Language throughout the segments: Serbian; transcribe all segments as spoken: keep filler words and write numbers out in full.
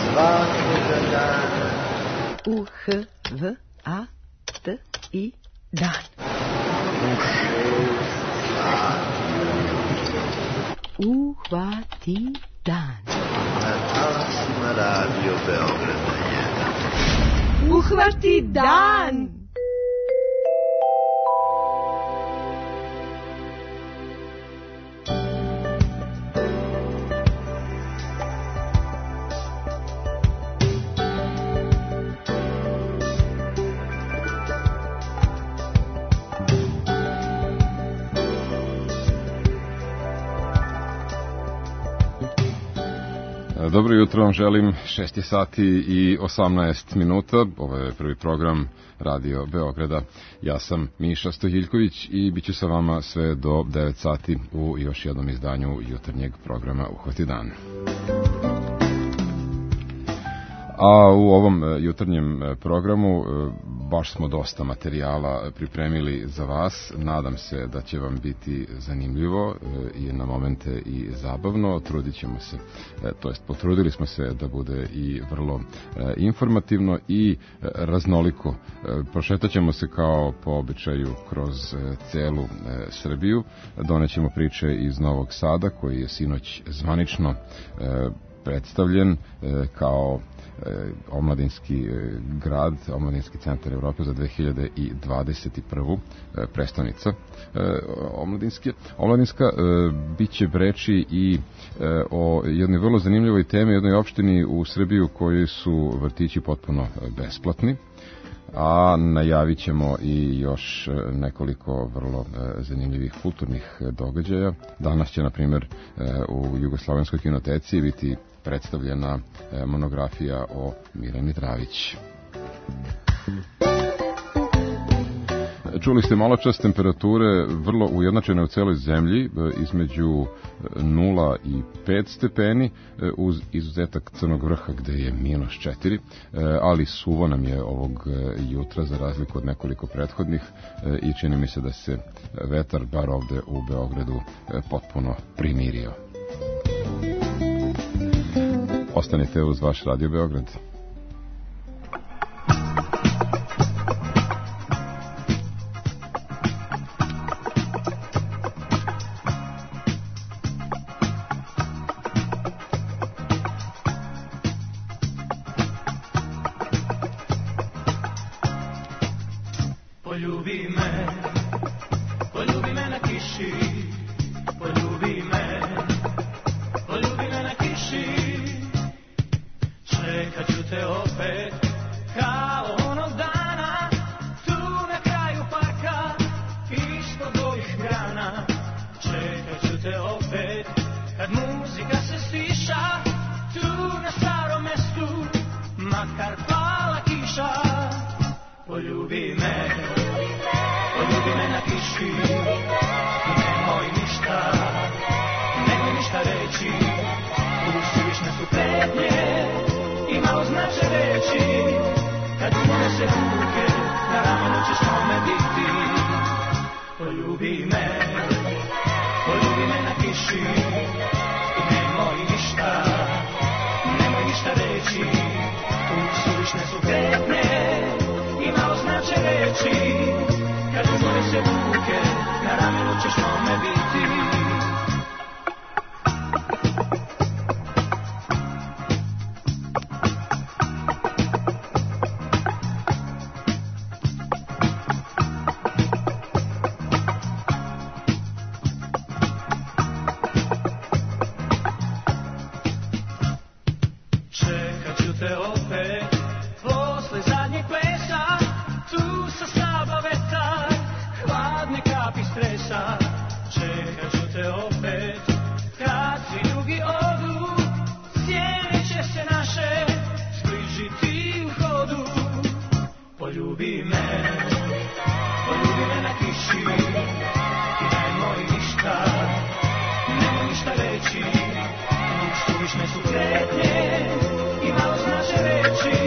svakoga dana. U H V A T I dan. U šest sati. Uhvati dan. Na talasima Radio Beograda jedan. Uhvati dan. Dobro jutro vam želim, šest je sati i osamnaest minuta, ovo je prvi program Radio Beograda. Ja sam Miša Stojiljković i bit ću sa vama sve do devet sati u još jednom izdanju jutarnjeg programa Uhvati dan. A u ovom jutarnjem programu baš smo dosta materijala pripremili za vas. Nadam se da će vam biti zanimljivo i na momente i zabavno. Trudit ćemo se, to jest potrudili smo se da bude i vrlo informativno i raznoliko. Prošetat ćemo se kao po običaju kroz celu Srbiju. Donećemo priče iz Novog Sada koji je sinoć zvanično predstavljen kao omladinski grad, omladinski centar Evrope za dve hiljade dvadeset prvu. Prestonica omladinske. Omladinska biće reči i o jednoj vrlo zanimljivoj temi, jednoj opštini u Srbiji u kojoj su vrtići potpuno besplatni. A najavit ćemo i još nekoliko vrlo zanimljivih kulturnih događaja. Danas će, na primjer, u Jugoslovenskoj kinoteci biti predstavljena monografija o Mirjani Dravić. Čuli ste malo čas temperature vrlo ujednačene u celoj zemlji, između nula i pet stepeni, uz izuzetak Crnog Vrha gde je minus četiri, ali suvo nam je ovog jutra za razliku od nekoliko prethodnih i čini mi se da se vetar bar ovde u Beogradu potpuno primirio. Ostanite uz vaš Radio Beograd. Poljubi me, poljubi me na kiši, poljubi me, poljubi me na kiši. Čekat ću te opet, kao onog dana, tu na kraju parka, ispod tvojih grana. Čekat ću te opet, kad muzika se stiša, tu na starom mestu, makar pala kiša. Poljubi me, poljubi me na kiši, i nemoj ništa, nemoj ništa reći, suvišne su pretnje, i malo znače reći, kad unese ruke, na ramenu ćeš mome biti. Poljubi me, poljubi me na kiši, i nemoj ništa, nemoj ništa reći, suvišne su pretnje, i malo znače reći, kad unese ruke, na ramenu ćeš mome biti. Poljubi me, poljubi me na kiši, i nemoj ništa, nemoj ništa reći, suvišne su pretnje, i malo znače reći,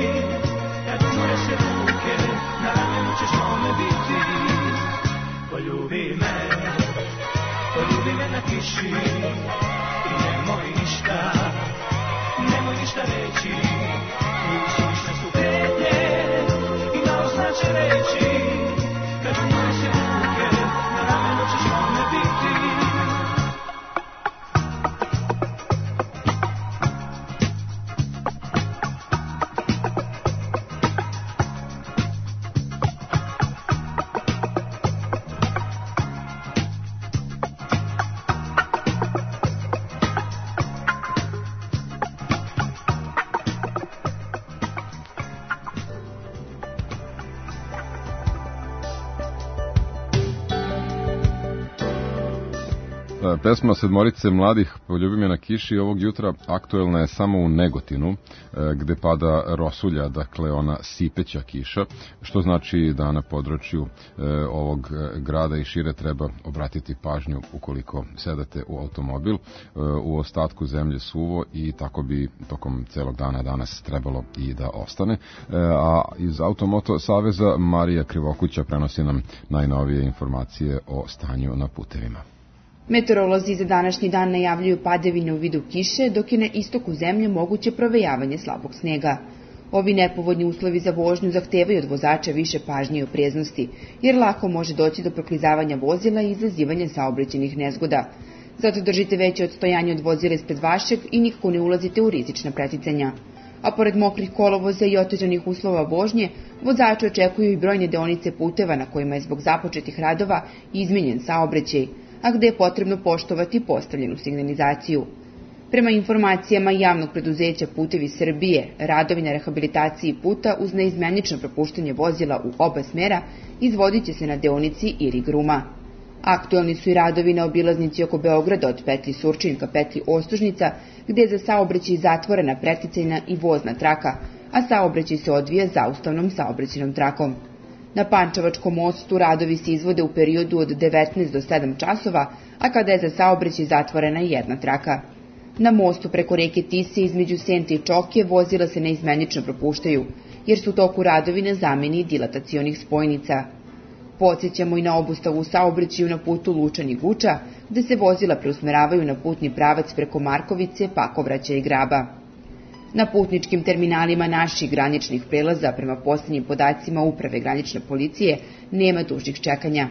Pesma Sedmorice mladih Poljubi me na kiši ovog jutra aktuelna je samo u Negotinu, gde pada rosulja, dakle ona sipeća kiša, što znači da na području ovog grada i šire treba obratiti pažnju ukoliko sedate u automobil. U ostatku zemlje suvo i tako bi tokom celog dana danas trebalo i da ostane. A iz Automoto saveza Marija Krivokuća prenosi nam najnovije informacije o stanju na putevima. Meteorolozi za današnji dan najavljuju padavine u vidu kiše, dok je na istoku zemlje moguće provejavanje slabog snega. Ovi nepovoljni uslovi za vožnju zahtevaju od vozača više pažnje i opreznosti, jer lako može doći do proklizavanja vozila i izazivanja saobraćajnih nezgoda. Zato držite veće odstojanje od vozila ispred vašeg i nikako ne ulazite u rizična preticanja. A pored mokrih kolovoza i otežanih uslova vožnje, vozači očekuju i brojne deonice puteva na kojima je zbog započetih radova izmenjen saobraćaj, a gde je potrebno poštovati postavljenu signalizaciju. Prema informacijama javnog preduzeća Putevi Srbije, radovi na rehabilitaciji puta uz neizmenično propuštanje vozila u oba smera izvodit će se na deonici Irig-Ruma. Aktuelni su i radovi na obilaznici oko Beograda od petlji Surčin ka petlji Ostužnica, gde je za saobraćaj zatvorena preticajna i vozna traka, a saobraćaj se odvija zaustavnom saobraćajnom trakom. Na Pančevačkom mostu radovi se izvode u periodu od devetnaest do sedam časova, a kada je za saobraćaj zatvorena jedna traka. Na mostu preko reke Tise između Sente i Čoke vozila se neizmenično propuštaju, jer su u toku radovi na zameni dilatacionih spojnica. Podsjećamo i na obustavu u saobraćaju na putu Lučan i Guča, gde se vozila preusmeravaju na putni pravac preko Markovice, Pakovraća i Graba. Na putničkim terminalima naših graničnih prelaza, prema poslednjim podacima Uprave granične policije, nema dužih čekanja.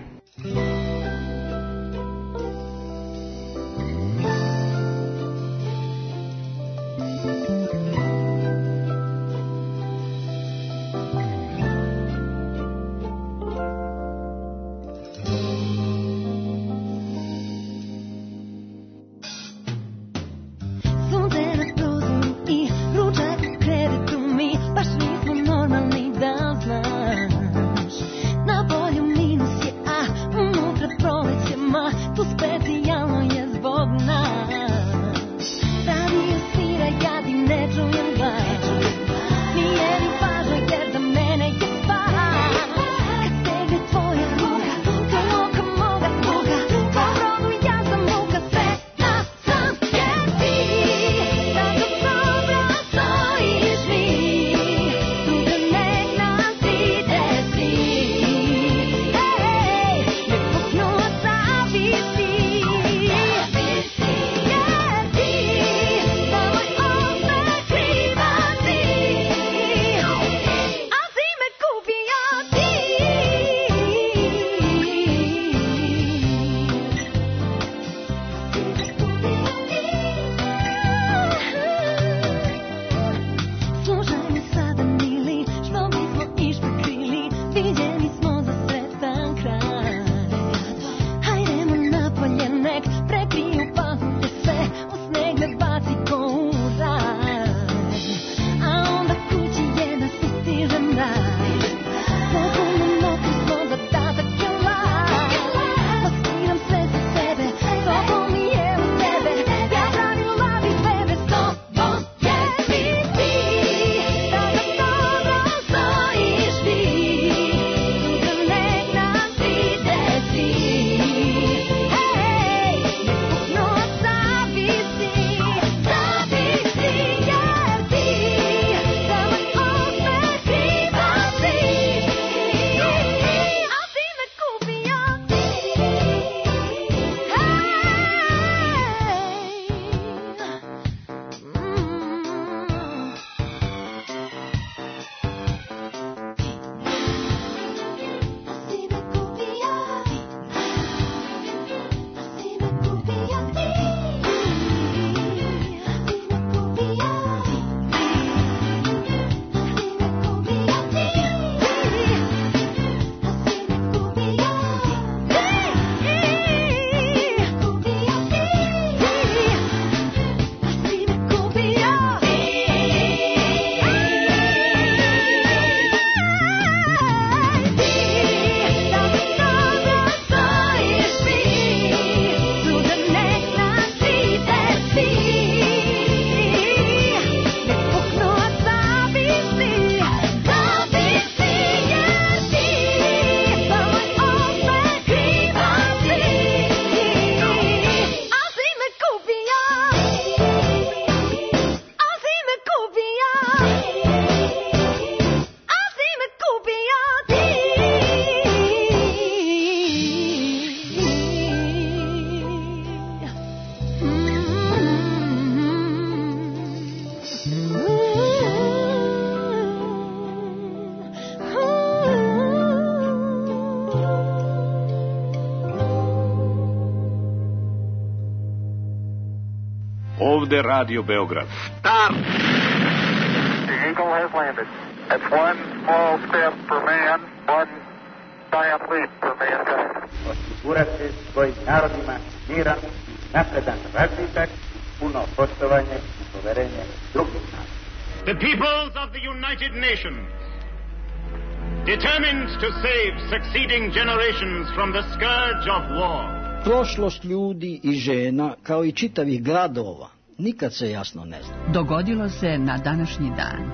Na polju minus je, a unutra Ovde Radio Beograd. Start! The Eagle has landed. That's one small step for man, one giant leap for mankind. Osigurati svojim narodima miran, napredan razvitak, puno poštovanje i poverenje drugih naroda. The peoples of the United Nations, determined to save succeeding generations from the scourge of war. Prošlost ljudi i žena, kao i čitavih gradova, nikad se jasno ne zna. Dogodilo se na današnji dan.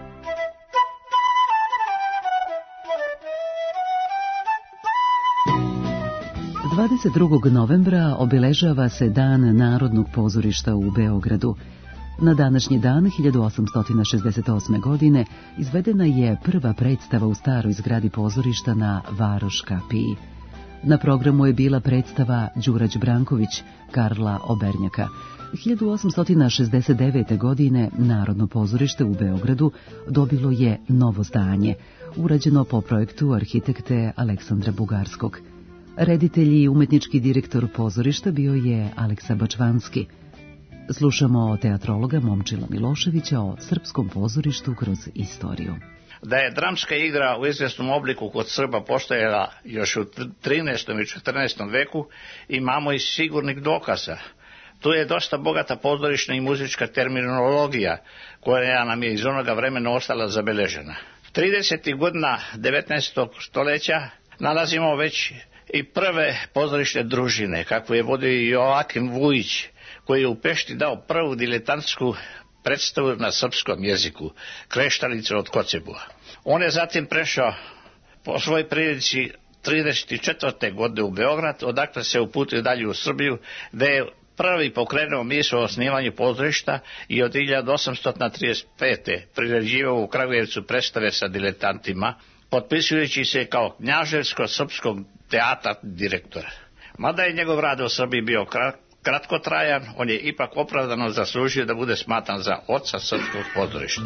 dvadeset drugog novembra obeležava se Dan Narodnog pozorišta u Beogradu. Na današnji dan hiljadu osamsto šezdeset osme. godine izvedena je prva predstava u staroj zgradi pozorišta na Varoš kapiji. Na programu je bila predstava Đurać Branković, Karla Obernjaka. hiljadu osamsto šezdeset devete. godine Narodno pozorište u Beogradu dobilo je novo zdanje, urađeno po projektu arhitekte Aleksandra Bugarskog. Reditelj i umetnički direktor pozorišta bio je Aleksa Bačvanski. Slušamo teatrologa Momčila Miloševića o srpskom pozorištu kroz istoriju. Da je dramska igra u izvjesnom obliku kod Srba postojala još u trinaestom i četrnaestom veku, imamo i sigurnih dokaza. Tu je dosta bogata pozorišna i muzička terminologija koja nam je iz onoga vremena ostala zabeležena. tridesetih godina devetnaestog stoljeća nalazimo već i prve pozorišne družine, kako je vodio Joakim Vujić, koji je u Pešti dao prvu diletantsku predstavu na srpskom jeziku, Kreštalicu od Kocebua. On je zatim prešao po svojoj prilici trideset četvrte. godine u Beograd, odakle se uputio dalje u Srbiju, gde je prvi pokrenuo misao o osnivanju pozorišta i od hiljadu osamsto trideset pete. priređivao u Kragujevcu predstave sa diletantima, potpisujući se kao knjaževsko-srpskog teatra direktora. Mada je njegov rad u Srbiji bio kratkotrajan, on je ipak opravdano zaslužio da bude smatran za oca srpskog pozorišta.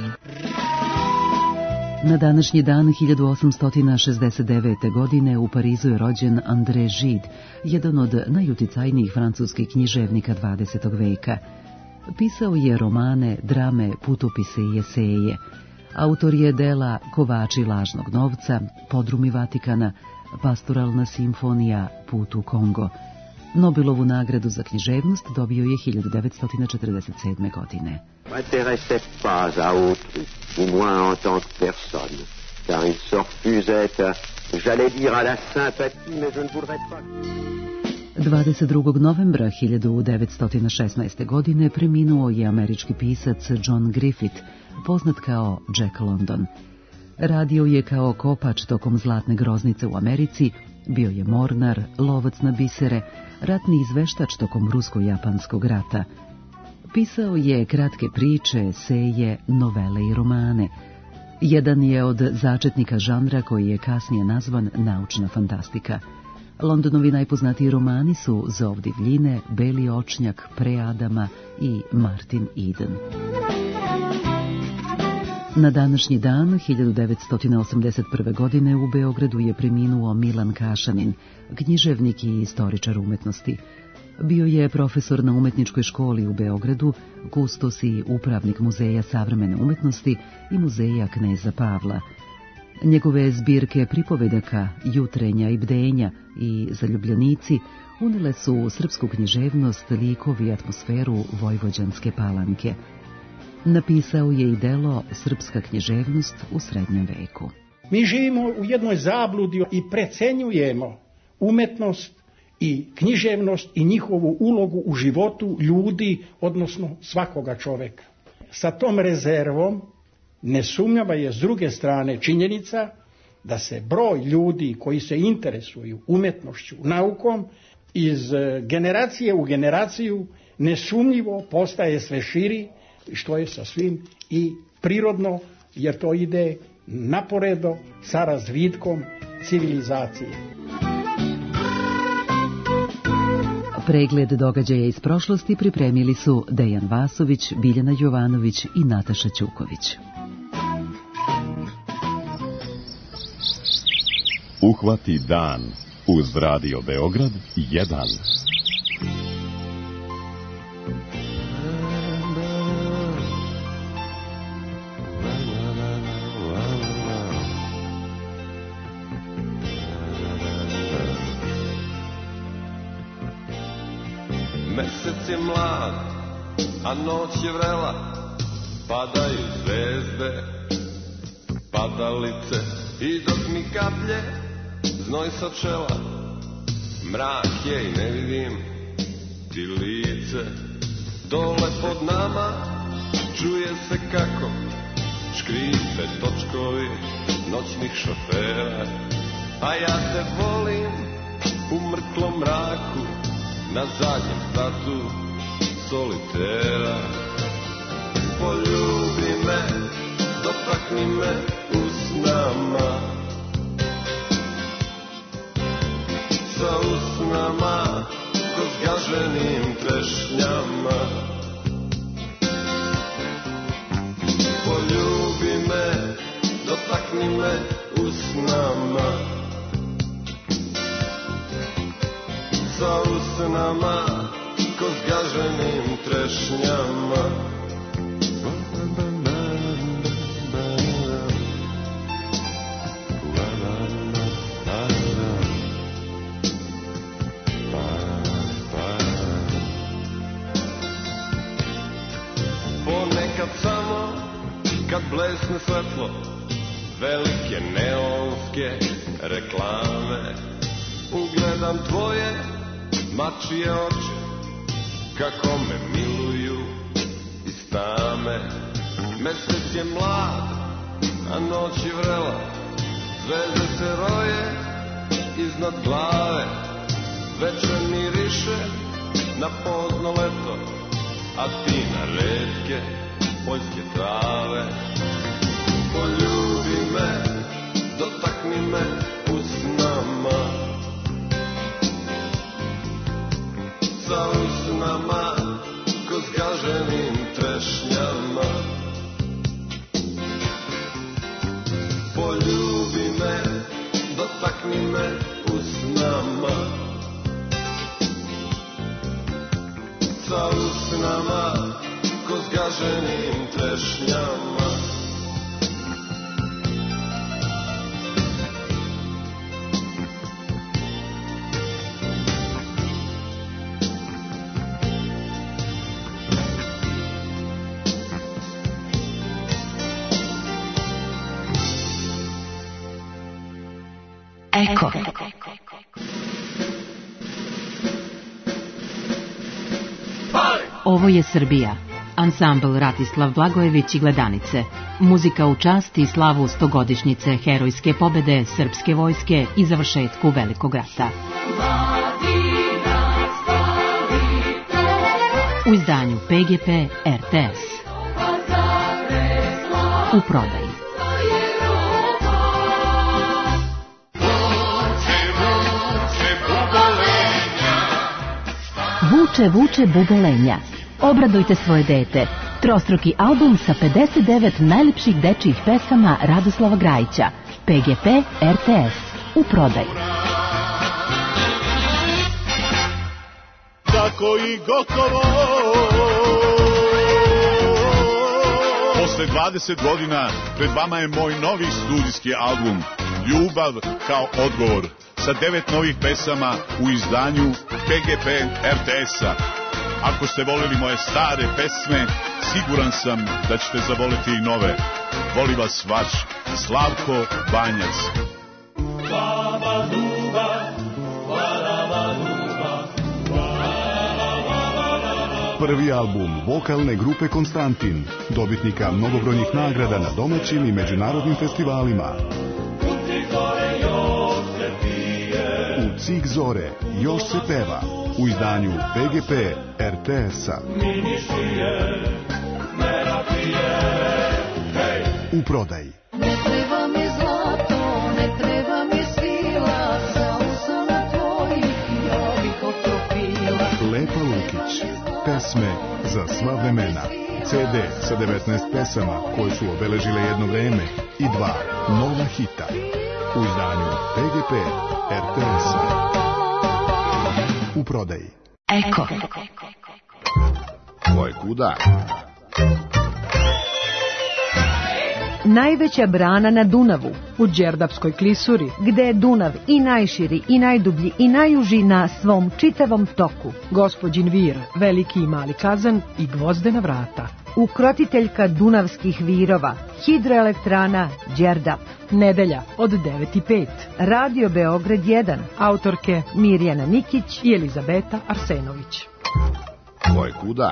Na današnji dan hiljadu osamsto šezdeset devete. godine u Parizu je rođen André Gide, jedan od najuticajnijih francuskih književnika dvadesetog veka. Pisao je romane, drame, putopise i eseje. Autor je dela Kovači lažnog novca, Podrumi Vatikana, Pastoralna simfonija, Put u Kongo. Nobelovu nagradu za književnost dobio je hiljadu devetsto četrdeset sedme. godine. M'intéressait pas à autrui, ou moins en tant que personne, car il se refusait à, j'allais dire à la sympathie, mais je ne voudrais pas. dvadeset drugog novembra hiljadu devetsto šesnaeste. godine preminuo je američki pisac John Griffith, poznat kao Jack London. Radio je kao kopač tokom Zlatne groznice u Americi, bio je mornar, lovac na bisere, ratni izveštač tokom rusko-japanskog rata. Pisao je kratke priče, eseje, novele i romane. Jedan je od začetnika žanra koji je kasnije nazvan naučna fantastika. Londonovi najpoznatiji romani su Zov divljine, Beli očnjak, Pre Adama i Martin Eden. Na današnji dan, hiljadu devetsto osamdeset prve. godine u Beogradu je preminuo Milan Kašanin, književnik i istoričar umetnosti. Bio je profesor na umetničkoj školi u Beogradu, kustos i upravnik Muzeja savremene umetnosti i Muzeja kneza Pavla. Njegove zbirke pripovedaka, Jutrenja i bdenja i Zaljubljenici unile su u srpsku književnost likovi i atmosferu Vojvođanske Palanke. Napisao je i delo Srpska književnost u srednjem veku. Mi živimo u jednoj zabludi i precenjujemo umetnost i književnost i njihovu ulogu u životu ljudi, odnosno svakoga čoveka. Sa tom rezervom nesumnjava je s druge strane činjenica da se broj ljudi koji se interesuju umetnošću, naukom, iz generacije u generaciju nesumnjivo postaje sve širi, što je sasvim i prirodno, jer to ide naporedo sa razvitkom civilizacije. Pregled događaja iz prošlosti pripremili su Dejan Vasović, Biljana Jovanović i Nataša Ćuković. Uhvati dan uz Radio Beograd jedan. Mesec je mlad, a noć je vrela, padaju zvezde, padalice, i dok mi kaplje znoj sa čela, mrak je i ne vidim ti lice. Dole pod nama čuje se kako škripe točkovi noćnih šofera, a ja te volim u mrklom mraku, na zadnjem spratu solitera. Poljubi me, dotakni me usnama, sa usnama ko zgaženim trešnjama. Poljubi me, dotakni me usnama, sa usnama ko zgaženim trešnjama. Ponekad samo kad blesne svetlo velike neonske reklame, ugledam tvoje mačije oči kako me miluju iz tame. Mesec je mlad, a noć je vrela, zvezde se roje iznad glave. Večer miriše na pozno leto, a ti na retke poljske trave. Poljubi me, dotakni me usnama, sa usnama ko zgaženim trešnjama. Poljubi me, dotakni me usnama, sa usnama ko zgaženim trešnjama. Eko. Ovo je Srbija. Ansambl Ratislav Blagojević i Gledanice. Muzika u čast i slavu stogodišnjice herojske pobede srpske vojske i završetku Velikog rata. U izdanju P G P R T S. U prodaji. Vuče, vuče bubolenja. Obradujte svoje dete. Trostruki album sa pedeset devet najlepših dečijih pesama Radoslava Grajića. P G P R T S. U prodaji. Tako i gotovo. Posle dvadeset godina pred vama je moj novi studijski album Ljubav kao odgovor, sa devet novih pesama u izdanju P G P R T S-a. Ako ste volili moje stare pesme, siguran sam da ćete zavoliti i nove. Voli vas vaš Slavko Banjac. Baba duba, baba duba. Prvi album vokalne grupe Konstantin, dobitnika mnogobrojnih nagrada na domaćim i međunarodnim festivalima. U Cik zore još se peva, u izdanju P G P R T S-a. u prodaji. Ne treba mi zlato, ne treba mi svila, za usana tvojih ja bih otopila. Lepa Lukić, pesme za sva vremena. ce de sa devetnaest pesama koje su obeležile jedno vreme i dva nova hita u izdanju P G P R T S-a. U prodaji. Eko. Ko je kuda? Najveća brana na Dunavu, u Đerdapskoj klisuri, gde je Dunav i najširi, i najdublji, i najuži na svom čitavom toku. Gospođin vir, veliki i mali kazan i gvozdena vrata. Ukrotiteljka dunavskih virova, hidroelektrana Đerdap. Nedelja od devet i pet. Radio Beograd jedan. Autorke Mirjana Nikić i Elizabeta Arsenović. Ko je kuda?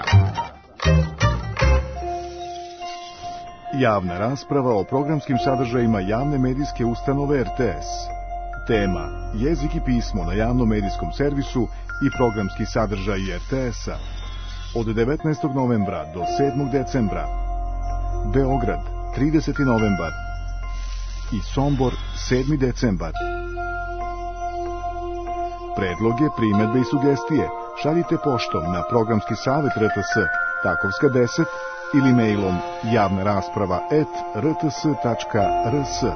Javna rasprava o programskim sadržajima javne medijske ustanove R T S. Tema: jezik i pismo na javnom medijskom servisu i programski sadržaj R T S-a. Od devetnaestog novembra do sedmog decembra. Beograd, trideseti novembar. I Sombor, sedmi decembar. Predloge, primedbe i sugestije šaljite poštom na programski savet R T S, Takovska deset, ili mailom javna rasprava et r t s tačka r s.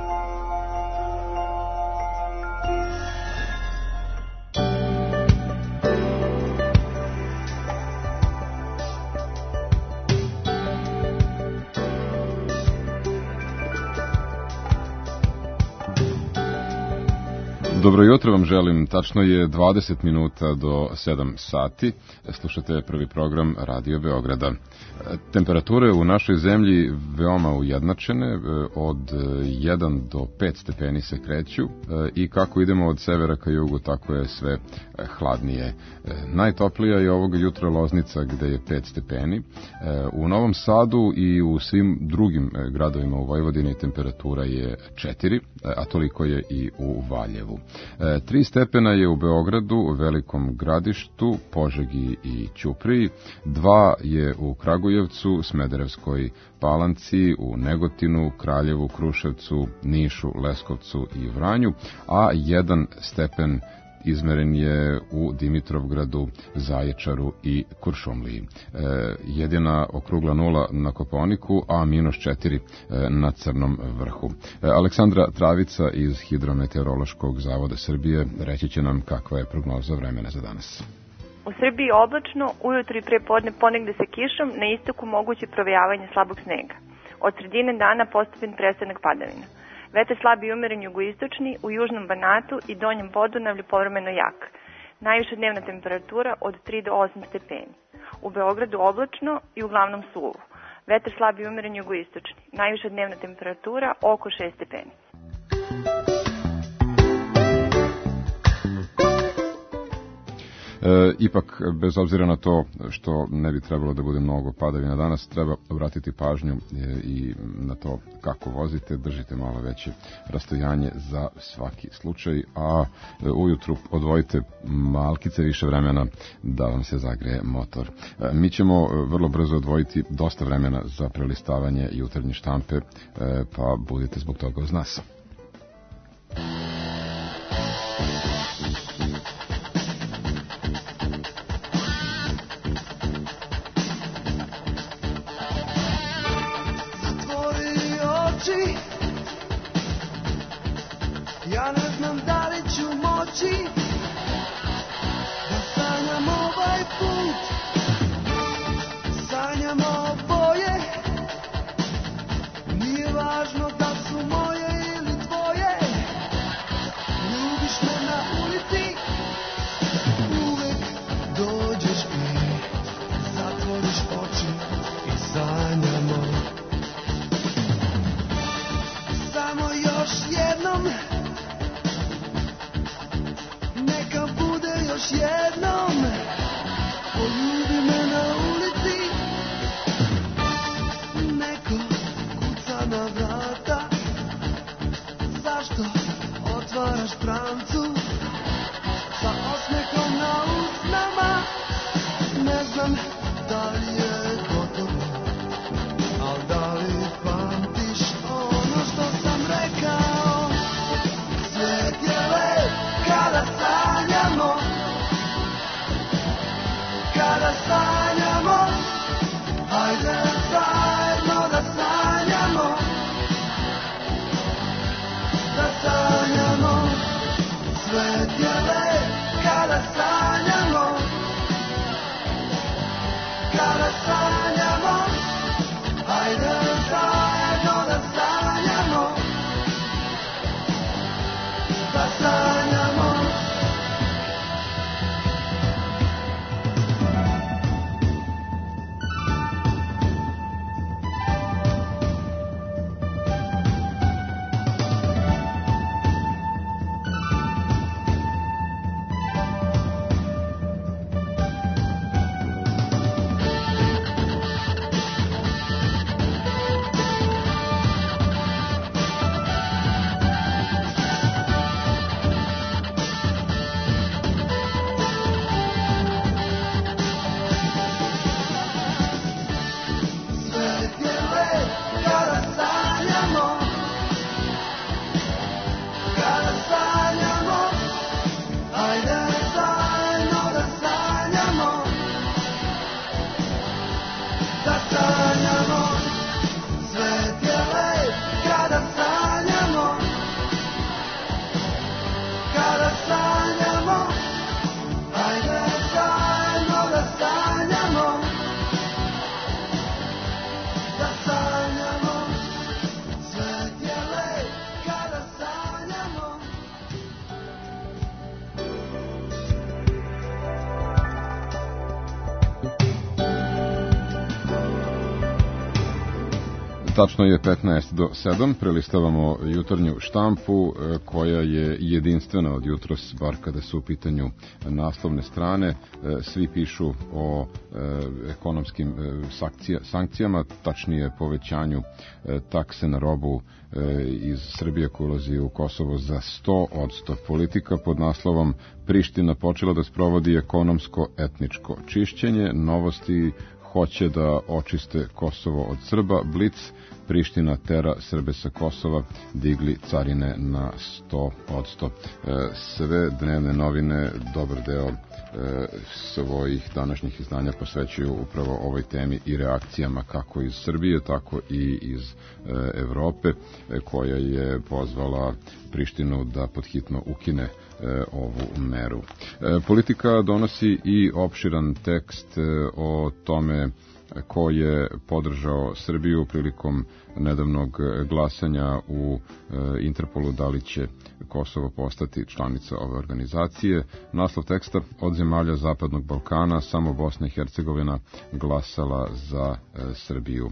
Dobro jutro vam želim, tačno je dvadeset minuta do sedam sati, slušate prvi program Radio Beograda. Temperature u našoj zemlji veoma ujednačene, od jedan do pet stepeni se kreću i kako idemo od severa ka jugu, tako je sve hladnije. Najtoplija je ovog jutra Loznica gde je pet stepeni. U Novom Sadu i u svim drugim gradovima u Vojvodini temperatura je četiri, a toliko je i u Valjevu. Tri stepena je u Beogradu, Velikom Gradištu, Požegi i Ćupriji, dva je u Kragujevcu, Smederevskoj Palanci, u Negotinu, Kraljevu, Kruševcu, Nišu, Leskovcu i Vranju, a jedan stepen izmeren je u Dimitrovgradu, Zaječaru i Kuršumliji. E, jedina okrugla nula na Kopaoniku, a minus četiri e, na Crnom vrhu. E, Aleksandra Travica iz Hidrometeorološkog zavoda Srbije reći će nam kakva je prognoza vremena za danas. U Srbiji oblačno, ujutru i pre podne ponegde sa kišom, na istoku moguće provejavanje slabog snega. Od sredine dana postepen prestanak padavina. Vetar slab i umeren jugoistočni, u južnom Banatu i donjem Podunavlju povremeno jak. Najviša dnevna temperatura od tri do osam stepeni. U Beogradu oblačno i uglavnom suvo. Vetar slab i umeren jugoistočni. Najviša dnevna temperatura oko šest stepeni. E, ipak, bez obzira na to što ne bi trebalo da bude mnogo padavina danas, treba obratiti pažnju e, i na to kako vozite, držite malo veće rastojanje za svaki slučaj, a e, ujutru odvojite malkice više vremena da vam se zagreje motor. E, mi ćemo vrlo brzo odvojiti dosta vremena za prelistavanje jutarnje štampe, e, pa budite zbog toga uz nas. Ja ne znam da li ću moći da sanjam ovaj put, sanjam oboje, nije važno da su moje ili tvoje, ljubiš me na ulici, uvek dođeš mi, zatvoriš oči i sanjamo. Samo još jednom, još jednom, poljubi me na ulici, neko kuca na vrata, zašto otvaraš strancu, sa osmehom na usnama, ne znam da li je gotovo, al da li pamtiš Tačno je petnaest do sedam, prelistavamo jutarnju štampu koja je jedinstvena od jutros, bar kada su u pitanju naslovne strane. Svi pišu o ekonomskim sankcijama, tačnije povećanju takse na robu iz Srbije koja ulazi u Kosovo za sto odsto. Politika pod naslovom Priština počela da sprovodi ekonomsko-etničko čišćenje. Novosti: hoće da očiste Kosovo od Srba. Blic: Priština tera Srbe sa Kosova, digli carine na sto odsto. Sve dnevne novine, dobar deo svojih današnjih izdanja posvećuju upravo ovoj temi i reakcijama kako iz Srbije, tako i iz Evrope, koja je pozvala Prištinu da podhitno ukine ovu meru. Politika donosi i opširan tekst o tome ko je podržao Srbiju prilikom nedavnog glasanja u Interpolu da li će Kosovo postati članica ove organizacije. Naslov teksta: od zemalja Zapadnog Balkana samo Bosna i Hercegovina glasala za Srbiju.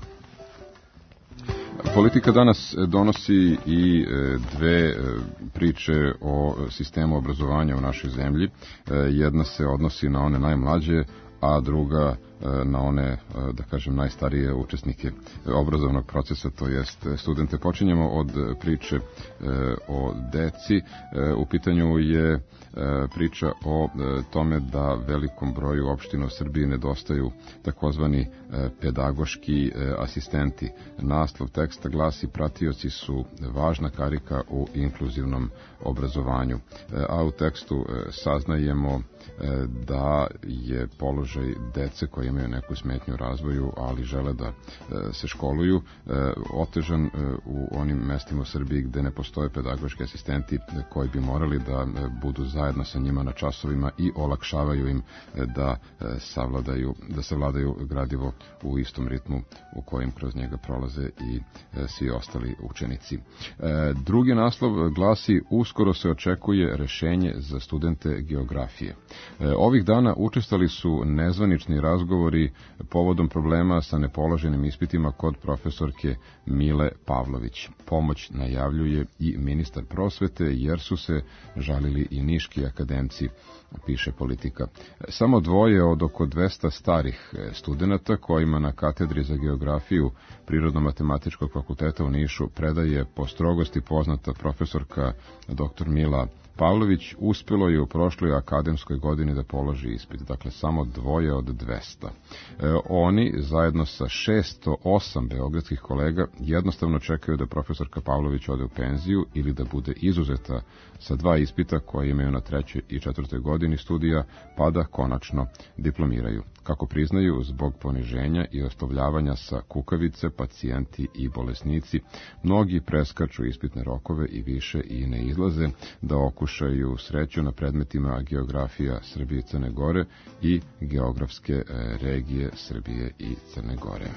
Politika danas donosi i dve priče o sistemu obrazovanja u našoj zemlji. Jedna se odnosi na one najmlađe, a druga na one, da kažem, najstarije učesnike obrazovnog procesa, to jest studente. Počinjemo od priče o deci. U pitanju je priča o tome da velikom broju opština u Srbiji nedostaju takozvani pedagoški asistenti. Naslov teksta glasi: pratioci su važna karika u inkluzivnom obrazovanju. A u tekstu saznajemo da je položaj dece koji imaju neku smetnju u razvoju, ali žele da se školuju, otežan u onim mestima u Srbiji gde ne postoje pedagoški asistenti koji bi morali da budu zajedno sa njima na časovima i olakšavaju im da savladaju, da savladaju gradivo u istom ritmu u kojem kroz njega prolaze i svi ostali učenici. Drugi naslov glasi: uskoro se očekuje rešenje za studente geografije. Ovih dana učestvovali su nezvanični razgovori povodom problema sa nepoloženim ispitima kod profesorke Mile Pavlović. Pomoć najavljuje i ministar prosvete, jer su se žalili i niški akademci, piše Politika. Samo dvoje od oko dvesta starih studenata kojima na katedri za geografiju Prirodno-matematičkog fakulteta u Nišu predaje po strogosti poznata profesorka doktor Mila Pavlović, uspelo je u prošloj akademskoj godini da položi ispit. Dakle, samo dvoje od dvesta. E, oni, zajedno sa šesto osam beogradskih kolega, jednostavno čekaju da profesorka Pavlović ode u penziju ili da bude izuzeta sa dva ispita koje imaju na trećoj i četvrtoj godini studija, pa da konačno diplomiraju. Kako priznaju, zbog poniženja i ostavljavanja sa kukavice, pacijenti i bolesnici, mnogi preskaču ispitne rokove i više i ne izlaze da okušaju sreću na predmetima geografija Srbije i Crne Gore i geografske regije Srbije i Crne Gore.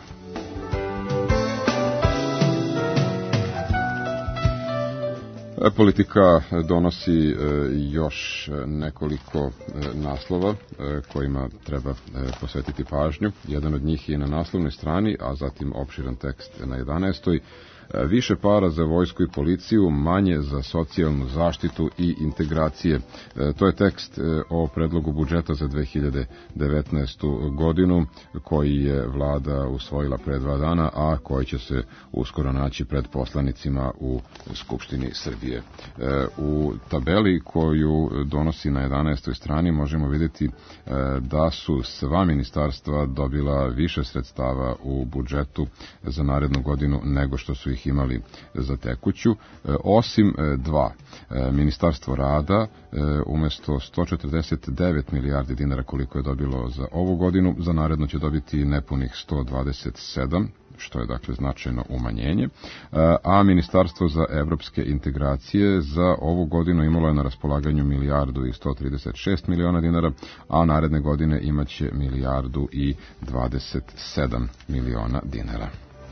Politika donosi još nekoliko naslova kojima treba posvetiti pažnju. Jedan od njih je na naslovnoj strani, a zatim opširan tekst na jedanaestoj. Više para za vojsku i policiju, manje za socijalnu zaštitu i integracije. To je tekst o predlogu budžeta za dve hiljade devetnaestu godinu koji je vlada usvojila pre dva dana, a koji će se uskoro naći pred poslanicima u Skupštini Srbije. U tabeli koju donosi na jedanaestoj strani možemo vidjeti da su sva ministarstva dobila više sredstava u budžetu za narednu godinu nego što su ih imali za tekuću, osim dva. Ministarstvo rada umesto sto četrdeset devet milijardi dinara koliko je dobilo za ovu godinu, za naredno će dobiti nepunih sto dvadeset sedam, što je dakle značajno umanjenje, a Ministarstvo za evropske integracije za ovu godinu imalo je na raspolaganju milijardu i sto trideset šest miliona dinara, a naredne godine imaće milijardu i dvadeset sedam miliona dinara.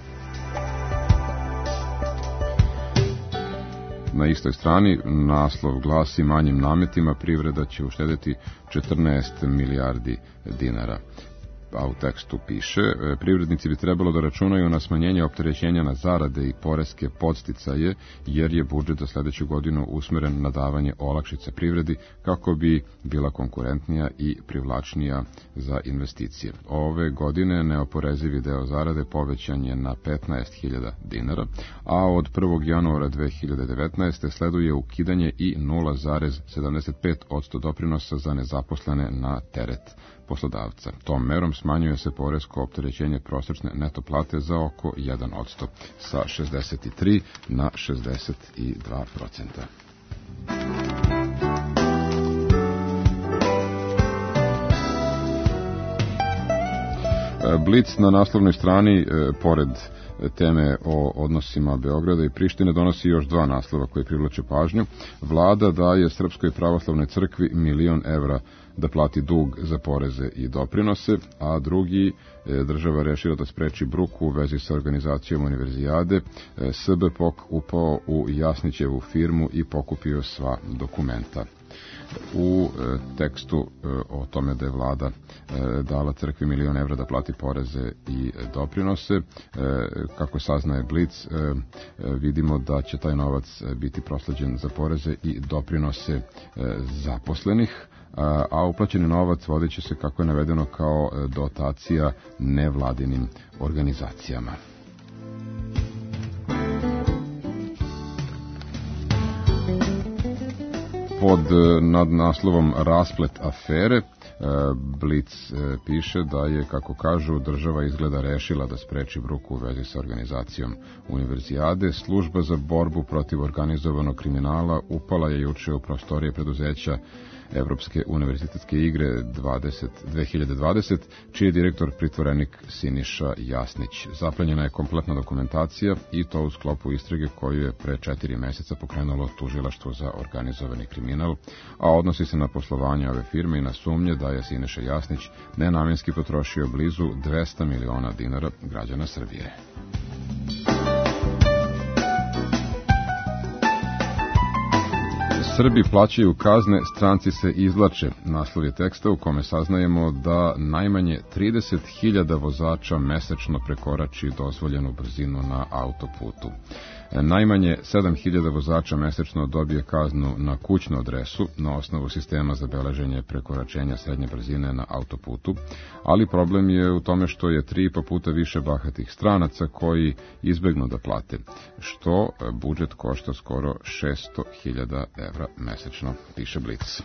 Na istoj strani naslov glasi: manjim nametima privreda će uštedeti četrnaest milijardi dinara. a u tekstu piše, privrednici bi trebalo da računaju na smanjenje opterećenja na zarade i poreske podsticaje, jer je budžet za sledeću godinu usmeren na davanje olakšica privredi kako bi bila konkurentnija i privlačnija za investicije. Ove godine neoporezivi deo zarade povećan je na petnaest hiljada dinara, a od prvog januara dve hiljade devetnaeste. sleduje ukidanje i nula zarez sedamdeset pet posto doprinosa za nezaposlene na teret poslodavca. Tom merom smanjuje se poresko opterećenje prosečne neto plate za oko jedan posto, sa šezdeset tri na šezdeset dva procenta. Blic na naslovnoj strani, pored teme o odnosima Beograda i Prištine, donosi još dva naslova koji privlače pažnju. Vlada daje Srpskoj pravoslavnoj crkvi milion evra da plati dug za poreze i doprinose, a drugi, država rešila da spreči bruku u vezi sa organizacijom univerzijade. S B P O K upao u Jasnićevu firmu i pokupio sva dokumenta. U e, tekstu e, o tome da je vlada e, dala crkvi milion evra da plati poreze i doprinose, e, kako saznaje Blic, e, e, vidimo da će taj novac biti prosleđen za poreze i doprinose e, zaposlenih, a, a uplaćeni novac vodit će se, kako je navedeno, kao dotacija nevladinim organizacijama. Pod nadnaslovom Rasplet afere, Blic piše da je, kako kažu, država izgleda rešila da spreči bruku u vezi sa organizacijom univerzijade. Služba za borbu protiv organizovanog kriminala upala je juče u prostorije preduzeća Evropske univerzitetske igre dve hiljade dvadeset, čiji je direktor pritvorenik Siniša Jasnić. Zaplenjena je kompletna dokumentacija i to u sklopu istrage koju je pre četiri meseca pokrenulo tužilaštvo za organizovani kriminal, a odnosi se na poslovanje ove firme i na sumnje da je Siniša Jasnić nenamenski potrošio blizu dvesta miliona dinara građana Srbije. Srbi plaćaju kazne, stranci se izvlače. Naslov je teksta u kome saznajemo da najmanje trideset hiljada vozača mesečno prekorači dozvoljenu brzinu na autoputu. Najmanje sedam hiljada vozača mesečno dobije kaznu na kućnu adresu na osnovu sistema za beleženje prekoračenja srednje brzine na autoputu, ali problem je u tome što je tri i po puta više bahatih stranaca koji izbegnu da plate, što budžet košta skoro šesto hiljada evra mesečno, piše Blic.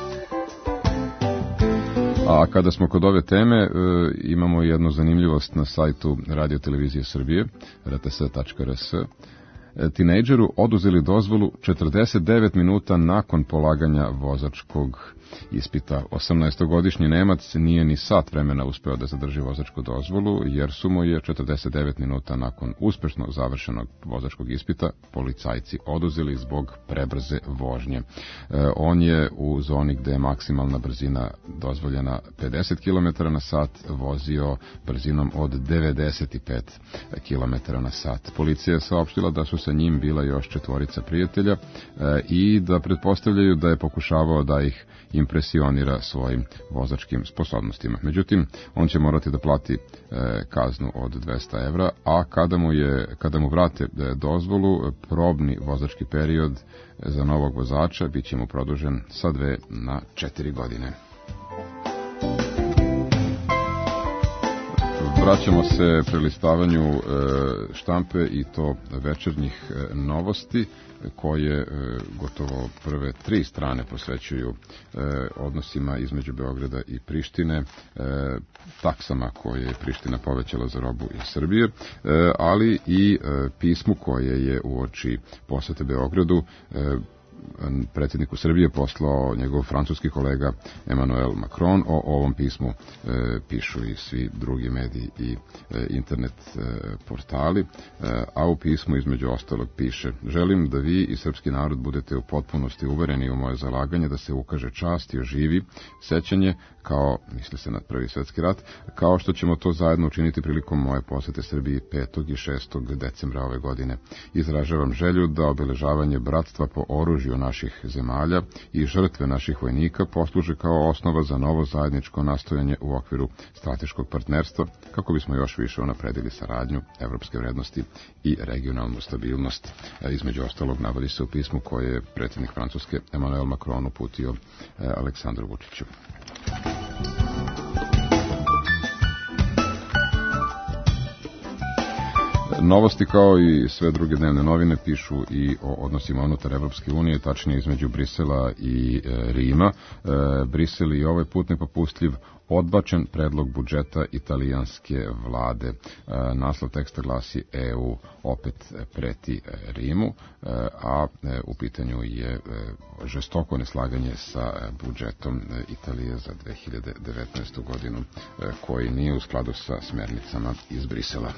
A kada smo kod ove teme, e, imamo jednu zanimljivost na sajtu Radio Televizije Srbije, r t s tačka r s. Tinejdžeru oduzeli dozvolu četrdeset devet minuta nakon polaganja vozačkog ispita. osamnaestogodišnji Nemac nije ni sat vremena uspeo da zadrži vozačku dozvolu, jer su mu je četrdeset devet minuta nakon uspešno završenog vozačkog ispita policajci oduzeli zbog prebrze vožnje. E, on je u zoni gde je maksimalna brzina dozvoljena pedeset kilometara na sat vozio brzinom od devedeset pet kilometara na sat. Policija je saopštila da su sa njim bila još četvorica prijatelja e, i da pretpostavljaju da je pokušavao da ih impresionira svojim vozačkim sposobnostima. Međutim, on će morati da plati e, kaznu od dvesta evra, a kada mu, je, kada mu vrate e, dozvolu, probni vozački period za novog vozača bit će mu produžen sa dve na četiri godine. Vraćamo se prelistavanju e, štampe i to večernjih e, novosti, koje e, gotovo prve tri strane posvećuju e, odnosima između Beograda i Prištine, e, taksama koje je Priština povećala za robu iz Srbije, e, ali i e, pismu koje je uoči posete Beogradu e, predsjedniku Srbije poslao njegov francuski kolega Emmanuel Macron. O ovom pismu e, pišu i svi drugi mediji i e, internet e, portali, e, a u pismu između ostalog piše: želim da vi i srpski narod budete u potpunosti uvereni u moje zalaganje da se ukaže čast i oživi sećanje, kao, misli se na Prvi svetski rat, kao što ćemo to zajedno učiniti prilikom moje posete Srbiji petog i šestog decembra ove godine. Izražavam želju da obeležavanje bratstva po oružju oružju naših zemalja i žrtve naših vojnika posluže kao osnova za novo zajedničko nastojanje u okviru strateškog partnerstva, kako bismo još više unapredili saradnju, evropske vrednosti i regionalnu stabilnost. Između ostalog navodi se u pismu koje je predsjednik Francuske Emmanuel Macron uputio Aleksandru Vučiću. Novosti kao i sve druge dnevne novine pišu i o odnosima unutar Evropske unije, tačnije između Brisela i e, Rima. E, Brisel i ovaj put nepopustljiv, odbačen predlog budžeta italijanske vlade. E, naslov teksta glasi E U opet preti Rimu, e, a e, u pitanju je e, žestoko neslaganje sa budžetom Italije za dve hiljade devetnaestu godinu, e, koji nije u skladu sa smernicama iz Brisela.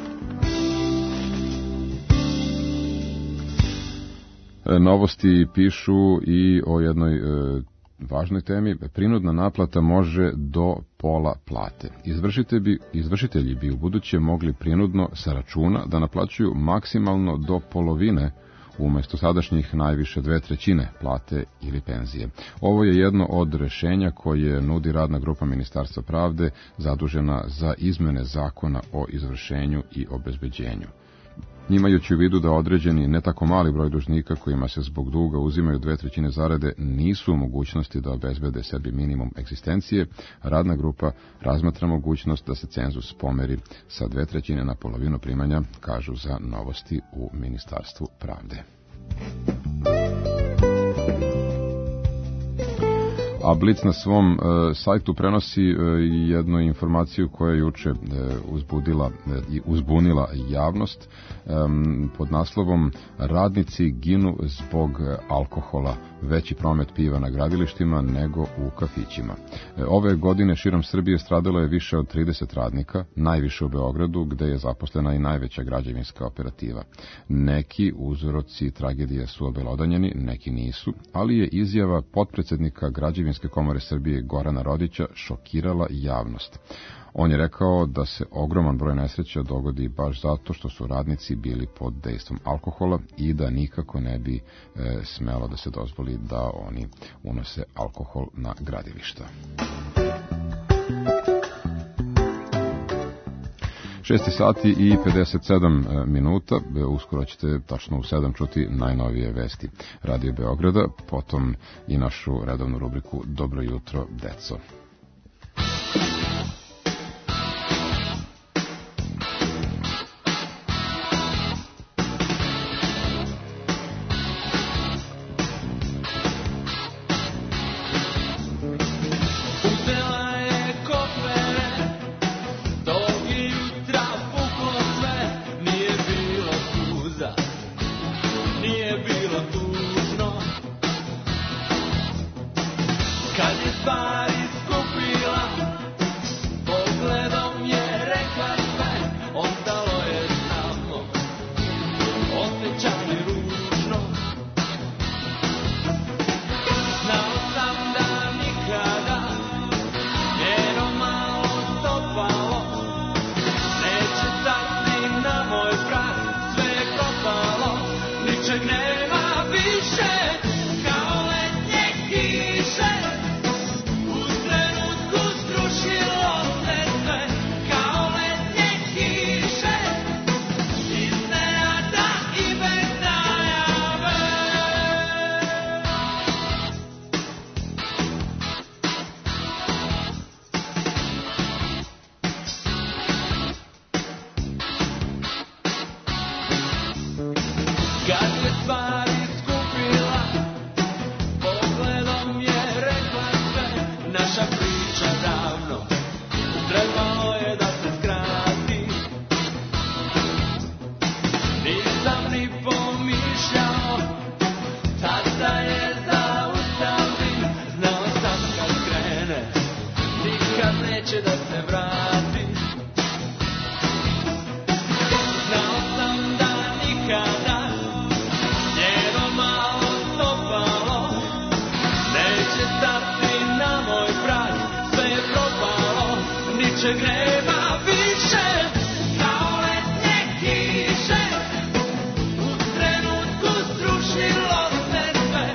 Novosti pišu i o jednoj e, važnoj temi. Prinudna naplata može do pola plate. Izvršitelji bi, izvršitelji bi u buduće mogli prinudno sa računa da naplaćuju maksimalno do polovine umjesto sadašnjih najviše dve trećine plate ili penzije. Ovo je jedno od rešenja koje nudi radna grupa Ministarstva pravde zadužena za izmene zakona o izvršenju i obezbeđenju. Imajući u vidu da određeni ne tako mali broj dužnika kojima se zbog duga uzimaju dve trećine zarade nisu u mogućnosti da obezbede sebi minimum egzistencije, radna grupa razmatra mogućnost da se cenzus pomeri sa dve trećine na polovinu primanja, kažu za Novosti u Ministarstvu pravde. A Blic na svom e, sajtu prenosi e, jednu informaciju koja je juče e, uzbudila i e, uzbunila javnost e, pod naslovom Radnici ginu zbog alkohola, veći promet piva na gradilištima nego u kafićima. E, ove godine širom Srbije stradalo je više od trideset radnika, najviše u Beogradu gde je zaposlena i najveća građevinska operativa. Neki uzroci tragedije su obelodanjeni, neki nisu, ali je izjava potpredsednika građevinske komore Srbije Gorana Rodića šokirala javnost. On je rekao da se ogroman broj nesreća dogodi baš zato što su radnici bili pod dejstvom alkohola i da nikako ne bi e, smelo da se dozvoli da oni unose alkohol na gradilišta. šest sati i pedeset sedam minuta, uskoro ćete tačno u sedam čuti najnovije vesti Radio Beograda, potom i našu redovnu rubriku Dobro jutro, deco. Srušilo se sve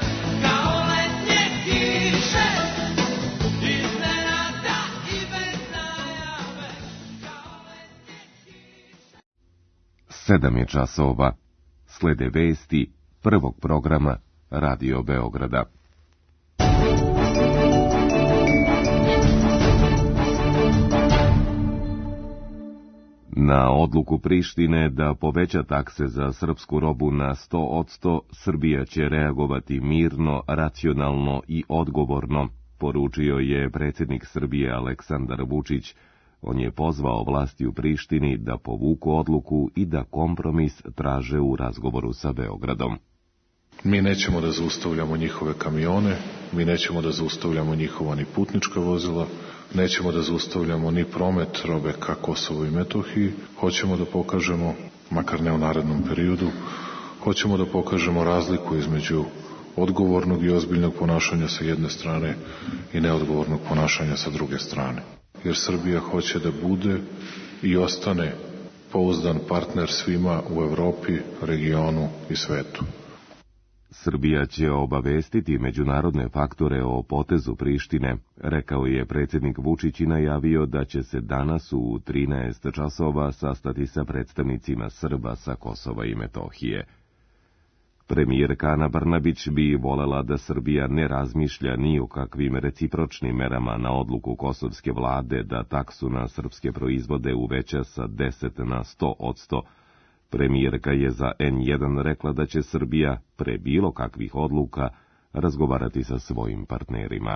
Sedam je časova. Slede vesti prvog programa Radio Beograda. Na odluku Prištine da poveća takse za srpsku robu na sto odsto, Srbija će reagovati mirno, racionalno i odgovorno, poručio je predsjednik Srbije Aleksandar Vučić. On je pozvao vlasti u Prištini da povuku odluku i da kompromis traže u razgovoru sa Beogradom. Mi nećemo da zaustavljamo njihove kamione, mi nećemo da zaustavljamo njihova ni putnička vozila, nećemo da zaustavljamo ni promet robe ka Kosovo i Metohiji. Hoćemo da pokažemo, makar ne u narednom periodu, hoćemo da pokažemo razliku između odgovornog i ozbiljnog ponašanja sa jedne strane i neodgovornog ponašanja sa druge strane. Jer Srbija hoće da bude i ostane pouzdan partner svima u Evropi, regionu i svetu. Srbija će obavestiti međunarodne faktore o potezu Prištine, rekao je predsjednik Vučić i najavio da će se danas u trinaest časova sastati sa predstavnicima Srba sa Kosova i Metohije. Premijerka Ana Brnabić bi volela da Srbija ne razmišlja ni o kakvim recipročnim merama na odluku kosovske vlade da taksu na srpske proizvode uveća sa deset na sto odsto. Premijerka je za en jedan rekla da će Srbija, pre bilo kakvih odluka, razgovarati sa svojim partnerima.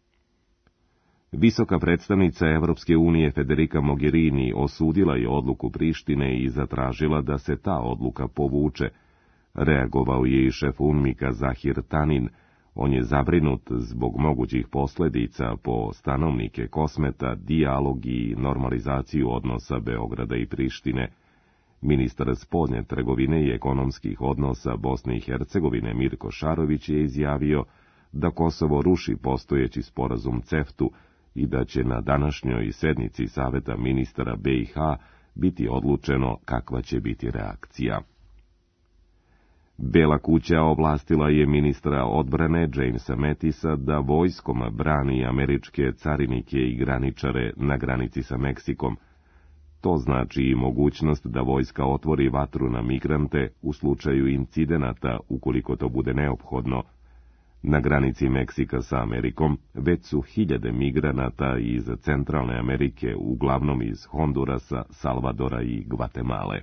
Visoka predstavnica Evropske unije Federica Mogherini osudila je odluku Prištine i zatražila da se ta odluka povuče. Reagovao je i šef UNMIK-a Zahir Tanin. On je zabrinut zbog mogućih posljedica po stanovnike Kosmeta, dijalog i normalizaciju odnosa Beograda i Prištine. Ministar spoljne trgovine i ekonomskih odnosa Bosne i Hercegovine Mirko Šarović je izjavio da Kosovo ruši postojeći sporazum CEFTA i da će na današnjoj sednici Saveta ministara be i ha biti odlučeno kakva će biti reakcija. Bela kuća ovlastila je ministra odbrane Jamesa Mattisa da vojskom brani američke carinike i graničare na granici sa Meksikom. To znači i mogućnost da vojska otvori vatru na migrante u slučaju incidenata ukoliko to bude neophodno. Na granici Meksika sa Amerikom već su hiljade migranata iz Centralne Amerike, uglavnom iz Hondurasa, Salvadora i Gvatemale.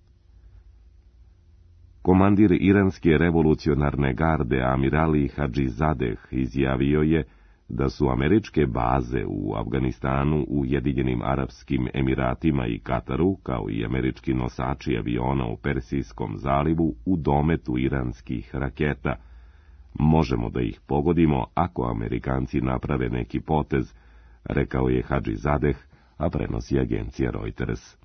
Komandir iranske revolucionarne garde Amir Ali Hadžizadeh izjavio je da su američke baze u Afganistanu, Ujedinjenim Arapskim Emiratima i Kataru, kao i američki nosači aviona u Persijskom zalivu, u dometu iranskih raketa. Možemo da ih pogodimo ako Amerikanci naprave neki potez, rekao je Hadžizadeh, a prenosi agencija Reuters.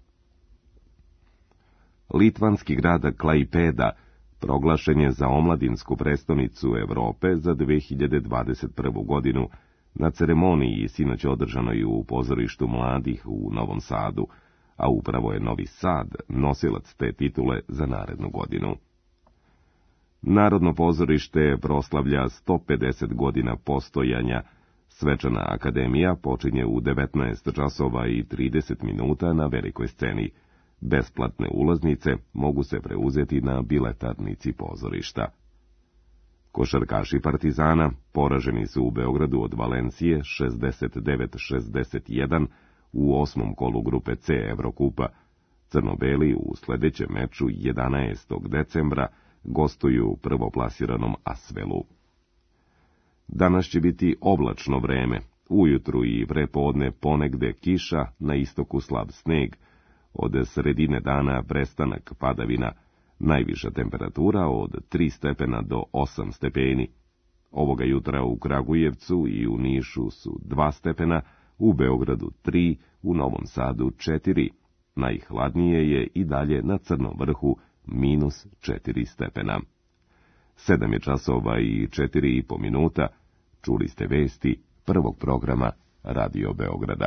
Litvanski grad Klaipeda proglašen je za omladinsku prestonicu Evrope za dve hiljade dvadeset prvu godinu na ceremoniji sinoć održanoj u pozorištu mladih u Novom Sadu, a upravo je Novi Sad nosilac te titule za narednu godinu. Narodno pozorište proslavlja sto pedeset godina postojanja. Svečana akademija počinje u devetnaest časova i trideset minuta na velikoj sceni. Besplatne ulaznice mogu se preuzeti na biletarnici pozorišta. Košarkaši Partizana poraženi su u Beogradu od Valencije šezdeset devet šezdeset jedan u osmom kolu grupe C Evrokupa. Crno-beli u sljedećem meču jedanaestog decembra gostuju prvoplasiranom Asvelu. Danas će biti oblačno vreme, ujutru i prepodne ponegde kiša, na istoku slab sneg, od sredine dana prestanak padavina, najviša temperatura od tri stepena do osam stepeni. Ovoga jutra u Kragujevcu i u Nišu su dva stepena, u Beogradu tri, u Novom Sadu četiri. Najhladnije je i dalje na Crnom vrhu minus četiri stepena. Sedam je časova i četiri i po minuta. Čuli ste vesti prvog programa Radio Beograda.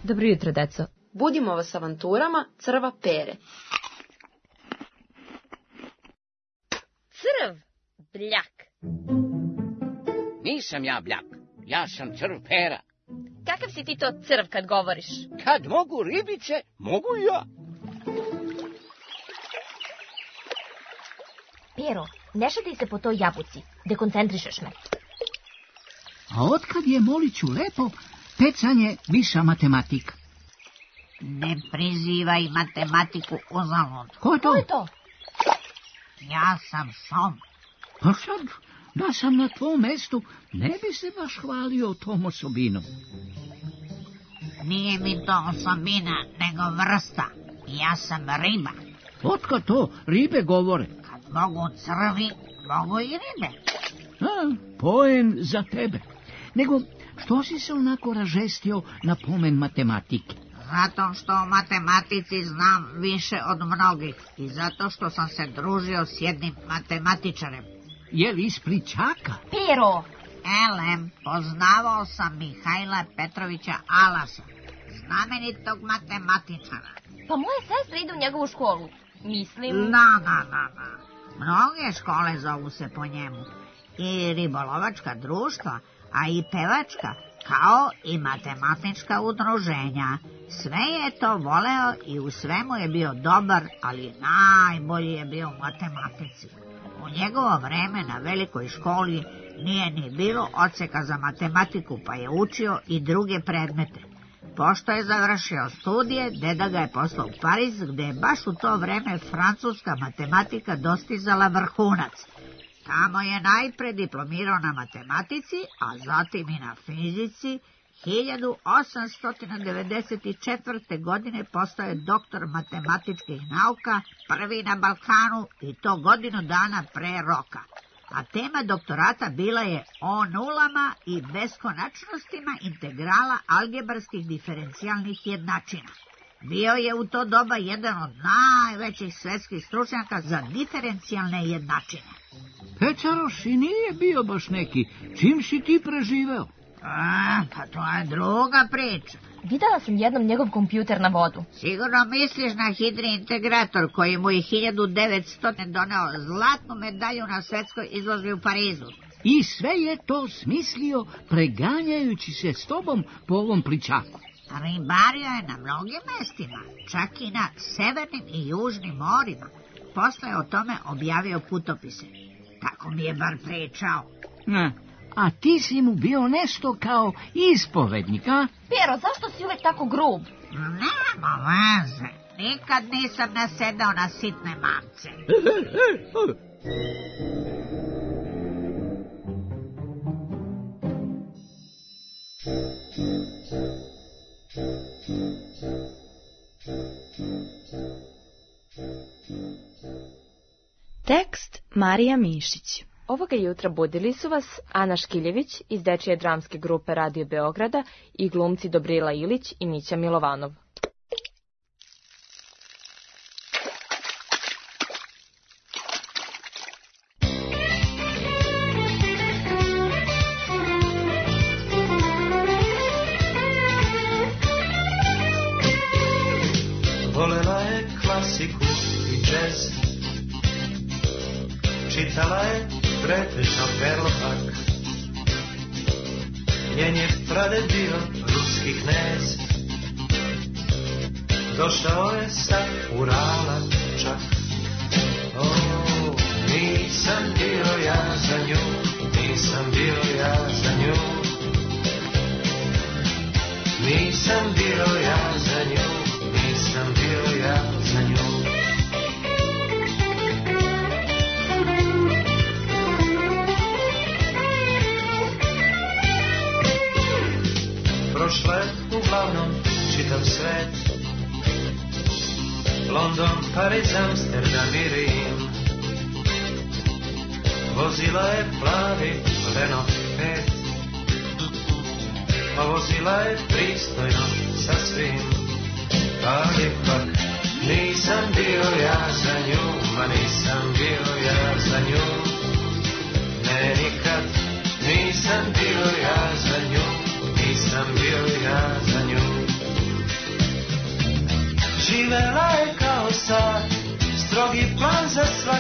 Dobro jutro, deco. Budimo vas avanturama crva Pere. Crv, bljak. Nisam ja bljak, ja sam crv Pera. Kakav si ti to crv kad govoriš? Kad mogu ribice, mogu i ja. Pero, ne šetaj se po toj jabuci, dekoncentrišeš me. A otkad je, Moliću, lepo, pecanje viša matematika? Ne prizivaj matematiku uzalud. Ko je to? Ko je to? Ja sam Som. Pa sad, da sam na tvom mestu, ne bi se baš hvalio tom osobinom. Nije mi to osobina, nego vrsta. Ja sam riba. Otkad to ribe govore? Kad mogu crvi, mogu i ribe. A, poen za tebe. Nego, što si se onako ražestio na pomen matematike? Zato što o matematici znam više od mnogih i zato što sam se družio s jednim matematičarem. Je li iz Pličaka? Pero! Elem, poznavao sam Mihajla Petrovića Alasa, znamenitog matematičara. Pa moja sestra ide u njegovu školu. Mislim... Da, da, da, da. Mnoge škole zovu se po njemu. I ribolovačka društva, a i pevačka, kao i matematička udruženja. Sve je to voleo i u svemu je bio dobar, ali najbolji je bio u matematici. U njegovo vreme na velikoj školi nije ni bilo odseka za matematiku, pa je učio i druge predmete. Pošto je završio studije, deda ga je poslao u Pariz, gde je baš u to vreme francuska matematika dostizala vrhunac. Tamo je najpre diplomirao na matematici, a zatim i na fizici. hiljadu osamsto devedeset četvrte. godine postao je doktor matematičkih nauka, prvi na Balkanu, i to godinu dana pre roka. A tema doktorata bila je o nulama i beskonačnostima integrala algebarskih diferencijalnih jednačina. Bio je u to doba jedan od najvećih svetskih stručnjaka za diferencijalne jednačine. Pecaroš i nije bio baš neki. Čim si ti preživeo? A, pa to je druga priča. Videla sam jednom njegov kompjuter na vodu. Sigurno misliš na hidri integrator koji mu je hiljadu devetsto. doneo zlatnu medalju na svetskoj izložbi u Parizu. I sve je to smislio preganjajući se s tobom po ovom Pličaku. Ribario je na mnogim mestima, čak i na severnim i južnim morima. Posle je o tome objavio putopise. Tako mi je bar pričao. Ne. A ti si mu bio nešto kao ispovednik, a? Pero, zašto si uvek tako grub? Nema veze. Nikad nisam nasedao na sitne mamce. Tekst Marija Mišić. Ovoga jutra budili su vas Ana Škiljević iz dečije dramske grupe Radio Beograda i glumci Dobrila Ilić i Mića Milovanov. Volela je klasiku i džez, čitala je pretežno Perlopak. Njen je praded bio ruski knez, došao je sa Urala čak. O, nisam bio ja za nju, nisam bio ja za nju, nisam bio ja za nju, nisam bio ja za nju. Prošla je uglavnom čitav svet, London, Pariz, Amsterdam i Rim. Vozila je plavi Renault pet, a vozila je pristojno sa svim. Ali ipak nisam bio ja za nju, ma nisam bio ja za nju. Ne, nikad nisam bio ja za nju, nisam bio ja za nju.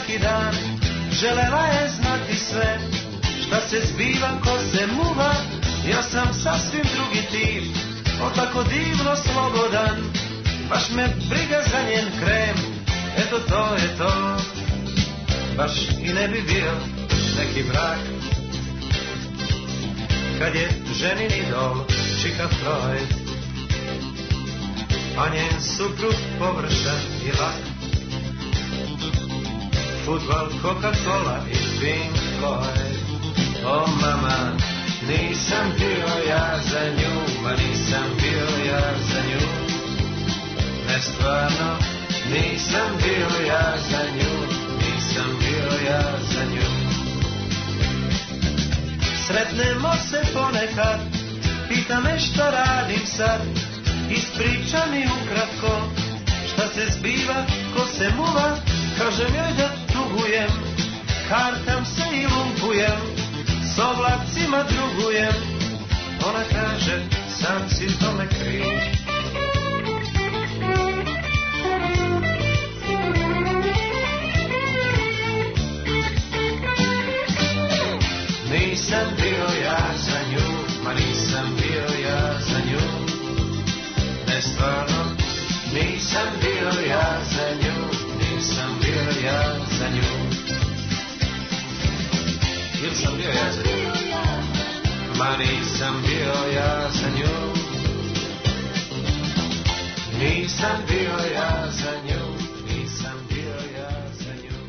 svaki dan, želela je znati sve, šta se zbiva ko se muva, ja sam sasvim drugi tip, o tako divno slobodan, baš me briga za njen krem, eto to je to, baš i ne bi bio neki brak, kad je ženin idol Chica Floyd, a njen suprug površan i lak, futbal, Coca-Cola i Pink Floyd. O mama, nisam bio ja za nju, ma nisam bio ja za nju, ne stvarno, nisam bio ja za nju, nisam bio ja za nju. Sretnemo se ponekad, pita me šta radim sad, ispriča mi ukratko, šta se zbiva, ko se muva, kažem joj da tugujem, kartam se i lumpujem, s oblacima drugujem, ona kaže, sam si tome kriv. Nisam bio ja za nju, ma nisam bio ja za nju, ne stvarno, nisam bio ja za nju, nisam bio ja za nju. Ili sam bio ja za nju, ma nisam bio ja za nju, nisam bio ja za nju, nisam bio ja za nju.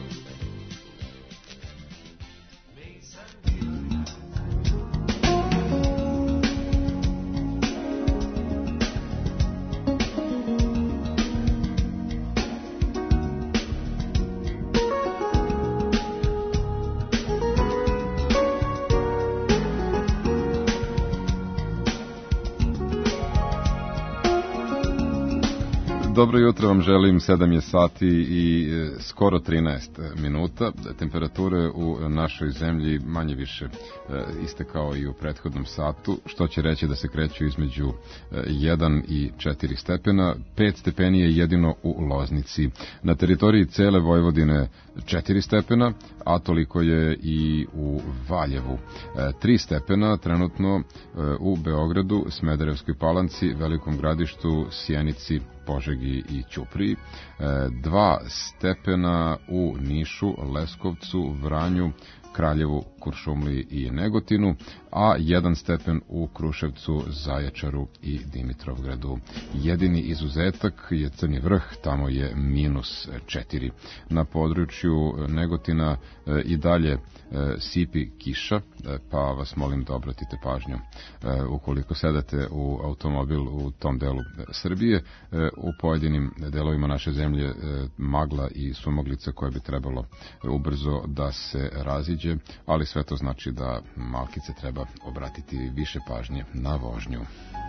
Dobro jutro vam želim, sedam je sati i skoro trinaest minuta. Temperature u našoj zemlji manje više iste kao i u prethodnom satu, što će reći da se kreću između jedan i četiri stepena. pet stepeni je jedino u Loznici. Na teritoriji cele Vojvodine četiri stepena, a toliko je i u Valjevu. tri stepena trenutno u Beogradu, Smederevskoj Palanci, Velikom Gradištu, Sjenici, Požegi i Ćupriji, dva stepena u Nišu, Leskovcu, Vranju, Kraljevu, Kuršumliji i Negotinu, a jedan stepen u Kruševcu, Zaječaru i Dimitrovgradu. Jedini izuzetak je Crni Vrh, tamo je minus četiri. Na području Negotina i dalje sipi kiša, pa vas molim da obratite pažnju. Ukoliko sedate u automobil u tom delu Srbije, u pojedinim delovima naše zemlje magla i sumoglica koje bi trebalo ubrzo da se raziđe, ali sve to znači da malkice treba obratiti više pažnje na vožnju.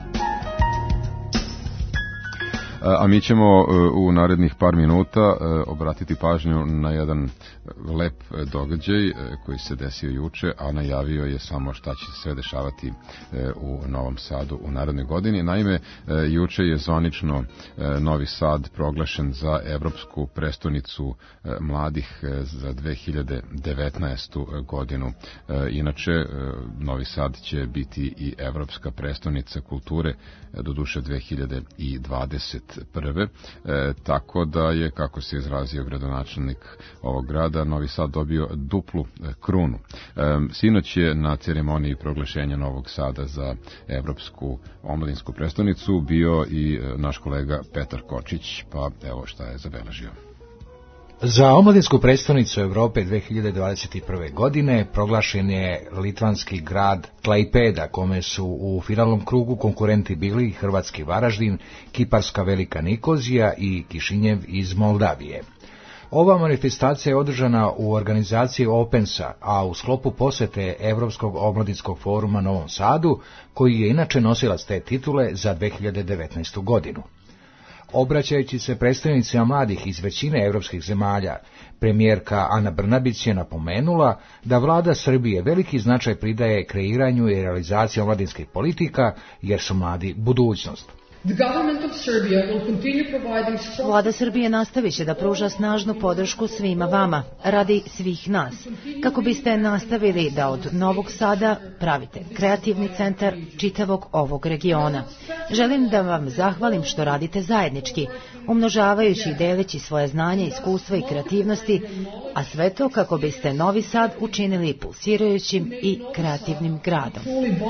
A mi ćemo u narednih par minuta obratiti pažnju na jedan lep događaj koji se desio juče, a najavio je samo šta će se sve dešavati u Novom Sadu u narednoj godini. Naime, juče je zvanično Novi Sad proglašen za evropsku prestonicu mladih za dve hiljade devetnaestu godinu. Inače, Novi Sad će biti i evropska prestonica kulture, doduše dve hiljade dvadeset prve. E, tako da je, kako se izrazio gradonačelnik ovog grada, Novi Sad dobio duplu krunu. E, sinoć je na ceremoniji proglašenja Novog Sada za evropsku omladinsku prestonicu bio i naš kolega Petar Kočić, pa evo šta je zabeležio. Za omladinsku predstavnicu Evrope dve hiljade dvadeset prve. godine proglašen je litvanski grad Klaipeda, kome su u finalnom krugu konkurenti bili hrvatski Varaždin, kiparska Velika Nikozija i Kišinjev iz Moldavije. Ova manifestacija je održana u organizaciji Opensa, a u sklopu posete Evropskog omladinskog foruma Novom Sadu, koji je inače nosilac te titule za dve hiljade devetnaestu. godinu. Obraćajući se predstavnicima mladih iz većine evropskih zemalja, premijerka Ana Brnabić je napomenula da vlada Srbije veliki značaj pridaje kreiranju i realizaciji omladinskih politika, jer su mladi budućnost. Vlada Srbije nastavit će da pruža snažnu podršku svima vama, radi svih nas, kako biste nastavili da od Novog Sada pravite kreativni centar čitavog ovog regiona. Želim da vam zahvalim što radite zajednički, umnožavajući i deleći svoje znanje, iskustva i kreativnosti, a sve to kako biste Novi Sad učinili pulsirajućim i kreativnim gradom.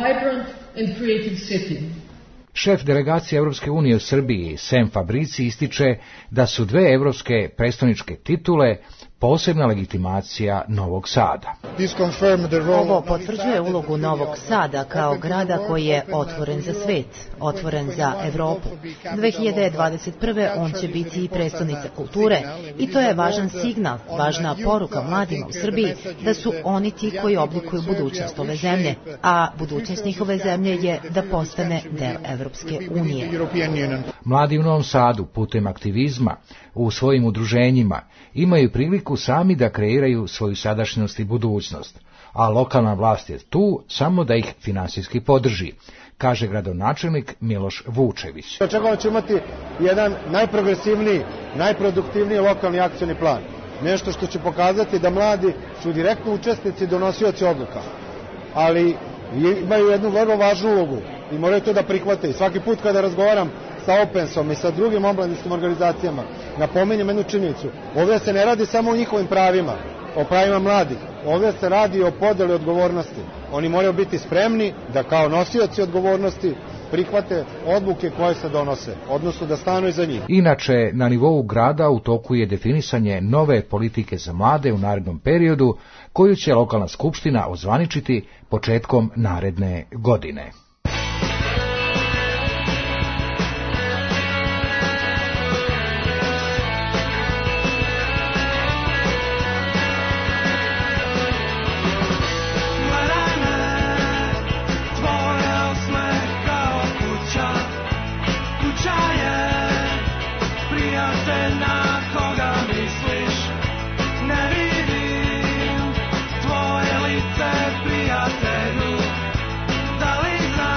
Šef delegacije Evropske unije u Srbiji, Sem Fabrici, ističe da su dve evropske prestoničke titule posebna legitimacija Novog Sada. Ovo potvrđuje ulogu Novog Sada kao grada koji je otvoren za svet, otvoren za Evropu. dve hiljade dvadeset prve. on će biti i prestonica kulture i to je važan signal, važna poruka mladima u Srbiji da su oni ti koji oblikuju budućnost ove zemlje, a budućnost njihove zemlje je da postane deo Evropske unije. Mladi u Novom Sadu putem aktivizma u svojim udruženjima imaju priliku sami da kreiraju svoju sadašnjost i budućnost, a lokalna vlast je tu samo da ih finansijski podrži, kaže gradonačelnik Miloš Vučević. Očekujemo ćemo imati jedan najprogresivniji, najproduktivniji lokalni akcioni plan. Nešto što će pokazati da mladi su direktno učesnici i donosioci odluka, ali imaju jednu vrlo važnu ulogu i moraju to da prihvate. I svaki put kada razgovaram sa Opensom i sa drugim omladinskim organizacijama, napominjem jednu činjenicu. Ovdje se ne radi samo o njihovim pravima, o pravima mladih. Ovdje se radi o podeli odgovornosti. Oni moraju biti spremni da kao nosioci odgovornosti prihvate odluke koje se donose, odnosno da stanu iza njih. Inače, na nivou grada u toku je definisanje nove politike za mlade u narednom periodu, koju će lokalna skupština ozvaničiti početkom naredne godine. Tvoje lice, prijatelju, da li znaš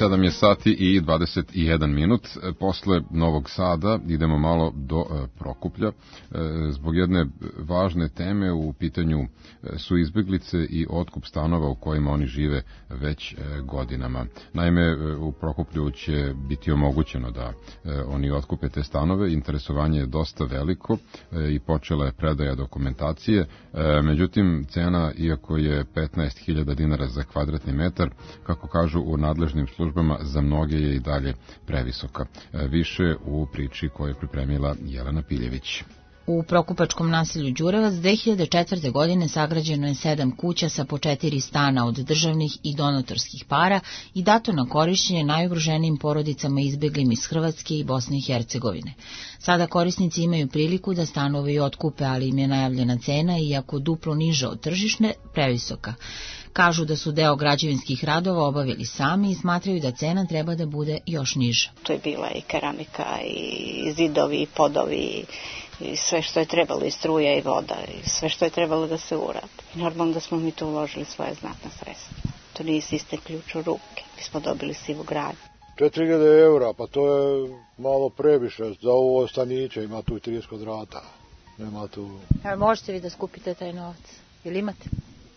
sedam je sati i dvadeset jedan minut. Posle Novog Sada idemo malo do Prokuplja. Zbog jedne važne teme u pitanju su izbeglice i otkup stanova u kojima oni žive već godinama. Naime, u Prokuplju će biti omogućeno da oni otkupe te stanove. Interesovanje je dosta veliko i počela je predaja dokumentacije. Međutim, cena, iako je petnaest hiljada dinara za kvadratni metar, kako kažu u nadležnim službama, za mnoge je i dalje previsoka. Više u priči koju je pripremila Jelena Piljević. U prokupačkom naselju Đurevac dve hiljade četvrte. godine sagrađeno je sedam kuća sa po četiri stana od državnih i donatorskih para i dato na korišćenje najugroženijim porodicama izbeglim iz Hrvatske i Bosne i Hercegovine. Sada korisnici imaju priliku da stanove i otkupe, ali im je najavljena cena, iako duplo niža od tržišne, previsoka. Kažu da su deo građevinskih radova obavili sami i smatraju da cena treba da bude još niža. To je bila i keramika, i zidovi, i podovi, i sve što je trebalo, i struja, i voda, i sve što je trebalo da se uradi. Normalno da smo mi tu uložili svoje znatna sredstva. To nije sistem ključ u ruke. Mi smo dobili sivu gradnju. četiri hiljade eura, pa to je malo previše za ovo staniće, ima tu i trideset kvadrata. Nema tu... A možete vi da skupite taj novac? Ili imate?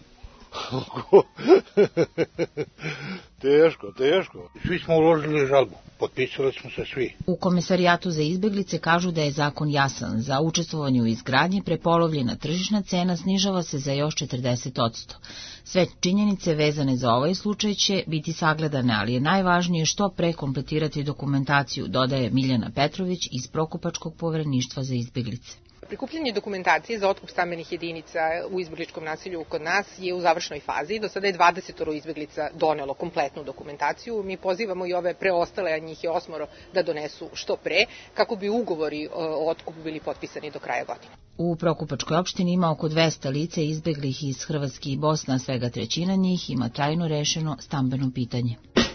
Teško, teško. Svi smo uložili žalbu, potpisali smo se svi. U Komisarijatu za izbeglice kažu da je zakon jasan. Za učestvovanje u izgradnji prepolovljena tržišna cena snižava se za još četrdeset odsto. Sve činjenice vezane za ovaj slučaj će biti sagledane, ali je najvažnije što pre kompletirati dokumentaciju, dodaje Miljana Petrović iz Prokupačkog povereništva za izbeglice. Prikupljanje dokumentacije za otkup stambenih jedinica u izbegličkom naselju kod nas je u završnoj fazi. Do sada je dvadeset izbeglica donelo kompletnu dokumentaciju. Mi pozivamo i ove preostale, a njih je osmoro, da donesu što pre, kako bi ugovori o otkupu bili potpisani do kraja godine. U Prokupačkoj opštini ima oko dvesta lica izbeglih iz Hrvatske i Bosne, a svega trećina njih ima trajno rešeno stambeno pitanje.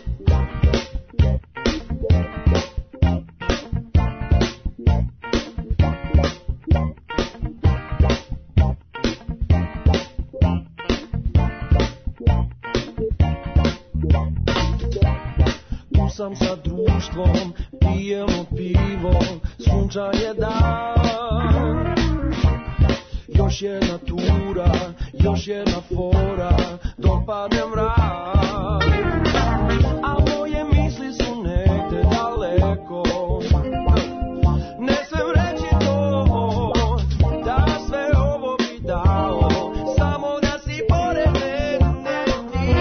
Sam sa društvom, pijemo pivo, sunčan je dan. Još jedna tura, još jedna fora, dok padne mrak. A moje misli su negde daleko, ne smem reći to, da sve ovo bi dao, samo da si pored mene ti.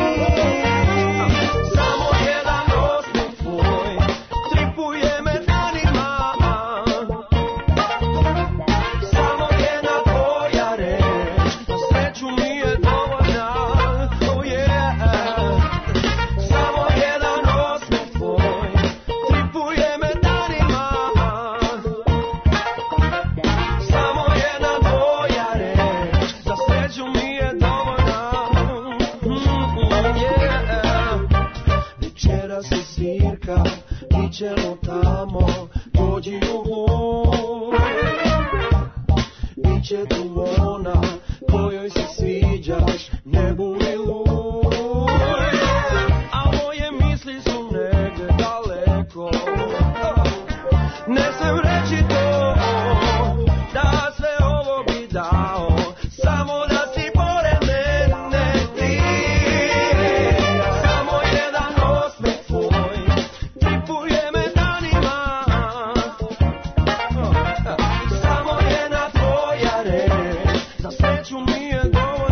Samo jedan osmeh tvoj tripuje me danima, samo jedna tvoja reč, na sreću mi je dovoljna, oh yeah. Samo jedan osmeh tvoj tripuje me danima, samo jedna tvoja reč, za sreću mi je dovoljna, mm, yeah. Večera se svirka, mi ćemo tamo, dođi u hoj. Biće tu ona, kojoj se sviđaš, ne budi luj. A moje misli su negde daleko, ne smem reći to, da sve ovo bi dao, samo da si pored mene ti. Samo jedan osmeh tvoj tripuje me danima, samo jedna tvoja reč, za sreću mi je dovoljna.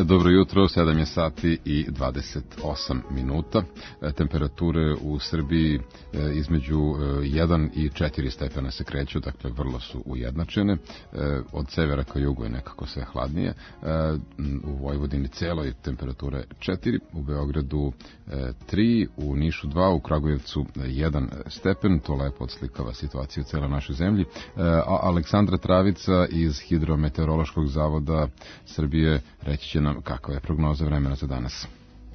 Dobro jutro, sedam je sati i dvadeset osam minuta. Temperature u Srbiji između jedan i četiri stepena se kreću, dakle vrlo su ujednačene. Od severa ka jugu je nekako sve hladnije. U Vojvodini celoj temperature četiri, u Beogradu tri, u Nišu dva, u Kragujevcu jedan stepen. To lepo odslikava situaciju u celoj našoj zemlji. A Aleksandra Travica iz Hidrometeorološkog zavoda Srbije reći će nam kakva je prognoza vremena za danas.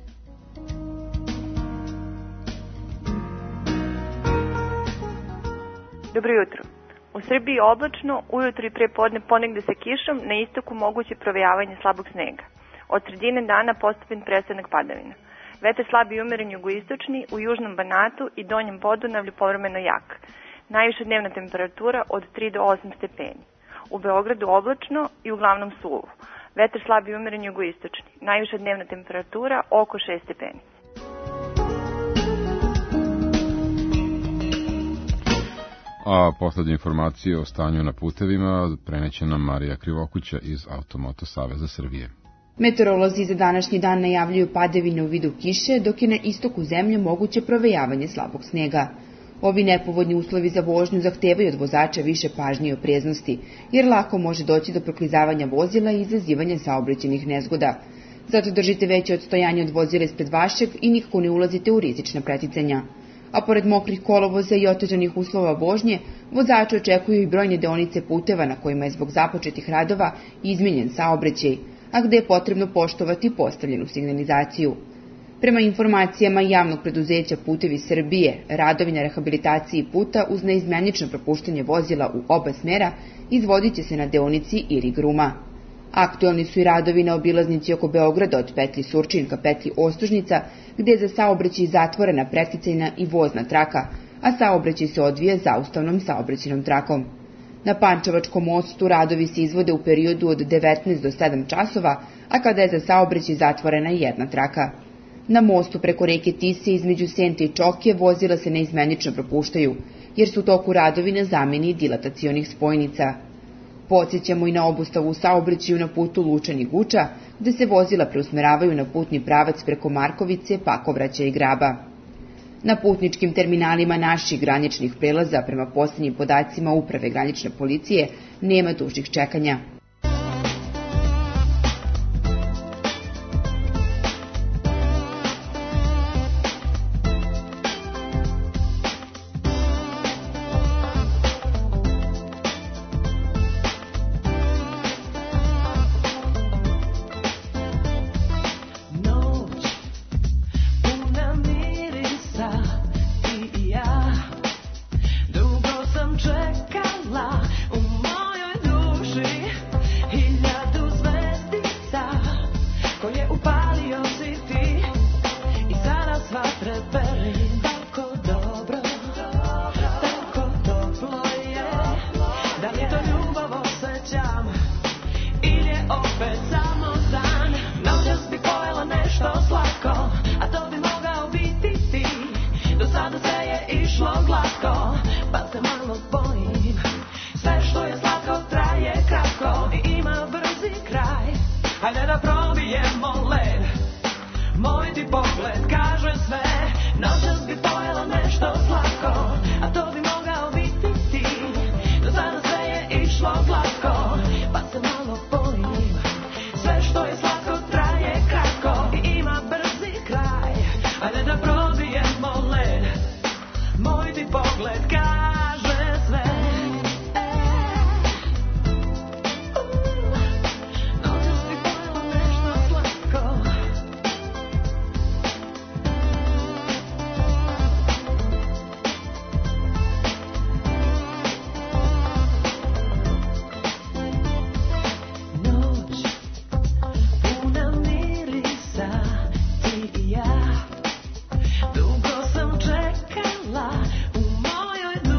Dobro jutro. U Srbiji oblačno, ujutro i pre podne ponegde sa kišom, na istoku moguće provejavanje slabog snega. Od sredine dana postepen prestanak padavina. Vetar slab i umeren jugoistočni, u južnom Banatu i donjem Podunavlju povremeno jak. Najviša dnevna temperatura od tri do osam stepeni. U Beogradu oblačno i uglavnom suvo. Vetar slab i umeren jugoistočni. Najviša dnevna temperatura oko šest stepeni. A poslednje informacije o stanju na putevima preneće nam Marija Krivokuća iz Automoto Saveza Srbije. Meteorolozi za današnji dan najavljuju padavine u vidu kiše, dok je na istoku zemlje moguće provejavanje slabog snega. Ovi nepovoljni uslovi za vožnju zahtevaju od vozača više pažnje i opreznosti, jer lako može doći do proklizavanja vozila i izazivanja saobraćajnih nezgoda. Zato držite veće odstojanje od vozila ispred vašeg i nikako ne ulazite u rizična preticanja. A pored mokrih kolovoza i otežanih uslova vožnje, vozači očekuju i brojne deonice puteva na kojima je zbog započetih radova izmenjen saobraćaj, a gde je potrebno poštovati postavljenu signalizaciju. Prema informacijama javnog preduzeća Putevi Srbije, radovi na rehabilitaciji puta uz neizmenično propuštanje vozila u oba smera izvodit će se na deonici Irig-Ruma. Aktuelni su i radovi na obilaznici oko Beograda od petlji Surčin ka petlji Ostužnica, gde je za saobraćaj zatvorena preticajna i vozna traka, a saobraćaj se odvija zaustavnom saobraćajnom trakom. Na Pančevačkom mostu radovi se izvode u periodu od devetnaest do sedam časova, a kada je za saobraćaj zatvorena jedna traka. Na mostu preko reke Tise između Sente i Čoke vozila se neizmenično propuštaju, jer su u toku radovi na zameni dilatacionih spojnica. Podsjećamo i na obustavu u saobraćaju na putu Lučani i Guča, gde se vozila preusmeravaju na putni pravac preko Markovice, Pakovraća i Graba. Na putničkim terminalima naših graničnih prelaza, prema posljednjim podacima Uprave granične policije, nema dužih čekanja. Dugo sam čekala u mojoj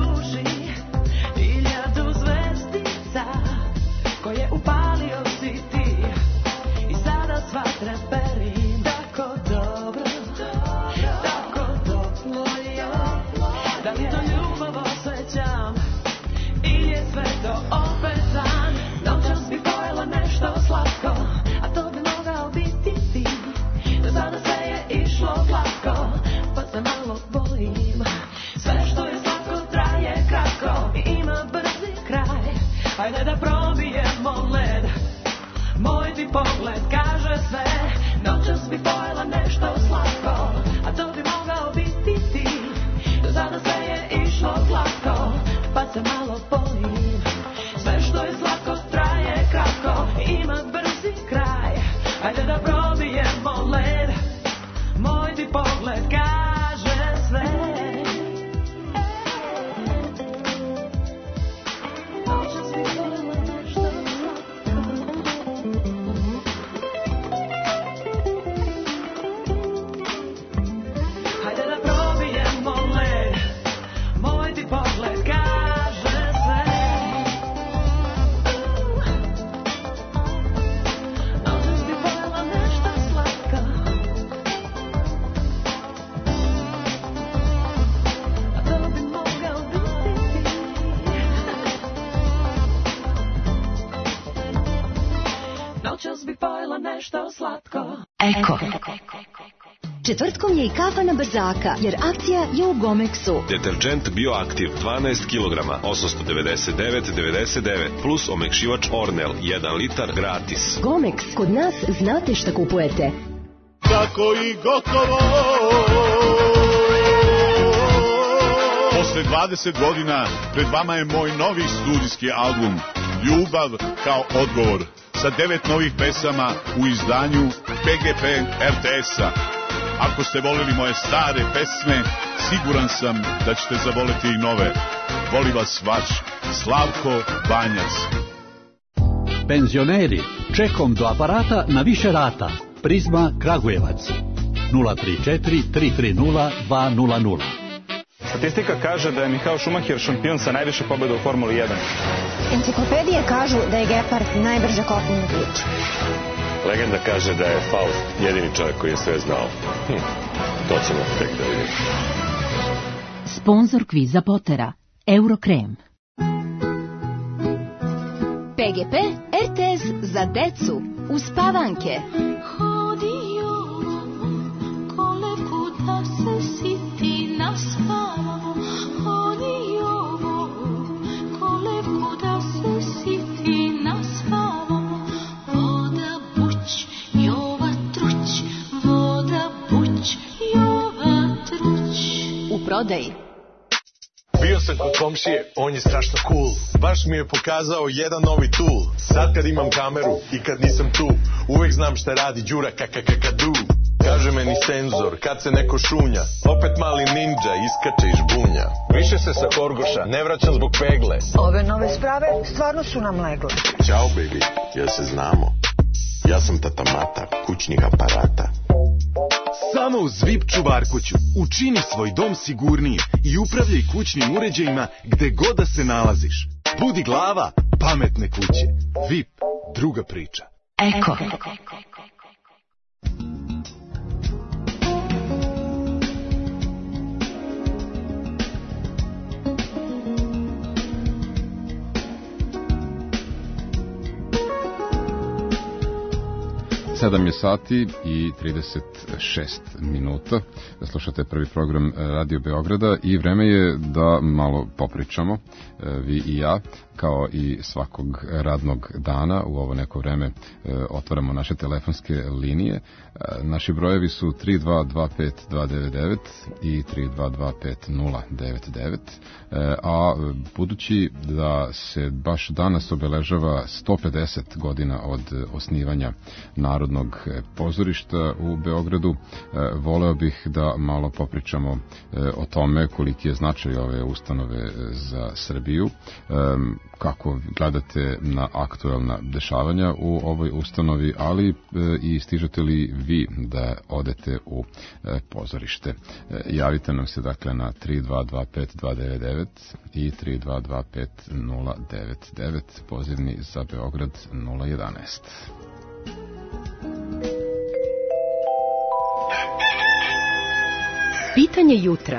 bi pojela nešto slatko. Eko. Četvrtkom je i kafa na brzaka, jer akcija je u Gomexu. Deterđent Bioaktiv dvanaest kilograma, osamsto devedeset devet devedeset devet, plus omekšivač Ornel, jedan litar, gratis. Gomex, kod nas znate šta kupujete. Tako i gotovo. Posle dvadeset godina pred vama je moj novi studijski album Ljubav kao odgovor, sa devet novih pesama u izdanju P G P R T S-a. Ako ste volili moje stare pesme, siguran sam da ćete zavoleti i nove. Voli vas vaš Slavko Banjac. Penzioneri, čekom do aparata na više rata. Prizma Kragujevac. nula tri četiri tri tri nula dva nula nula. Statistika kaže da je Michael Schumacher šampion sa najviše pobjeda u Formuli jedan. Enciklopedije kažu da je Gepard najbrže kopneni ključ. Legenda kaže da je Faust jedini čovjek koji je sve znao. Hm, to ćemo tek da vidimo. Sponzor kviza Potera, Eurokrem. P G P R T S za decu, uspavanke. Hodio kolevku da se siti naspavamo. Hodio kolevku da se siti naspavamo. Voda buć, Jova truć, voda buć, Jova truć. U prodaji. Bio sam kod komšije, on je strašno cool. Baš mi je pokazao jedan novi tool. Sad kad imam kameru i kad nisam tu, uvek znam šta radi Đura kakakakadu. Kaže meni senzor, kad se neko šunja, opet mali ninja iskače iz žbunja. Više se sa Horgoša, ne vraćam zbog pegle. Ove nove sprave stvarno su nam legle. Ćao baby, jel se znamo? Ja sam tata Mata, kućnih aparata. Samo u Zvip čuvarkuću učini svoj dom sigurnijim i upravljaj kućnim uređajima gde god da se nalaziš. Budi glava pametne kuće. Vip, druga priča. Eko. sedam je sati i trideset šest minuta. Slušate prvi program Radio Beograda i vreme je da malo popričamo, vi i ja, kao i svakog radnog dana. U ovo neko vreme otvaramo naše telefonske linije. Naši brojevi su tri dva dva pet dva devet devet i tri dva dva pet nula devet devet, a budući da se baš danas obeležava sto pedeset godina od osnivanja Narodnog pozorišta u Beogradu, voleo bih da malo popričamo o tome koliki je značaj ove ustanove za Srbiju, kako gledate na aktuelna dešavanja u ovoj ustanovi, ali i stižete li vi da odete u pozorište. Javite nam se dakle na tri dva dva pet dva devet devet i tri dva dva pet nula devet devet, pozivni za Beograd nula jedanaest. Pitanje jutra.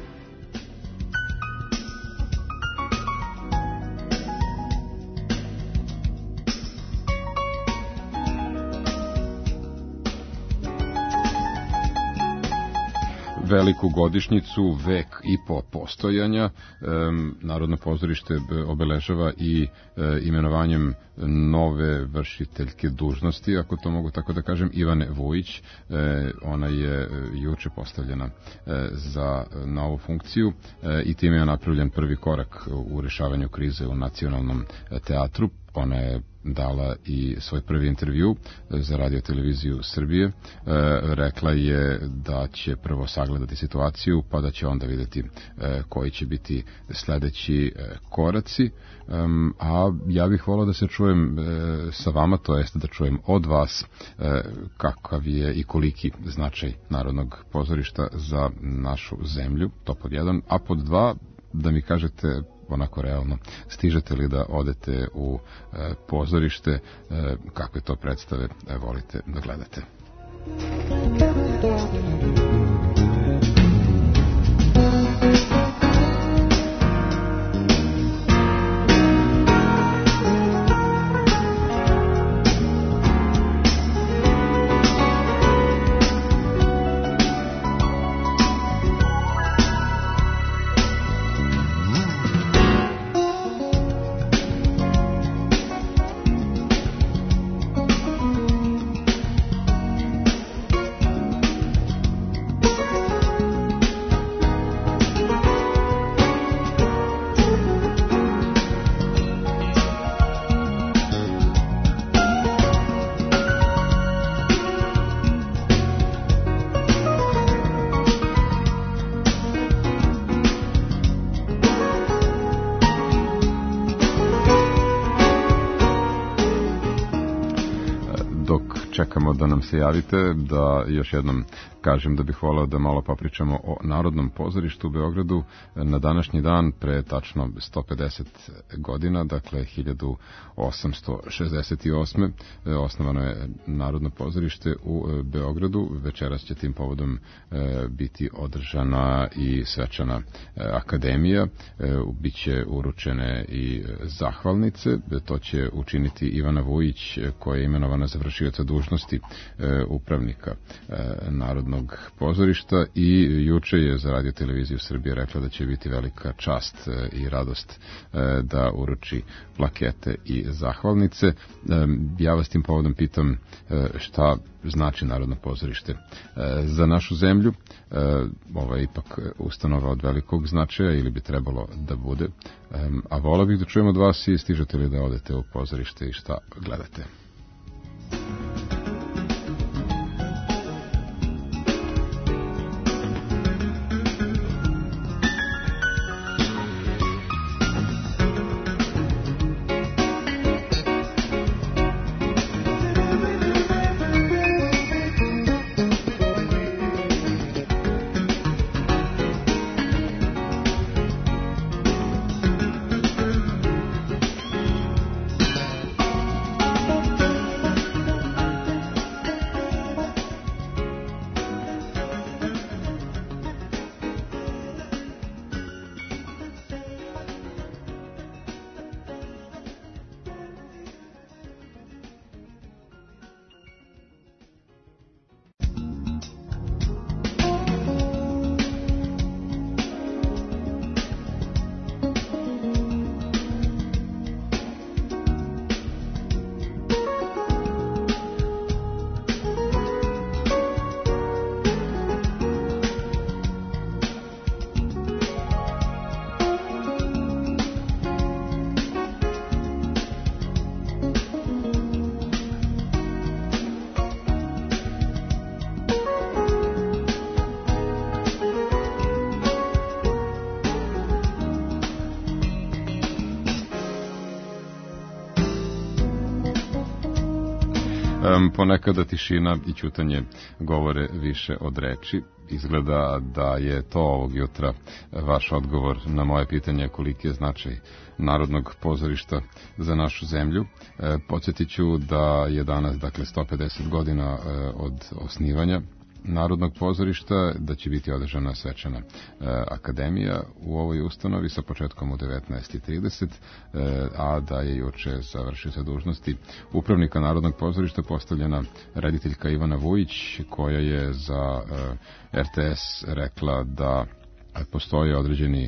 Veliku godišnjicu, vek i po postojanja, Narodno pozorište obeležava i imenovanjem nove vršiteljke dužnosti, ako to mogu tako da kažem, Ivane Vujić. Ona je juče postavljena za novu funkciju i time je napravljen prvi korak u rešavanju krize u Nacionalnom teatru. Ona je dala i svoj prvi intervju za Radio televiziju Srbije. E, rekla je da će prvo sagledati situaciju, pa da će onda vidjeti e, koji će biti sledeći e, koraci. E, a ja bih volao da se čujem e, sa vama, to jeste da čujem od vas e, kakav je i koliki značaj Narodnog pozorišta za našu zemlju, to pod jedan, a pod dva da mi kažete onako realno, stižete li da odete u e, pozorište, e, kakve to predstave e, volite da gledate. čekamo da nam se javite, da još jednom kažem da bih voleo da malo popričamo o Narodnom pozorištu u Beogradu. Na današnji dan, pre tačno sto pedeset godina, dakle hiljadu osamsto šezdeset osme. osnovano je Narodno pozorište u Beogradu. Večeras će tim povodom biti održana i svečana akademija. Biće uručene i zahvalnice. To će učiniti Ivana Vujić, koja je imenovana za vršioca dužnosti upravnika Narodnog pozorišta, i juče je za Radio televiziju Srbije rekla da će biti velika čast i radost da uruči plakete i zahvalnice. Ja vas tim povodom pitam šta znači Narodno pozorište za našu zemlju. Ovo je ipak ustanova od velikog značaja, ili bi trebalo da bude, a volao bih da čujem od vas i stižete li da odete u pozorište i šta gledate. Ponekada tišina i ćutanje govore više od reči. Izgleda da je to ovog jutra vaš odgovor na moje pitanje koliki je značaj Narodnog pozorišta za našu zemlju. E, podsjetit ću da je danas, dakle, sto pedeset godina od osnivanja Narodnog pozorišta, da će biti održana svečana e, akademija u ovoj ustanovi sa početkom u devetnaest i trideset, e, a da je juče za vršioca dužnosti upravnika Narodnog pozorišta postavljena rediteljka Ivana Vujić, koja je za e, R T S rekla da postoje određeni e,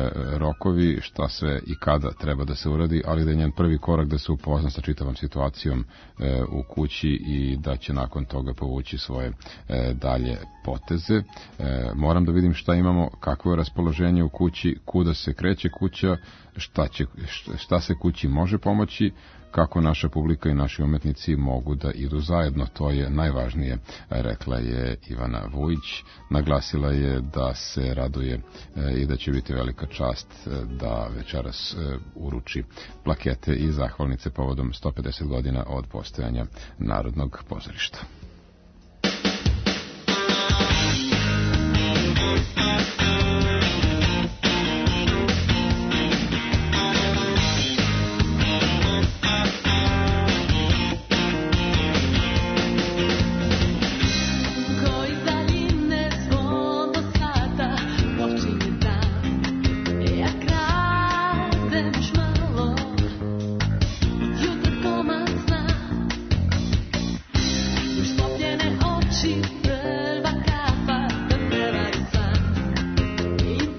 rokovi šta sve i kada treba da se uradi, ali da je njen prvi korak da se upozna sa čitavom situacijom e, u kući i da će nakon toga povući svoje e, dalje poteze. E, moram da vidim šta imamo, kakvo je raspoloženje u kući, kuda se kreće kuća, šta, će, šta se kući može pomoći, kako naša publika i naši umetnici mogu da idu zajedno. To je najvažnije, rekla je Ivana Vujić. Naglasila je da se raduje i da će biti velika čast da večeras uruči plakete i zahvalnice povodom sto pedeset godina od postojanja Narodnog pozorišta. Prva kafa, prva san i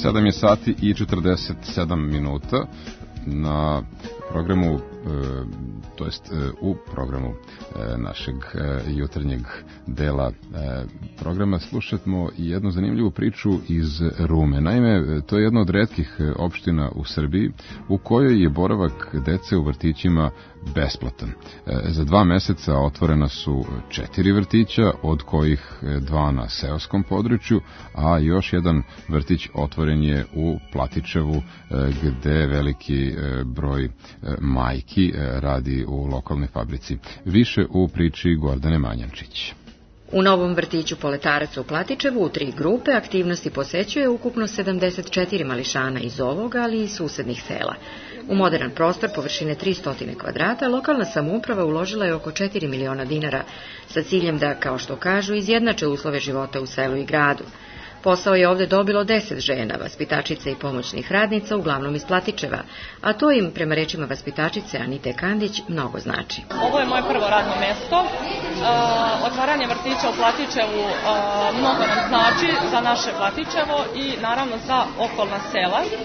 sedam je sati i četrdeset sedam minuta. Na programu, to jest u programu našeg jutarnjeg dela programa slušamo jednu zanimljivu priču iz Rume. Naime, to je jedna od retkih opština u Srbiji u kojoj je boravak dece u vrtićima besplatan. Za dva meseca otvorena su četiri vrtića, od kojih dva na seoskom području, a još jedan vrtić otvoren je u Platičevu, gde veliki broj majki radi u lokalnoj fabrici. Više u priči Gordane Manjančić. U novom vrtiću Poletarac u Platičevu u tri grupe aktivnosti posećuje ukupno sedamdeset četiri mališana iz ovog, ali i susednih sela. U modern prostor površine tristo kvadrata lokalna samouprava uložila je oko četiri miliona dinara sa ciljem da, kao što kažu, izjednače uslove života u selu i gradu. Posao je ovde dobilo deset žena, vaspitačica i pomoćnih radnica, uglavnom iz Platičeva, a to im, prema rečima vaspitačice Anite Kandić, mnogo znači. Ovo je moje prvo radno mesto. E, otvaranje vrtića u Platičevu e, mnogo nam znači za naše Platičevo i naravno za okolna sela. E,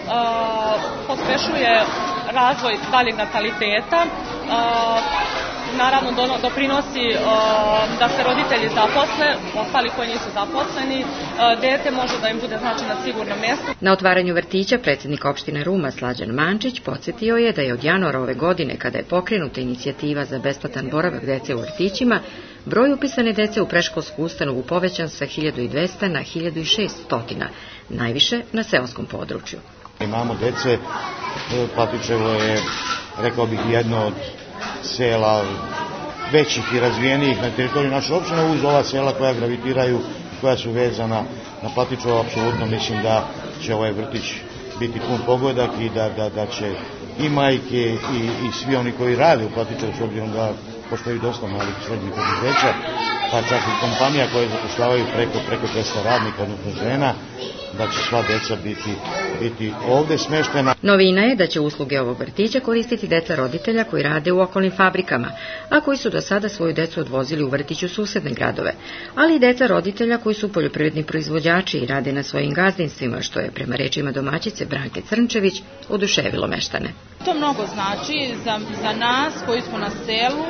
pospešuje razvoj daljeg nataliteta, e, naravno doprinosi da se roditelji zaposle, ostali koji nisu zaposleni, dete može da im bude znači na sigurnom mjestu. Na otvaranju vrtića predsjednik opštine Ruma Slađan Mančić podsjetio je da je od januara ove godine, kada je pokrenuta inicijativa za besplatan boravak dece u vrtićima, broj upisane dece u predškolsku ustanovu povećan sa hiljadu dvesta na hiljadu šessto, najviše na seoskom području. Imamo dece, Platičevo je, rekao bih, jedno od sela većih i razvijenijih na teritoriju naše opštine, uz ova sela koja gravitiraju, koja su vezana na Platičevo. Apsolutno mislim da će ovaj vrtić biti pun pogodak i da, da, da će i majke i, i svi oni koji rade u Platičevu, s obzirom da postoji dosta malih srednjih preduzeća, pa čak i kompanija koje zapošljavaju preko, preko dvesta radnika, odnosno žena, da će sva deca biti, biti ovde smeštena. Novina je da će usluge ovog vrtića koristiti deca roditelja koji rade u okolnim fabrikama, a koji su do sada svoju decu odvozili u vrtić u susedne gradove, ali i deca roditelja koji su poljoprivredni proizvođači i rade na svojim gazdinstvima, što je, prema rečima domaćice Branke Crnčević, oduševilo meštane. To mnogo znači za, za nas koji smo na selu,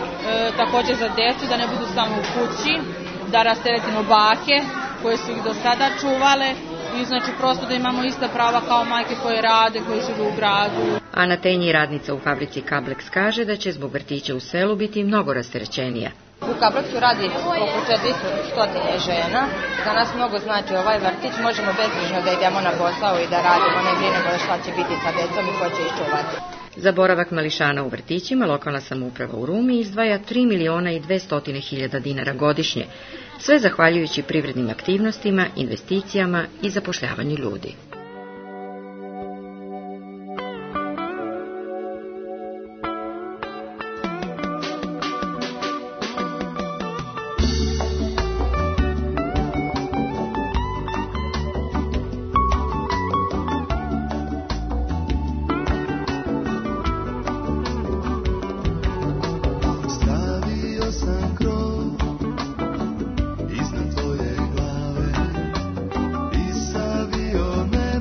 e, također za decu, da ne budu samo u kući, da rasteretimo bake koje su ih do sada čuvale i znači prosto da imamo ista prava kao majke koje rade, koje žive u gradu. Ana Tenji, radnica u fabrici Kablex, kaže da će zbog vrtića u selu biti mnogo rasterećenija. U Kablexu radi oko četiristo žena. Za nas mnogo znači ovaj vrtić, možemo bezbrižno da idemo na posao i da radimo, ne brinemo šta će biti sa decom i ko će iščuvati. Za boravak mališana u vrtićima lokalna samouprava u Rumi izdvaja tri miliona i dvesta hiljada dinara godišnje, sve zahvaljujući privrednim aktivnostima, investicijama i zapošljavanju ljudi. Iznad tvoje glave i savio me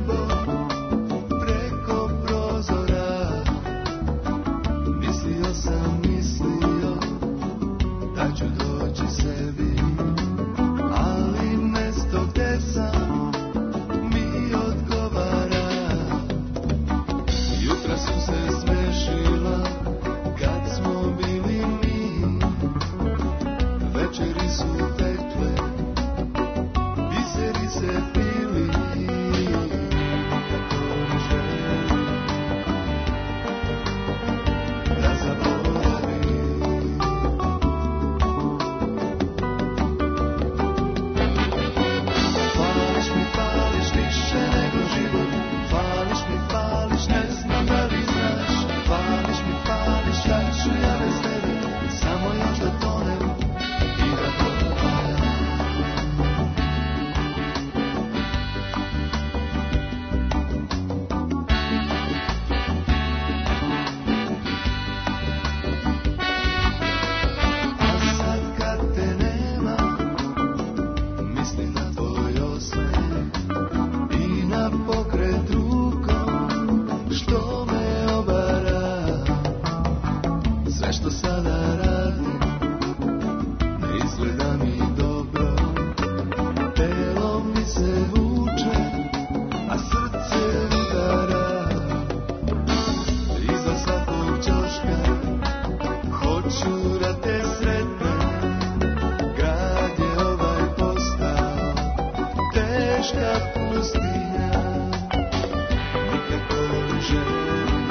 sada radim, ne izgleda mi dobro. Telo mi se vuče, a srce udara. Iza svakog ćoška hoću da te sretnem. Grad je ovaj postao teška pustinja. Nikako ne želim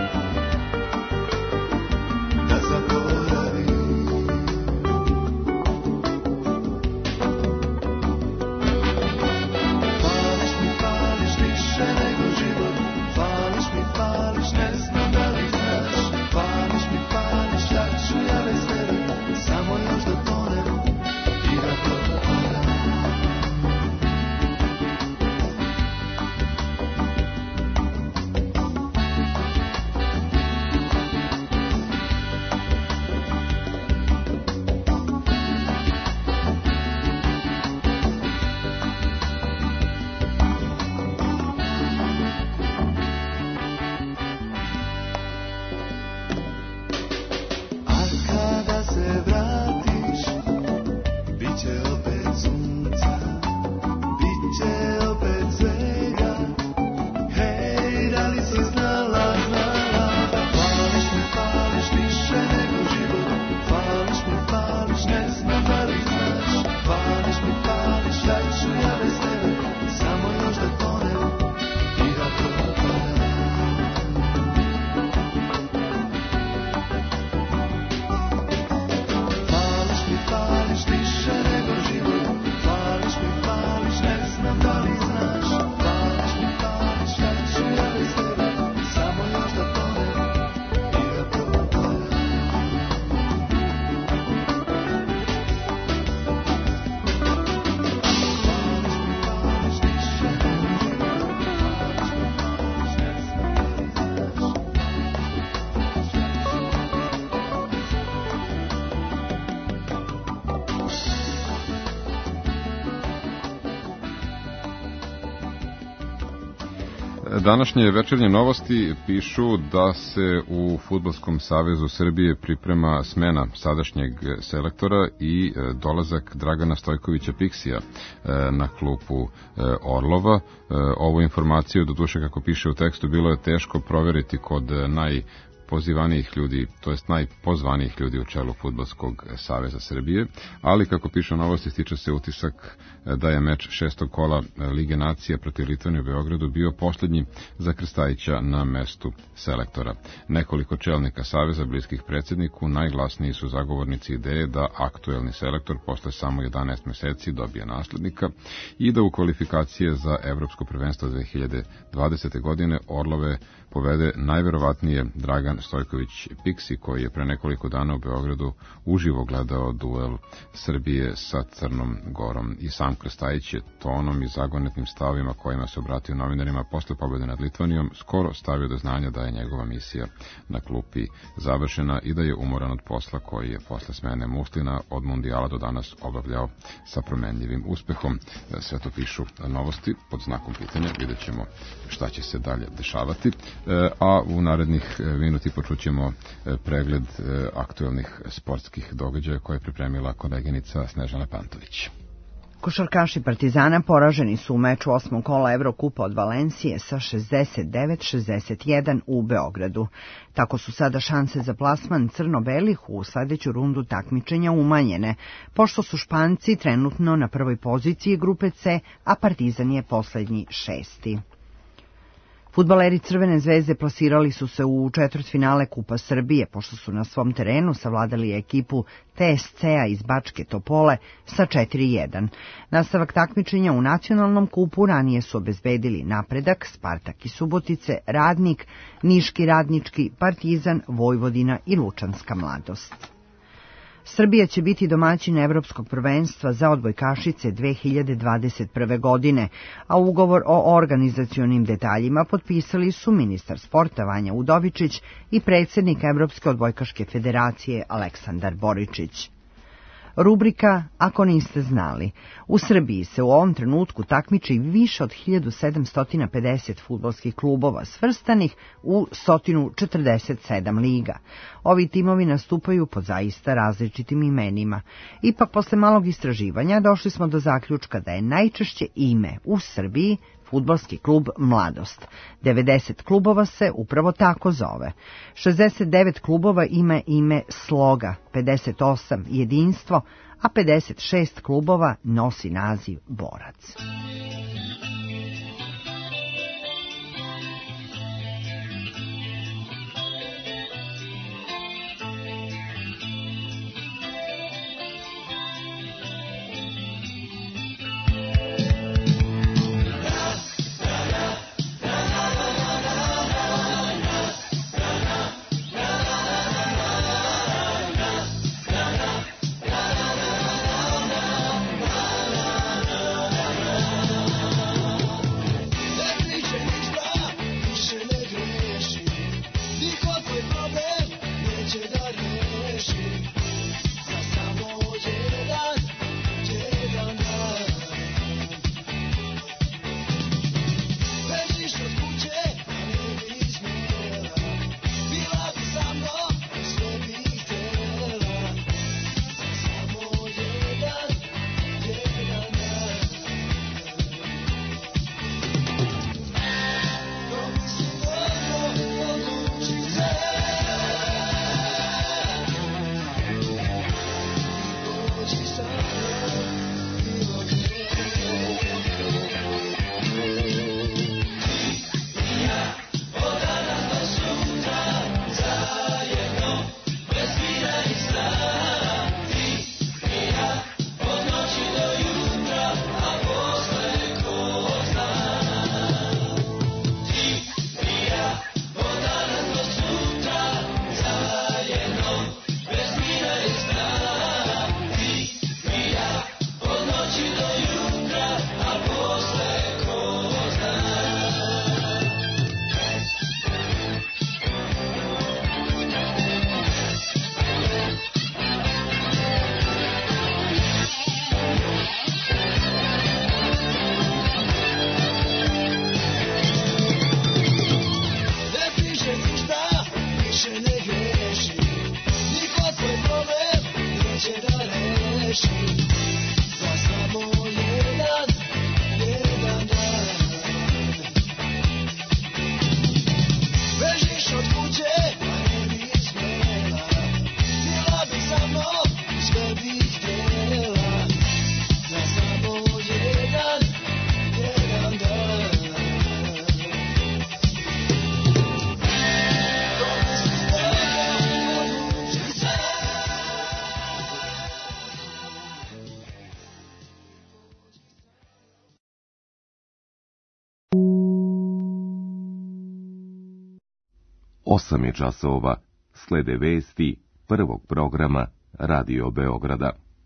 da zaboravim. Fališ mi, fališ više nego život. Fališ mi, fališ, ne znam da li znaš. Fališ mi, fališ, šta ću ja bez tebe. Samo još da tonem i da propadam. A kada se vratiš, bit će opet sunca, bit će opet svega. Hej, da li si znala, znala da fališ mi, fališ više nego život. Fališ mi, fališ, ne znam da li znaš. Fališ mi, fališ, šta ću ja bez tebe. Samo još da tonem i da propadam. Fališ mi, fališ više nego život. Fališ mi, fališ, ne znam da li znaš. Fališ mi, fališ, šta ću ja bez tebe. Samo još da tonem i da propadam. Fališ mi, fališ više nego život. Fališ mi, fališ, ne znam da li znaš. Današnje večernje novosti pišu da se u Fudbalskom savezu Srbije priprema smena sadašnjeg selektora i e, dolazak Dragana Stojkovića Piksija e, na klupu e, Orlova. E, ovu informaciju, doduše kako piše u tekstu, bilo je teško proveriti kod e, naj pozivanijih ljudi, to jest najpozvanijih ljudi u čelu Fudbalskog saveza Srbije, ali kako piše u novosti stiče se utisak da je meč šestog kola Lige nacija protiv Litvanije u Beogradu bio posljednji za Krstajića na mestu selektora. Nekoliko čelnika saveza bliskih predsjedniku najglasniji su zagovornici ideje da aktuelni selektor posle samo jedanaest meseci dobije naslednika i da u kvalifikacije za Evropsko prvenstvo dve hiljade dvadesete. godine Orlove povede najverovatnije Dragan Stojković Piksi, koji je pre nekoliko dana u Beogradu uživo gledao duel Srbije sa Crnom Gorom. I sam Krstajić je tonom i zagonetnim stavima kojima se obratio novinarima posle pobjede nad Litvanijom skoro stavio do znanja da je njegova misija na klupi završena i da je umoran od posla koji je posle smene Muslina od mundijala do danas obavljao sa promenljivim uspehom. Sve to pišu novosti pod znakom pitanja, vidjet ćemo šta će se dalje dešavati. A u narednih minuti počućemo pregled aktuelnih sportskih događaja koje je pripremila koleginica Snežana Pantović. Košarkaši Partizana poraženi su u meču osmog kola Evrokupa od Valencije sa šezdeset devet šezdeset jedan u Beogradu. Tako su sada šanse za plasman crno-belih u sledeću rundu takmičenja umanjene, pošto su Španci trenutno na prvoj poziciji grupe C, a Partizan je poslednji šesti. Fudbaleri Crvene zvezde plasirali su se u četvrtfinale Kupa Srbije, pošto su na svom terenu savladali ekipu T S C-a iz Bačke Topole sa četiri jedan. Nastavak takmičenja u nacionalnom kupu ranije su obezbedili Napredak, Spartak i Subotice, Radnik, Niški Radnički, Partizan, Vojvodina i Lučanska Mladost. Srbija će biti domaćin Evropskog prvenstva za odbojkašice dve hiljade dvadeset prve. godine, a ugovor o organizacionim detaljima potpisali su ministar sporta Vanja Udovičić i predsjednik Evropske odbojkaške federacije Aleksandar Boričić. Rubrika Ako niste znali. U Srbiji se u ovom trenutku takmiči više od hiljadu sedamsto pedeset fudbalskih klubova svrstanih u sto četrdeset sedam liga. Ovi timovi nastupaju pod zaista različitim imenima. Ipak, posle malog istraživanja došli smo do zaključka da je najčešće ime u Srbiji fudbalski klub Mladost. devedeset klubova se upravo tako zove. šezdeset devet klubova ima ime Sloga, pedeset osam Jedinstvo, a pedeset šest klubova nosi naziv Borac. Osam je časova, slede vesti prvog programa Radio Beograda.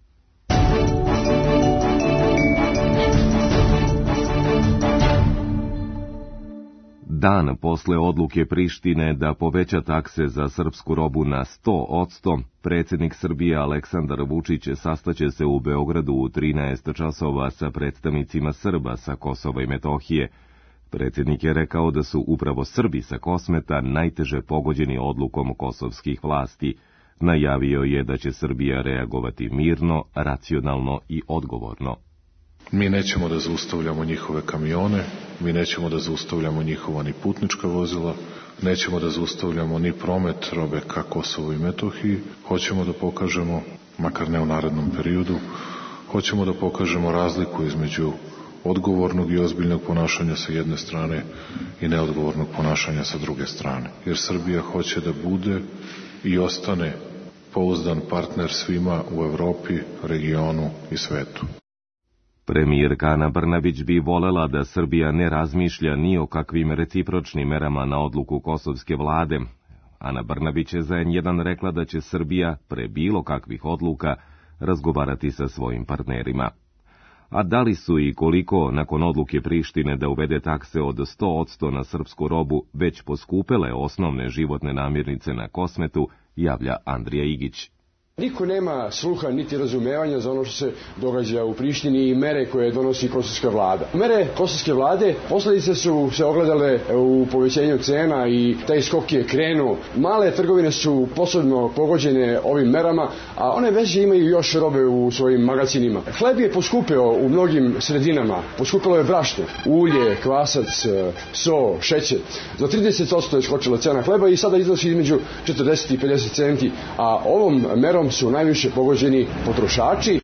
Dan posle odluke Prištine da poveća takse za srpsku robu na sto odsto, predsjednik Srbije Aleksandar Vučić sastaće se u Beogradu u trinaest časova sa predstavnicima Srba sa Kosova i Metohije. Predsjednik je rekao da su upravo Srbi sa Kosmeta najteže pogođeni odlukom kosovskih vlasti. Najavio je da će Srbija reagovati mirno, racionalno i odgovorno. Mi nećemo da zaustavljamo njihove kamione, mi nećemo da zaustavljamo njihova ni putnička vozila, nećemo da zaustavljamo ni promet robe ka Kosovu i Metohiji. Hoćemo da pokažemo, makar ne u narednom periodu, hoćemo da pokažemo razliku između odgovornog i ozbiljnog ponašanja sa jedne strane i neodgovornog ponašanja sa druge strane. Jer Srbija hoće da bude i ostane pouzdan partner svima u Evropi, regionu i svetu. Premijerka Ana Brnabić bi volela da Srbija ne razmišlja ni o kakvim recipročnim merama na odluku kosovske vlade. Ana Brnabić je za en jedan rekla da će Srbija, pre bilo kakvih odluka, razgovarati sa svojim partnerima. A da li su i koliko, nakon odluke Prištine da uvede takse od sto odsto na srpsku robu, već poskupele osnovne životne namirnice na Kosmetu, javlja Andrija Igić. Niko nema sluha niti razumevanja za ono što se događa u Prištini i mere koje donosi kosovska vlada. Mere kosovske vlade posljedice su se ogledale u povećanju cena i taj skok je krenuo. Male trgovine su posebno pogođene ovim merama, a one već imaju još robe u svojim magacinima. Hleb je poskupeo u mnogim sredinama. Poskupilo je brašno, ulje, kvasac, so, šećer. Za trideset posto je skočila cena hleba i sada iznosi između četrdeset i pedeset centi, a ovom merom su najviše pogođeni potrošači.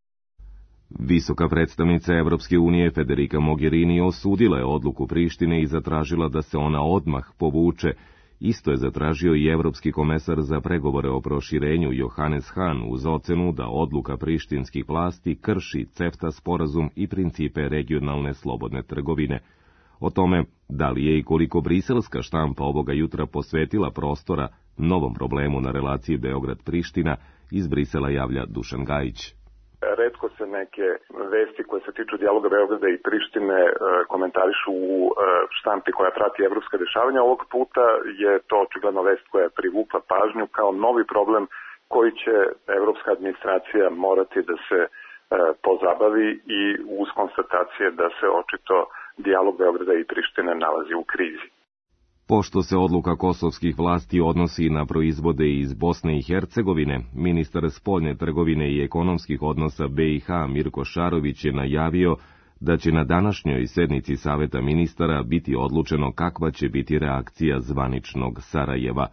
Visoka predstavnica Evropske unije Federica Mogherini osudila je odluku Prištine i zatražila da se ona odmah povuče. Isto je zatražio i Evropski komesar za pregovore o proširenju Johannes Hahn uz ocenu da odluka prištinskih vlasti krši CEFTA sporazum i principe regionalne slobodne trgovine. O tome da li je i koliko briselska štampa ovoga jutra posvetila prostora novom problemu na relaciji Beograd-Priština, iz Brisela javlja Dušan Gajić. Retko se neke vesti koje se tiču dijaloga Beograda i Prištine e, komentarišu u e, štampi koja prati evropska dešavanja. Ovog puta je to očigledno vest koja je privukla pažnju kao novi problem koji će evropska administracija morati da se e, pozabavi i uz konstatacije da se očito dijalog Beograda i Prištine nalazi u krizi. Pošto se odluka kosovskih vlasti odnosi na proizvode iz Bosne i Hercegovine, ministar spoljne trgovine i ekonomskih odnosa B i H Mirko Šarović je najavio da će na današnjoj sednici Saveta ministara biti odlučeno kakva će biti reakcija zvaničnog Sarajeva.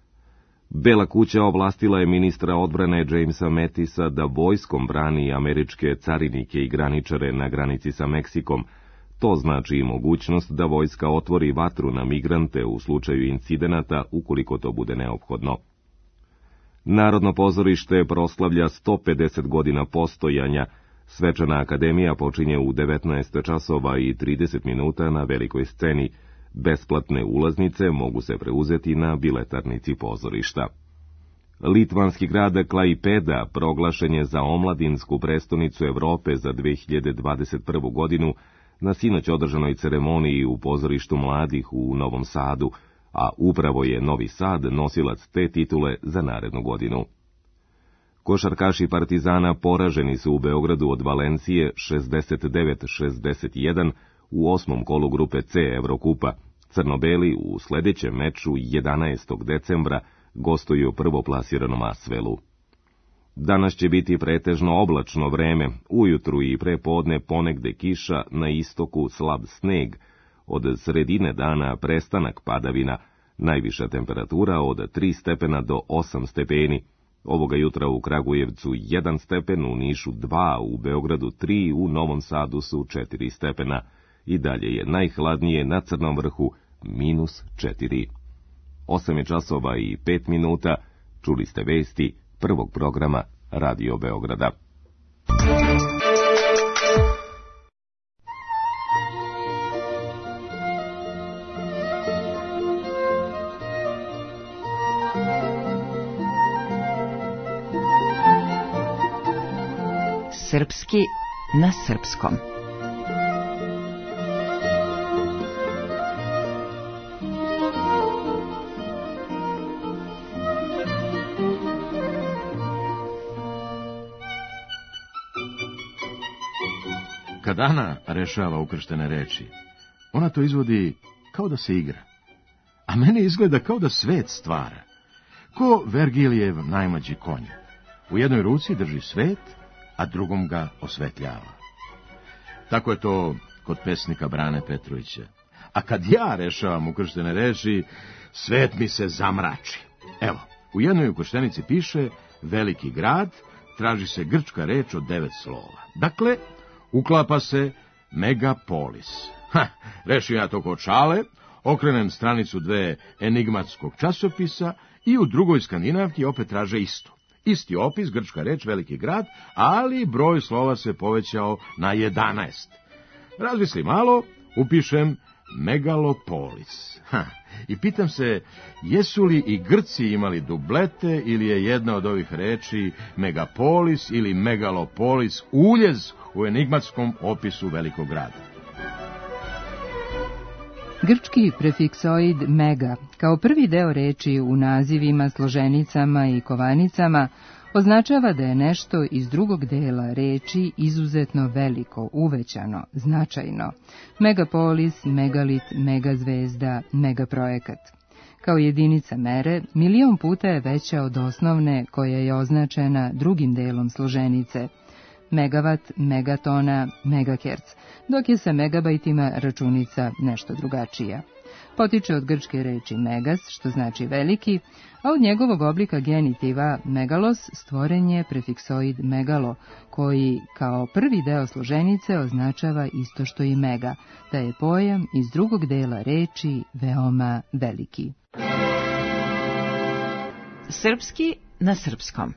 Bela kuća ovlastila je ministra odbrane Jamesa Mattisa da vojskom brani američke carinike i graničare na granici sa Meksikom. To znači i mogućnost da vojska otvori vatru na migrante u slučaju incidenata ukoliko to bude neophodno. Narodno pozorište proslavlja sto pedeset godina postojanja. Svečana akademija počinje u devetnaest časova i trideset minuta na velikoj sceni. Besplatne ulaznice mogu se preuzeti na biletarnici pozorišta. Litvanski grad Klaipeda proglašen je za omladinsku prestonicu Evrope za dve hiljade dvadeset prvu godinu na sinoć održanoj ceremoniji u pozorištu mladih u Novom Sadu, a upravo je Novi Sad nosilac te titule za narednu godinu. Košarkaši Partizana poraženi su u Beogradu od Valencije šezdeset devet šezdeset jedan u osmom kolu grupe C Evrokupa. Crnobeli u sljedećem meču jedanaestog decembra gostuju prvoplasiranom Asvelu. Danas će biti pretežno oblačno vreme, ujutru i prepodne ponegde kiša, na istoku slab sneg, od sredine dana prestanak padavina, najviša temperatura od tri stepena do osam stepeni. Ovoga jutra u Kragujevcu jedan stepen, u Nišu dva, u Beogradu tri, u Novom Sadu su četiri stepena. I dalje je najhladnije na Crnom vrhu, minus četiri. Osam je časova i pet minuta, čuli ste vesti prvog programa Radio Beograda. Srpski na srpskom. Kad Ana rešava ukrštene reči, ona to izvodi kao da se igra, a meni izgleda kao da svet stvara, ko Vergilijev najmlađi konj. U jednoj ruci drži svet, a drugom ga osvetljava. Tako je to kod pesnika Brane Petrovića. A kad ja rešavam ukrštene reči, svet mi se zamrači. Evo, u jednoj ukrštenici piše veliki grad, traži se grčka reč od devet slova. Dakle, uklapa se megapolis. Ha, rešio ja to kod šale, okrenem stranicu dve enigmatskog časopisa i u drugoj skandinavki opet traže isto. Isti opis, grčka reč, veliki grad, ali broj slova se povećao na jedanaest. Razmislim malo, upišem megalopolis. Ha, i pitam se, jesu li i Grci imali dublete ili je jedna od ovih reči megapolis ili megalopolis uljez u enigmatskom opisu velikog grada. Grčki prefiksoid mega, kao prvi deo reči u nazivima, složenicama i kovanicama, Označava da je nešto iz drugog dela reči izuzetno veliko, uvećano, značajno. Megapolis, megalit, megazvezda, megaprojekat. Kao jedinica mere, milion puta je veća od osnovne koja je označena drugim delom složenice. Megavat, megatona, megaherc, dok je sa megabajtima računica nešto drugačija. Potiče od grčke reči megas, što znači veliki, a od njegovog oblika genitiva megalos stvoren je prefiksoid megalo, koji kao prvi deo složenice označava isto što i mega, da je pojam iz drugog dela reči veoma veliki. Srpski na srpskom.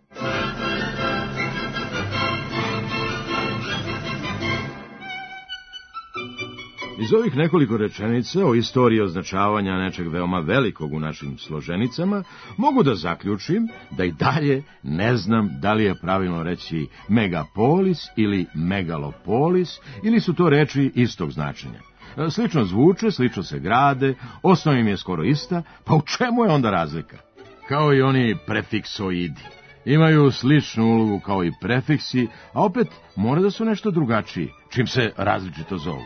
Iz ovih nekoliko rečenica o istoriji označavanja nečeg veoma velikog u našim složenicama mogu da zaključim da i dalje ne znam da li je pravilno reći megapolis ili megalopolis ili su to reči istog značenja. Slično zvuče, slično se grade, osnova im je skoro ista, pa u čemu je onda razlika? Kao i oni prefiksoidi. Imaju sličnu ulogu kao i prefiksi, a opet mora da su nešto drugačiji, čim se različito zovu.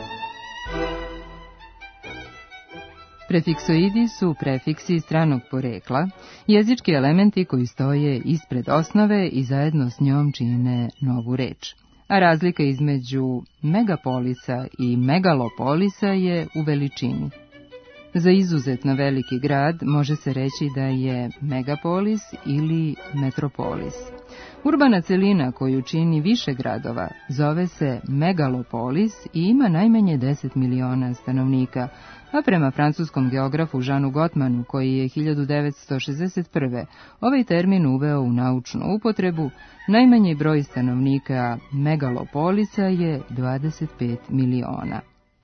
Prefiksoidi su prefiksi stranog porekla, jezički elementi koji stoje ispred osnove i zajedno s njom čine novu reč. A razlika između megapolisa i megalopolisa je u veličini. Za izuzetno veliki grad može se reći da je megapolis ili metropolis. Urbana celina koju čini više gradova zove se megalopolis i ima najmanje deset miliona stanovnika, a prema francuskom geografu Jeanu Gottmanu, koji je hiljadu devetsto šezdeset prve ovaj termin uveo u naučnu upotrebu, najmanji broj stanovnika megalopolisa je dvadeset pet miliona.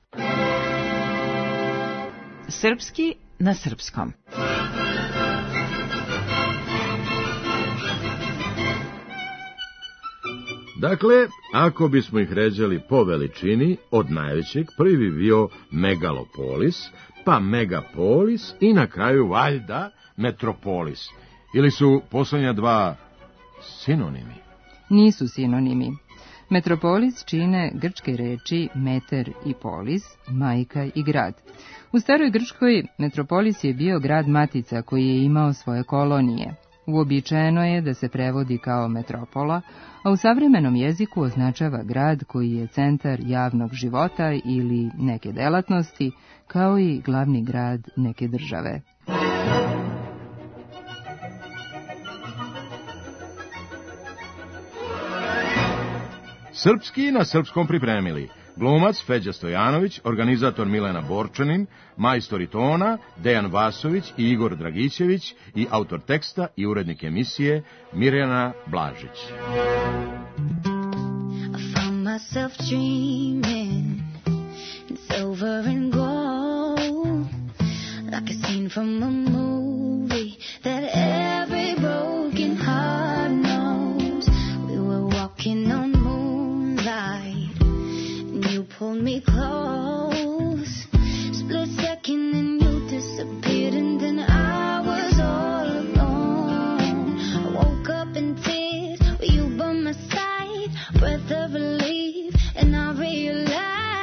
Srpski na srpskom. Dakle, ako bismo ih ređali po veličini, od najvećeg prvi bi bio megalopolis, pa megapolis i na kraju valjda metropolis. Ili su poslednja dva sinonimi? Nisu sinonimi. Metropolis čine grčke reči meter i polis, majka i grad. U staroj Grčkoj metropolis je bio grad matica koji je imao svoje kolonije. Uobičajeno je da se prevodi kao metropola, a u savremenom jeziku označava grad koji je centar javnog života ili neke delatnosti, kao i glavni grad neke države. Srpski na srpskom pripremili glumac Feđa Stojanović, organizator Milena Borčanin, majstori tona Dejan Vasović i Igor Dragićević i autor teksta i urednik emisije Mirjana Blažić. I found myself dreaming in silver and gold, like a scene from a movie that every broken heart knows. We were walking on moonlight, and you pulled me close. Split second and you disappeared, and then I was all alone. I woke up in tears with you by my side, breath of relief, and I realized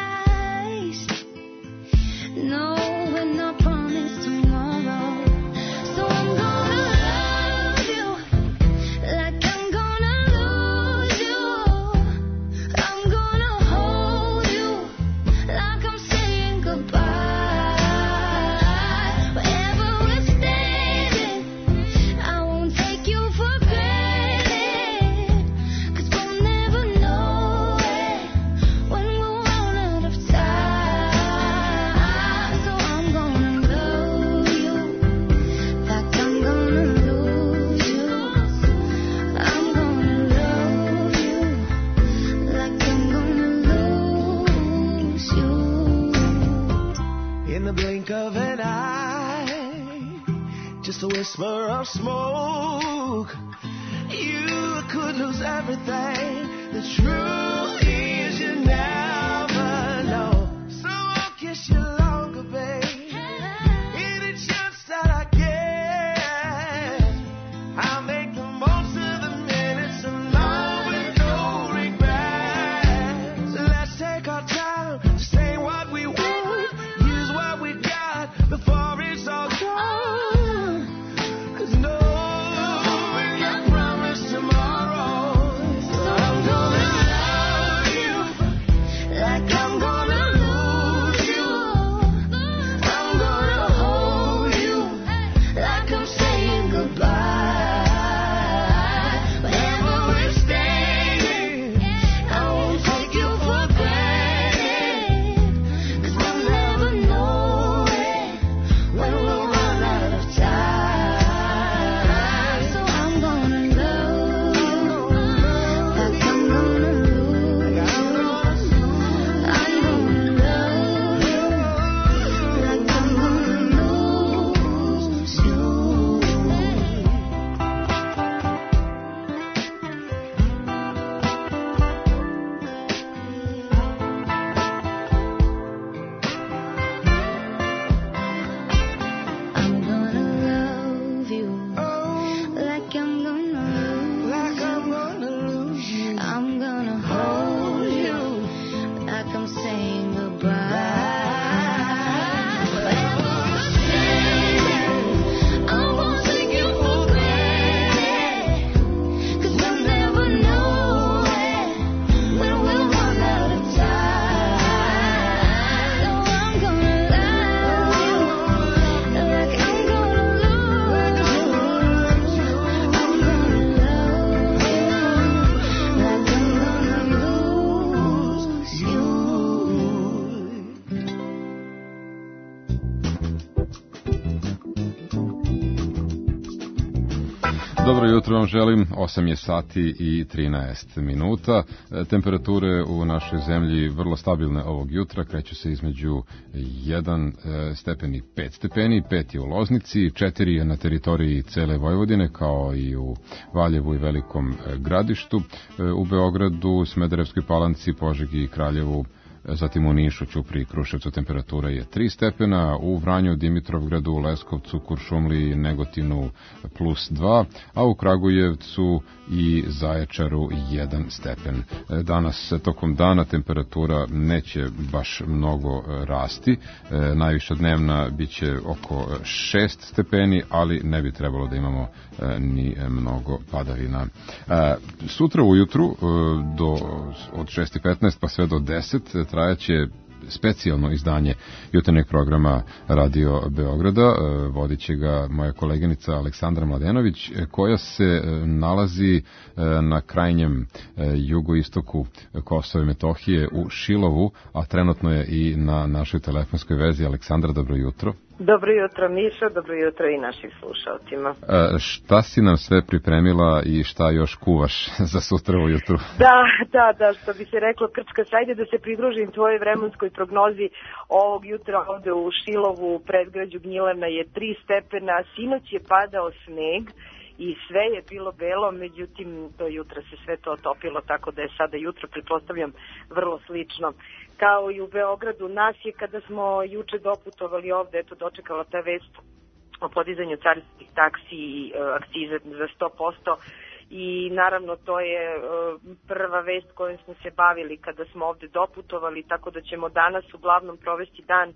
no, we're not promised tomorrow. So I'm gonna love you like I'm gonna lose you. I'm gonna hold you like I'm saying goodbye. Wherever we're standing, I won't take you for granted, 'cause we'll never know it when we're run out of time. So I'm gonna love you like I'm gonna lose you. I'm gonna love you like I'm gonna lose you. In the blink of an eye, just a whisper of smoke, you could lose everything. The truth is you never know. So I'll kiss you longer, babe. Any chance that I get, I'll make the most of the jutro vam želim, osam je sati i trinaest minuta. Temperature u našoj zemlji vrlo stabilne ovog jutra, kreću se između jedan stepen i pet stepeni, pet je u Loznici, četiri je na teritoriji cele Vojvodine, kao i u Valjevu i Velikom Gradištu, u Beogradu, Smederevskoj Palanci, Požegi i Kraljevu, zatim u Nišu, Ćupriji i Kruševcu temperatura je tri stepena, u Vranju, Dimitrovgradu, Leskovcu, Kuršumliji, Negotinu plus dva, a u Kragujevcu i Zaječaru jedan stepen. Danas, tokom dana, temperatura neće baš mnogo rasti, najviša dnevna biće oko šest stepeni, ali ne bi trebalo da imamo ni mnogo padavina. Sutra ujutru do, od šest i petnaest pa sve do deset trajaće specijalno izdanje jutarnjeg programa Radio Beograda. Vodit će ga moja koleginica Aleksandra Mladenović, koja se nalazi na krajnjem jugoistoku Kosova i Metohije u Šilovu, a trenutno je i na našoj telefonskoj vezi. Aleksandra, dobro jutro. Dobro jutro, Mišo, dobro jutro i našim slušalcima. E, šta si nam sve pripremila i šta još kuvaš za sutra ujutru? Da, da, da, što bi se reklo, Krčka, sajde da se pridružim tvojoj vremenskoj prognozi. Ovog jutra ovde u Šilovu, u predgrađu Gnjilana, je tri stepena, sinoć je padao sneg i sve je bilo belo, međutim do jutra se sve to otopilo, tako da je sada jutro, pretpostavljam, vrlo slično. Kao i u Beogradu, nas je kada smo juče doputovali ovde, eto dočekala ta vest o podizanju carinskih taksi i e, akcize za sto posto i naravno to je e, prva vest kojom smo se bavili kada smo ovde doputovali, tako da ćemo danas uglavnom provesti dan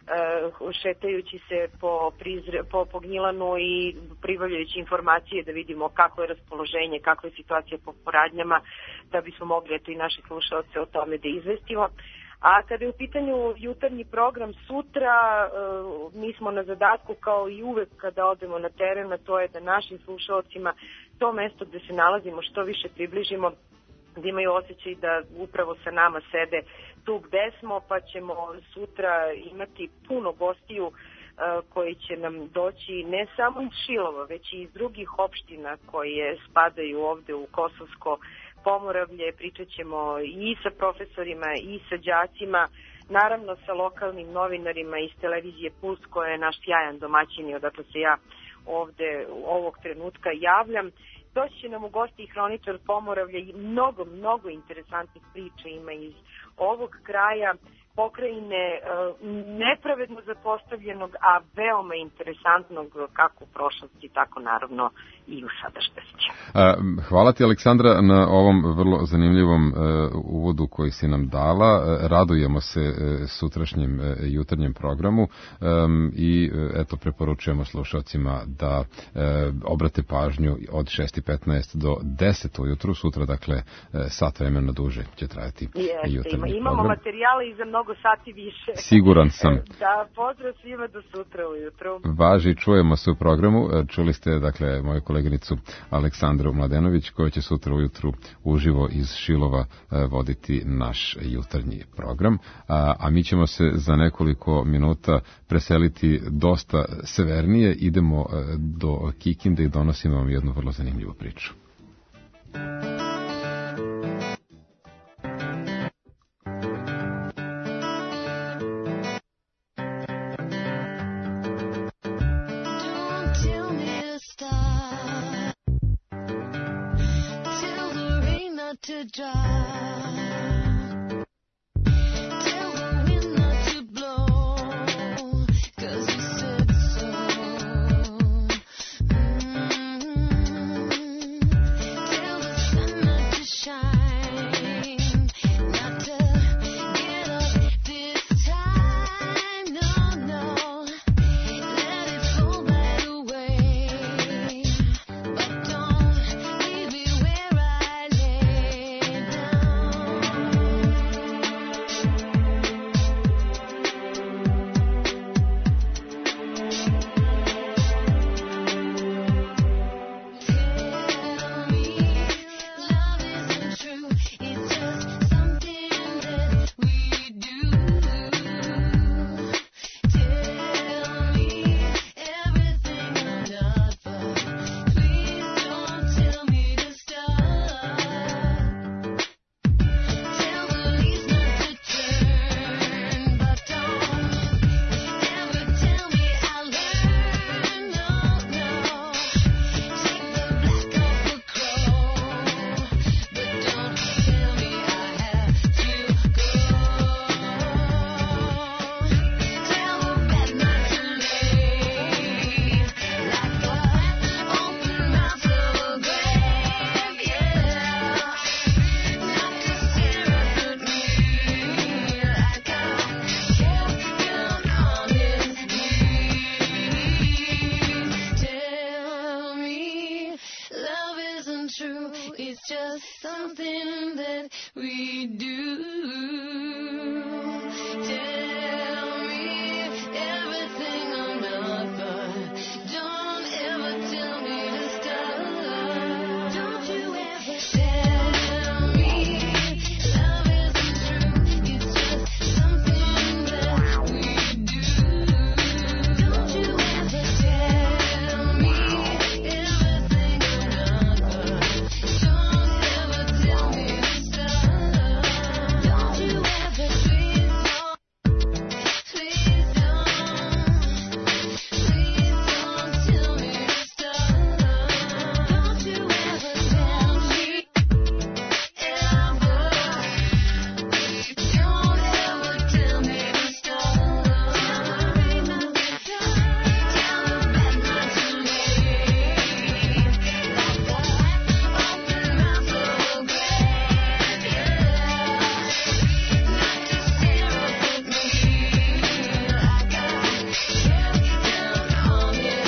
Uh, šetajući se po, prizre, po, po Gnjilanu i pribavljajući informacije da vidimo kako je raspoloženje, kakva je situacija po poradnjama, da bismo mogli eto i naše slušalce o tome da izvestimo. A kada je u pitanju jutarnji program sutra, uh, mi smo na zadatku kao i uvek kada odemo na teren, a to je da našim slušalcima to mesto gde se nalazimo što više približimo, da imaju osjećaj da upravo sa nama sede tu gde smo, pa ćemo sutra imati puno gostiju uh, koji će nam doći ne samo iz Šilova, već i iz drugih opština koje spadaju ovde u Kosovsko Pomoravlje. Pričat ćemo i sa profesorima i sa đacima, naravno sa lokalnim novinarima iz televizije Puls, koja je naš sjajan domaćin i odakle se ja ovde ovog trenutka javljam. Doći će nam u gosti i hroničar Pomoravlja i mnogo, mnogo interesantnih priča ima iz ovog kraja pokrajine, nepravedno zapostavljenog, a veoma interesantnog kako u prošlosti, tako naravno i u sadašnjosti. Hvala ti, Aleksandra, na ovom vrlo zanimljivom uvodu koji si nam dala. Radujemo se sutrašnjem jutarnjem programu i eto preporučujemo slušalcima da obrate pažnju od šest i petnaest do deset ujutru sutra, dakle sat vremena duže će trajati jutarnji program. Imamo materijale i za mnogo sati više. Siguran sam. Da, pozdrav svima do sutra ujutru. Važi, čujemo se u programu. Čuli ste, dakle, moju koleginicu Aleksandru Mladenović, koja će sutra ujutru uživo iz Šilova voditi naš jutarnji program. A, a mi ćemo se za nekoliko minuta preseliti dosta severnije. Idemo do Kikinde i donosimo vam jednu vrlo zanimljivu priču. To drive, tell the wind not to blow, 'cause you said so. Mm-hmm. Tell the sun not to shine, not to get up this time, no, no, let it fall right away, but don't leave me where I lay down. something that we do. Tell me everything I'm not, but don't ever tell me to stop. Don't you ever tell me love isn't true. It's just something that we do. Don't you ever tell me everything I'm not, but don't ever tell me to stop. Don't you ever, please don't, please don't, please don't tell me to stop. Don't you ever tell me ever. Don't ever tell me to stop. Ain't nothing tell them not to me. Like the open mouth of a grave, yeah. Not to stare up at me. I got shut down on your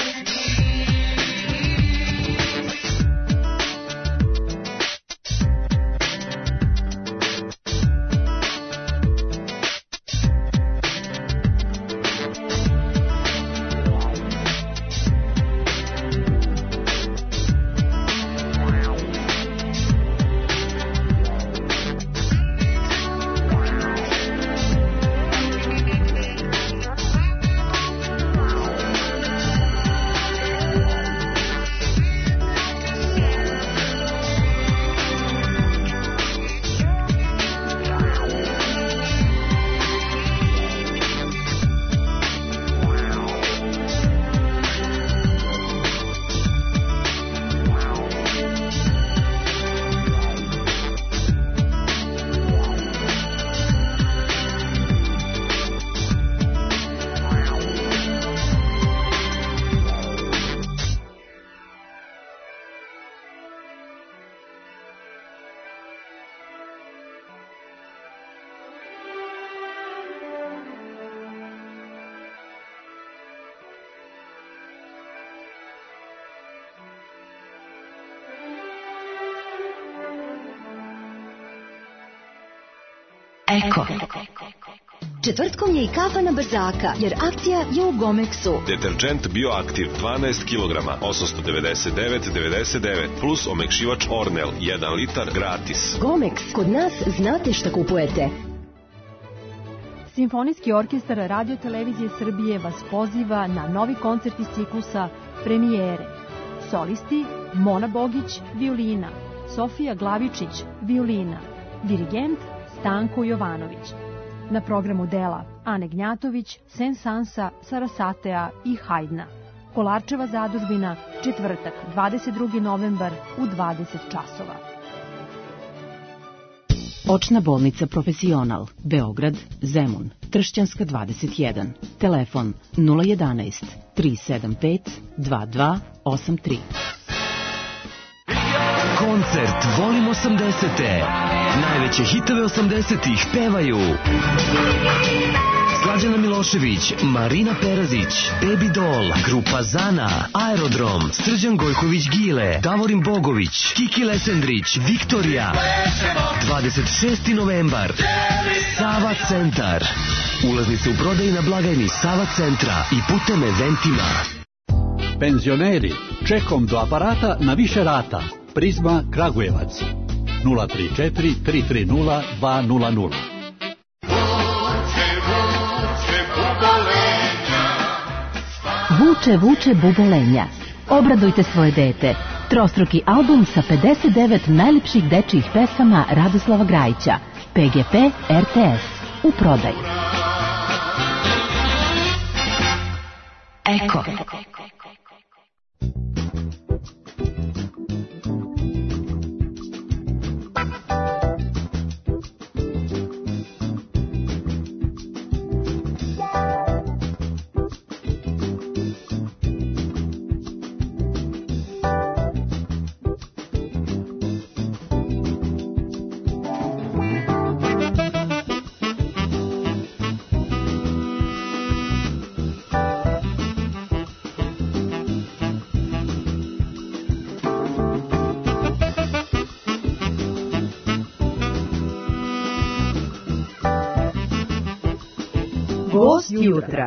Eko. Četvrtkom je i kafa na brzaka, jer akcija je u Gomexu. Deterđent Bioaktiv dvanaest kilograma, osamsto devedeset devet devedeset devet plus omekšivač Ornel jedan litar gratis. Gomex, kod nas znate šta kupujete. Simfonijski orkestar Radio Televizije Srbije vas poziva na novi koncert iz ciklusa Premijere. Solisti Mona Bogić, violina, Sofija Glavičić, violina, dirigent Stanko Jovanović. Na programu dela Ane Gnjatović, Sensansa, Sarasatea i Hajdna. Kolarčeva zadužbina, četvrtak, dvadeset drugi novembar u dvadeset časova. Očna bolnica Profesional, Beograd, Zemun, Tršćanska dvadeset jedan. Telefon nula jedanaest tri sedam pet dva dva osam tri. Koncert Volim osamdesete. Najveće hitove osamdesetih pevaju Slađana Milošević, Marina Perazić, Baby Doll, Grupa Zana, Aerodrom, Srđan Gojković-Gile, Davorin Bogović, Kiki Lesendrić, Viktorija. dvadeset šesti novembar, Sava centar. Ulaznice u prodaji na blagajni Sava centra i putem eventima. Penzioneri, čekom do aparata na više rata. Prizma Kragujevac. nula tri četiri tri tri nula dva nula nula. Vuče, vuče bubolenja. Obradujte svoje dete. Trostruki album sa pedeset devet najlepših dečijih pesama Radoslava Grajića. P G P R T S. U prodaju. Eko. Gost jutra.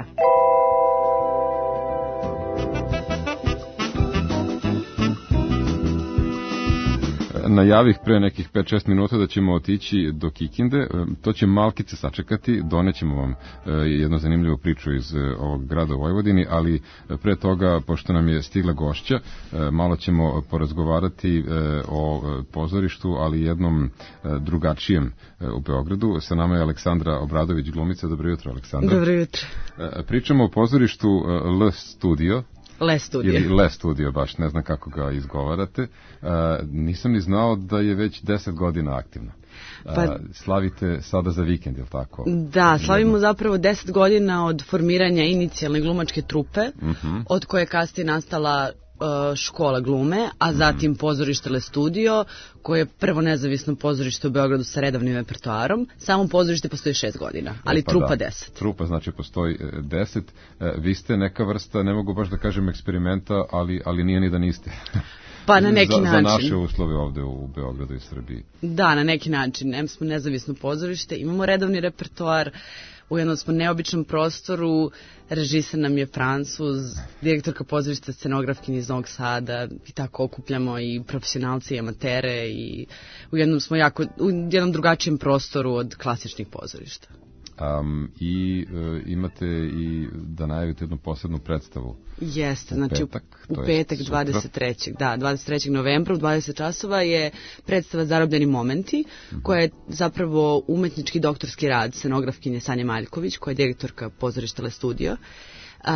Najavih pre nekih pet šest minuta da ćemo otići do Kikinde, to će malkice sačekati, donećemo vam jednu zanimljivu priču iz ovog grada u Vojvodini, ali pre toga, pošto nam je stigla gošća, malo ćemo porazgovarati o pozorištu, ali jednom drugačijem u Beogradu. Sa nama je Aleksandra Obradović, glumica. Dobro jutro, Aleksandra. Dobro jutro. Pričamo o pozorištu L Studio. Le Studio. Ili Le Studio, baš ne znam kako ga izgovarate. Uh, nisam ni znao da je već deset godina aktivno. Uh, pa, slavite sada za vikend, je li tako? Da, slavimo zapravo deset godina od formiranja inicijalne glumačke trupe, uh-huh. od koje je kasnije nastala škola glume, a zatim pozorište Le Studio, koje je prvo nezavisno pozorište u Beogradu sa redovnim repertoarom. Samo pozorište postoji šest godina, ali pa trupa da. deset. Trupa znači postoji deset. Vi ste neka vrsta, ne mogu baš da kažem eksperimenta, ali, ali nije ni da niste. Pa na neki za, način. Za naše uslove ovde u Beogradu i Srbiji. Da, na neki način. Em smo nezavisno pozorište, imamo redovni repertoar, u jednom smo neobičnom prostoru, režisar nam je Francuz, direktorka pozorišta, scenografkinja iz Novog Sada i tako okupljamo i profesionalce i amatere i u jednom smo jako, u jednom drugačijem prostoru od klasičnih pozorišta. Um, I uh, imate i da najavite jednu posebnu predstavu. Jeste, znači petak, u, u petak dvadeset trećeg Da, dvadeset trećeg novembra u dvadeset časova je predstava Zarobljeni momenti, uh-huh. koja je zapravo umetnički doktorski rad scenografkinje Sanje Maljković, koja je direktorka pozorišta Le Studio. Uh,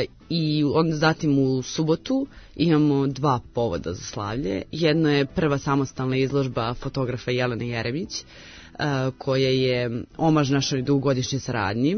I onda zatim u subotu imamo dva povoda za slavlje. Jedno je prva samostalna izložba fotografa Jelene Jeremić, Uh, koja je omaž našoj dugogodišnjoj saradnji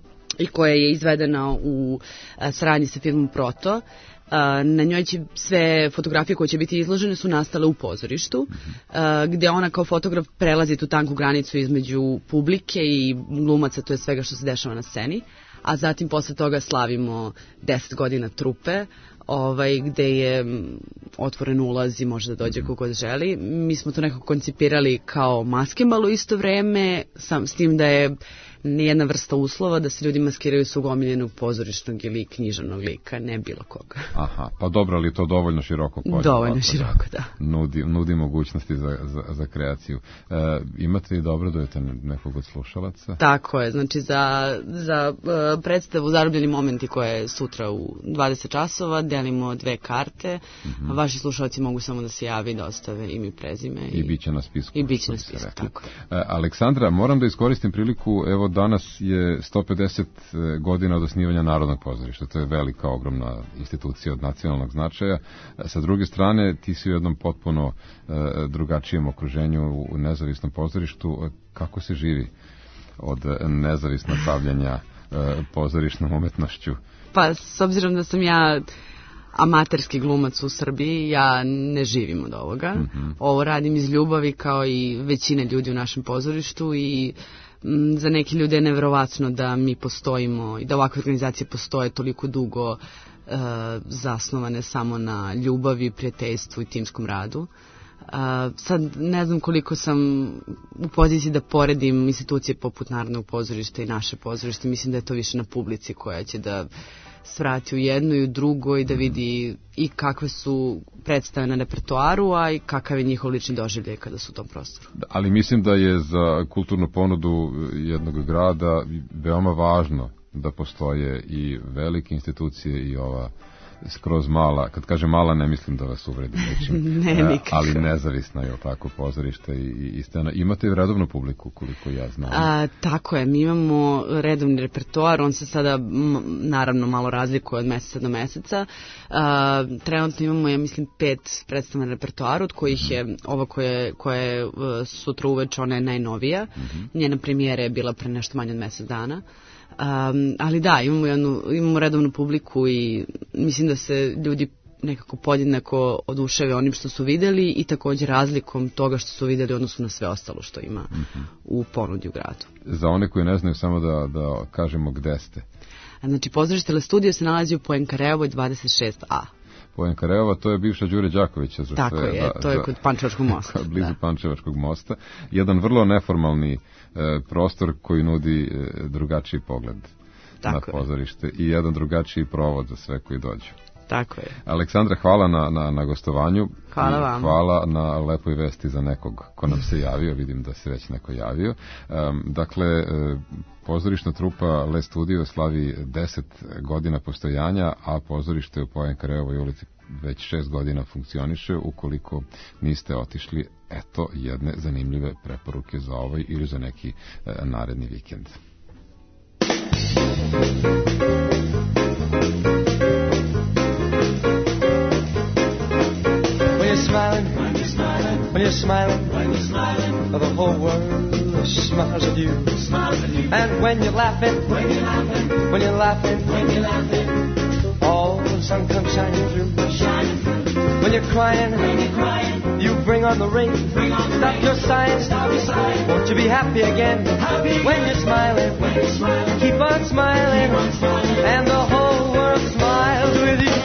i koja je izvedena u uh, saradnji sa firmom Proto. Uh, na njoj će sve fotografije koje će biti izložene su nastale u pozorištu, uh, gde ona kao fotograf prelazi tu tanku granicu između publike i glumaca, to je svega što se dešava na sceni, a zatim posle toga slavimo deset godina trupe, ovaj, gde je otvoren ulaz i može da dođe kogod želi. Mi smo to nekako koncipirali kao maskembal u isto vreme, sam, s tim da je nijedna vrsta uslova da se ljudi maskiraju s ugomiljenog pozorišnog ili književnog lika, ne bilo koga. Aha, pa dobro, ali to dovoljno široko polje? Dovoljno široko, da. Nudi, nudi mogućnosti za, za, za kreaciju. E, imate i da obradujete nekog od slušalaca? Tako je, znači za, za uh, predstavu Zarobljeni momenti koja je sutra u dvadeset časova delimo dve karte, mm-hmm. a vaši slušalci mogu samo da se javi, da ostave ime i prezime. I, i bit će na spisku. I bit će na spisku, tako je. E, Aleksandra, moram da iskoristim priliku, evo danas je sto pedeset godina od osnivanja Narodnog pozorišta. To je velika, ogromna institucija od nacionalnog značaja. Sa druge strane, ti si u jednom potpuno uh, drugačijem okruženju u nezavisnom pozorištu. Kako se živi od nezavisnog bavljanja uh, pozorišnom umetnošću? Pa, s obzirom da sam ja amaterski glumac u Srbiji, ja ne živim od ovoga. Mm-hmm. Ovo radim iz ljubavi kao i većina ljudi u našem pozorištu i za neke ljude je neverovatno da mi postojimo i da ovakve organizacije postoje toliko dugo, e, zasnovane samo na ljubavi, prijateljstvu i timskom radu. E, sad ne znam koliko sam u poziciji da poredim institucije poput Narodnog pozorišta i naše pozorište. Mislim da je to više na publici koja će da svrati u jedno i u drugo i da vidi i kakve su predstave na repertoaru, a i kakav je njihov lični doživljaj kada su u tom prostoru. Ali mislim da je za kulturnu ponudu jednog grada veoma važno da postoje i velike institucije i ova skroz mala, kad kažem mala ne mislim da vas uvredim nečim, ne, nikako. Ali nezavisna je tako pozorište i, i scena. Imate redovnu publiku koliko ja znam? A, tako je, mi imamo redovni repertoar, on se sada m, naravno malo razlikuje od meseca do meseca. A, trenutno imamo, ja mislim, pet predstava na repertoaru, od kojih je ova koja je, koja je sutra uveče, ona je najnovija. Mm-hmm. Njena premijera je bila pre nešto manje od mesec dana. Um, ali da, imamo, jednu, imamo redovnu publiku i mislim da se ljudi nekako podjednako oduševe onim što su videli i također razlikom toga što su videli odnosno na sve ostalo što ima mm-hmm. u ponudi u gradu. Za one koji ne znaju, samo da, da kažemo gde ste. Znači, pozorište Le Studio se nalazi u Poenkarevoj dvadeset šest A. Poenkareva, to je bivša Đure Đakovića. Za Tako sve, je, da, to je za, kod Pančevačkog mosta. Blizu da. Pančevačkog mosta. Jedan vrlo neformalni e, prostor koji nudi e, drugačiji pogled na pozorište i jedan drugačiji provod za sve koji dođu. Tako je. Aleksandra, hvala na, na, na gostovanju. Hvala vam. Hvala na lepoj vesti za nekog ko nam se javio, vidim da se već neko javio. Um, dakle, pozorišna trupa Le Studio slavi deset godina postojanja, a pozorište u Poincareovoj ulici već šest godina funkcioniše. Ukoliko niste otišli, eto jedne zanimljive preporuke za ovaj ili za neki e, naredni vikend. When you're smiling, when you're smiling, when you're smiling, when you're smiling, the whole world smiles at you. Smiles at you. And when you're laughing, when you're laughing, when you're laughing, when you're laughing, all the sun comes shining through. Shining through. When you're crying, when you're crying, you bring on the rain. Bring on the Stop rain. your sighing, Stop your sighing. Won't you be happy again? Happy when you're smiling, when you're smiling, keep on smiling, keep on smiling, and the whole world smiles with you.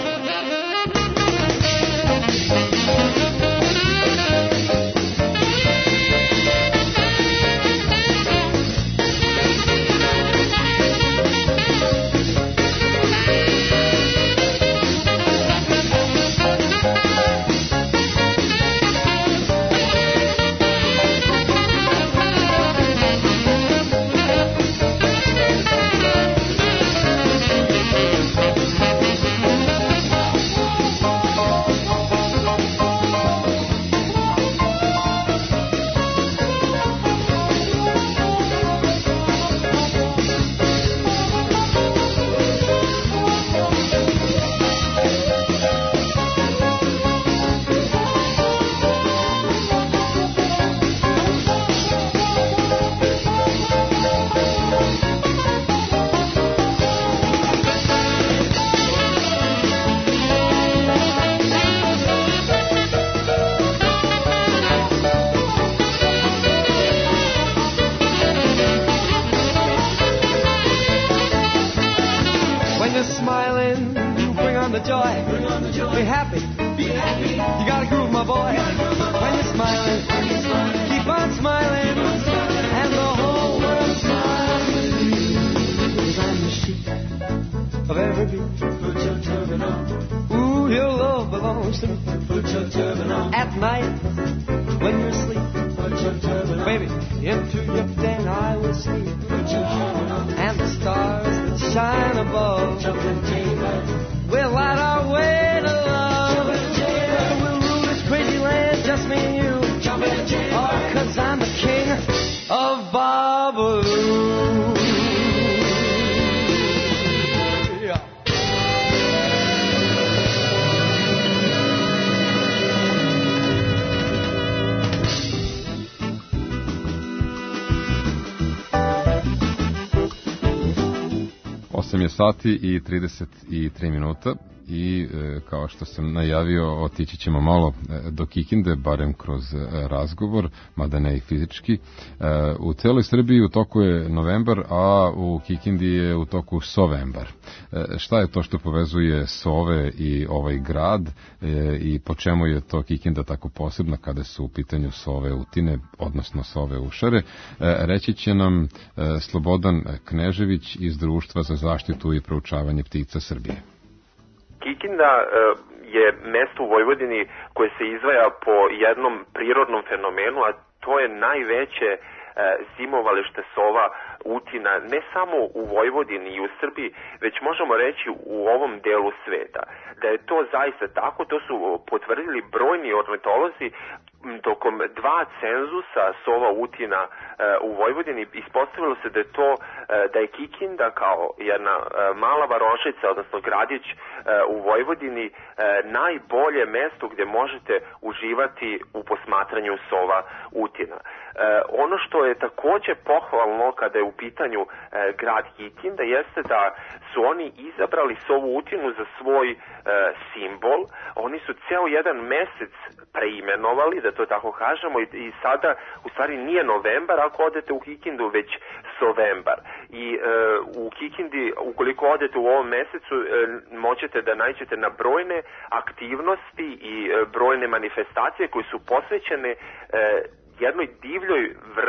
osam je sati i trideset tri minuta i e, kao što sam najavio, otići ćemo malo e, do Kikinde, barem kroz e, razgovor, mada ne i fizički. E, u celoj Srbiji u toku je novembar, a u Kikindi je u toku Sovembar. E, šta je to što povezuje Sove i ovaj grad e, i po čemu je to Kikinda tako posebna kada su u pitanju Sove Utine, odnosno Sove Ušare? E, reći će nam e, Slobodan Knežević iz Društva za zaštitu i proučavanje ptica Srbije. Kikinda je mesto u Vojvodini koje se izdvaja po jednom prirodnom fenomenu, a to je najveće zimovalište sova utina, ne samo u Vojvodini i u Srbiji, već možemo reći u ovom delu sveta. Da je to zaista tako, to su potvrdili brojni ornitolozi tokom dva cenzusa sova utina u Vojvodini. Ispostavilo se da je to, da je Kikinda kao jedna mala varošica, odnosno gradić u Vojvodini, najbolje mesto gdje možete uživati u posmatranju sova utina. Ono što je također pohvalno kada je u pitanju grad Kikinda jeste da su oni izabrali sovu utinu za svoj simbol. Oni su ceo jedan mesec preimenovali, da to tako kažemo, i, i sada u stvari nije novembar ako odete u Kikindu, već Sovembar. I e, u Kikindi, ukoliko odete u ovom mesecu, e, moćete da naiđete na brojne aktivnosti i e, brojne manifestacije koje su posvećene e, jednoj divljoj vrsti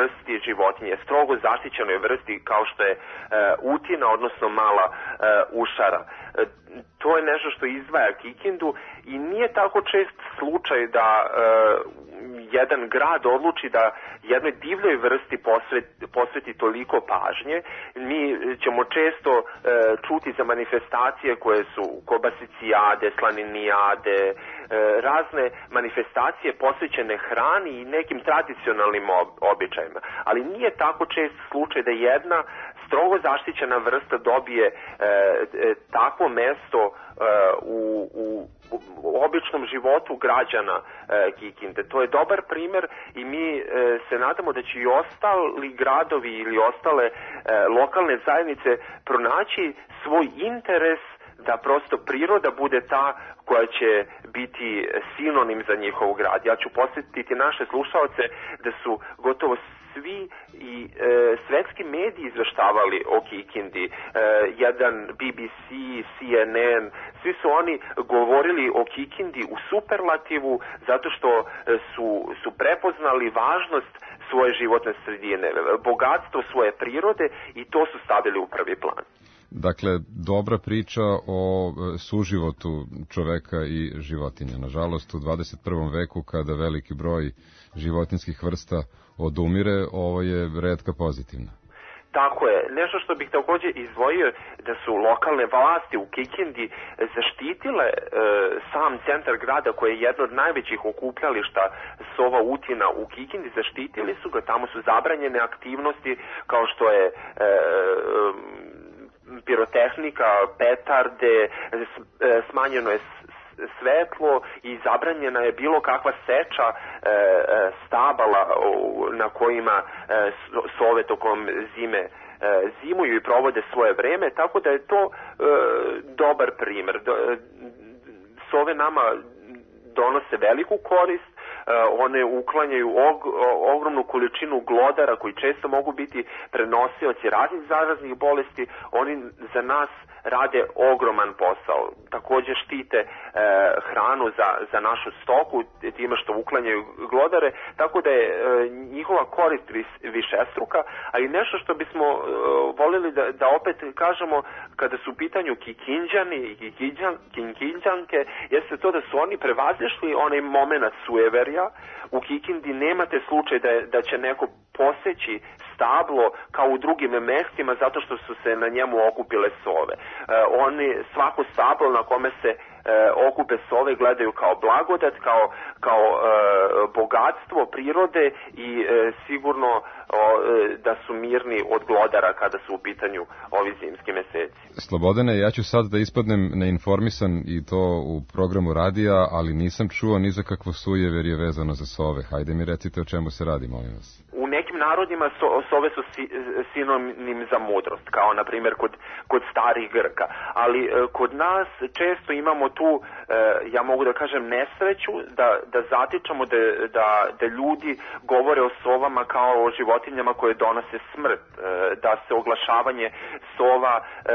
životinje, strogo zaštićenoj vrsti kao što je e, utina, odnosno mala e, ušara. E, to je nešto što izdvaja Kikindu i nije tako čest slučaj da e, jedan grad odluči da jednoj divljoj vrsti posveti, posveti toliko pažnje. Mi ćemo često e, čuti za manifestacije koje su kobasicijade, slaninijade, e, razne manifestacije posvećene hrani i nekim tradicionalnim ob, običajima. Ali nije tako čest slučaj da jedna strogo zaštićena vrsta dobije e, e, takvo mesto e, u, u, u običnom životu građana e, Kikinde. To je dobar primer i mi e, se nadamo da će i ostali gradovi ili ostale e, lokalne zajednice pronaći svoj interes da prosto priroda bude ta koja će biti sinonim za njihov grad. Ja ću posjetiti naše slušaoce da su gotovo svi i e, svetski mediji izveštavali o Kikindi. E, jedan B B C, C N N, svi su oni govorili o Kikindi u superlativu zato što su, su prepoznali važnost svoje životne sredine, bogatstvo svoje prirode i to su stavili u prvi plan. Dakle, dobra priča o suživotu čoveka i životinja. Nažalost, u dvadeset prvom veku, kada veliki broj životinskih vrsta odumire, ovo je retka pozitivna. Tako je. Nešto što bih također izdvojio da su lokalne vlasti u Kikindi zaštitile e, sam centar grada koji je jedno od najvećih okupljališta sova utina u Kikindi, zaštitili su ga, tamo su zabranjene aktivnosti kao što je e, pirotehnika, petarde, smanjeno je svetlo i zabranjena je bilo kakva seča e, stabala na kojima e, sove tokom zime e, zimuju i provode svoje vreme, tako da je to e, dobar primer. Do, sove nama donose veliku korist, one uklanjaju og, ogromnu količinu glodara koji često mogu biti prenosioci raznih zaraznih bolesti. Oni za nas rade ogroman posao. Također štite e, hranu za, za našu stoku time što uklanjaju glodare, tako da je e, njihova korist vis, višestruka, a i nešto što bismo e, voljeli da, da opet kažemo kada su u pitanju Kikinđani i Kikinđan, Kikinđanke, jeste to da su oni prevazišli onaj moment sujeverja. U Kikindi nemate slučaj da, je, da će neko poseći stablo kao u drugim mestima zato što su se na njemu okupile sove. E, oni svako stablo na kome se e, okupe sove gledaju kao blagodat, kao, kao e, bogatstvo prirode i e, sigurno o, e, da su mirni od glodara kada su u pitanju ovi zimski meseci. Slobodane, ja ću sad da ispadnem neinformisan i to u programu radija, ali nisam čuo ni za kakvo sujeverje vezano za sove. Hajde mi recite o čemu se radi, molim vas. U nekim narodima so, sove su si, sinonim za mudrost, kao na primjer kod, kod starih Grka, ali e, kod nas često imamo tu, e, ja mogu da kažem, nesreću da, da zatičemo da, da, da ljudi govore o sovama kao o životinjama koje donose smrt, e, da se oglašavanje sova e,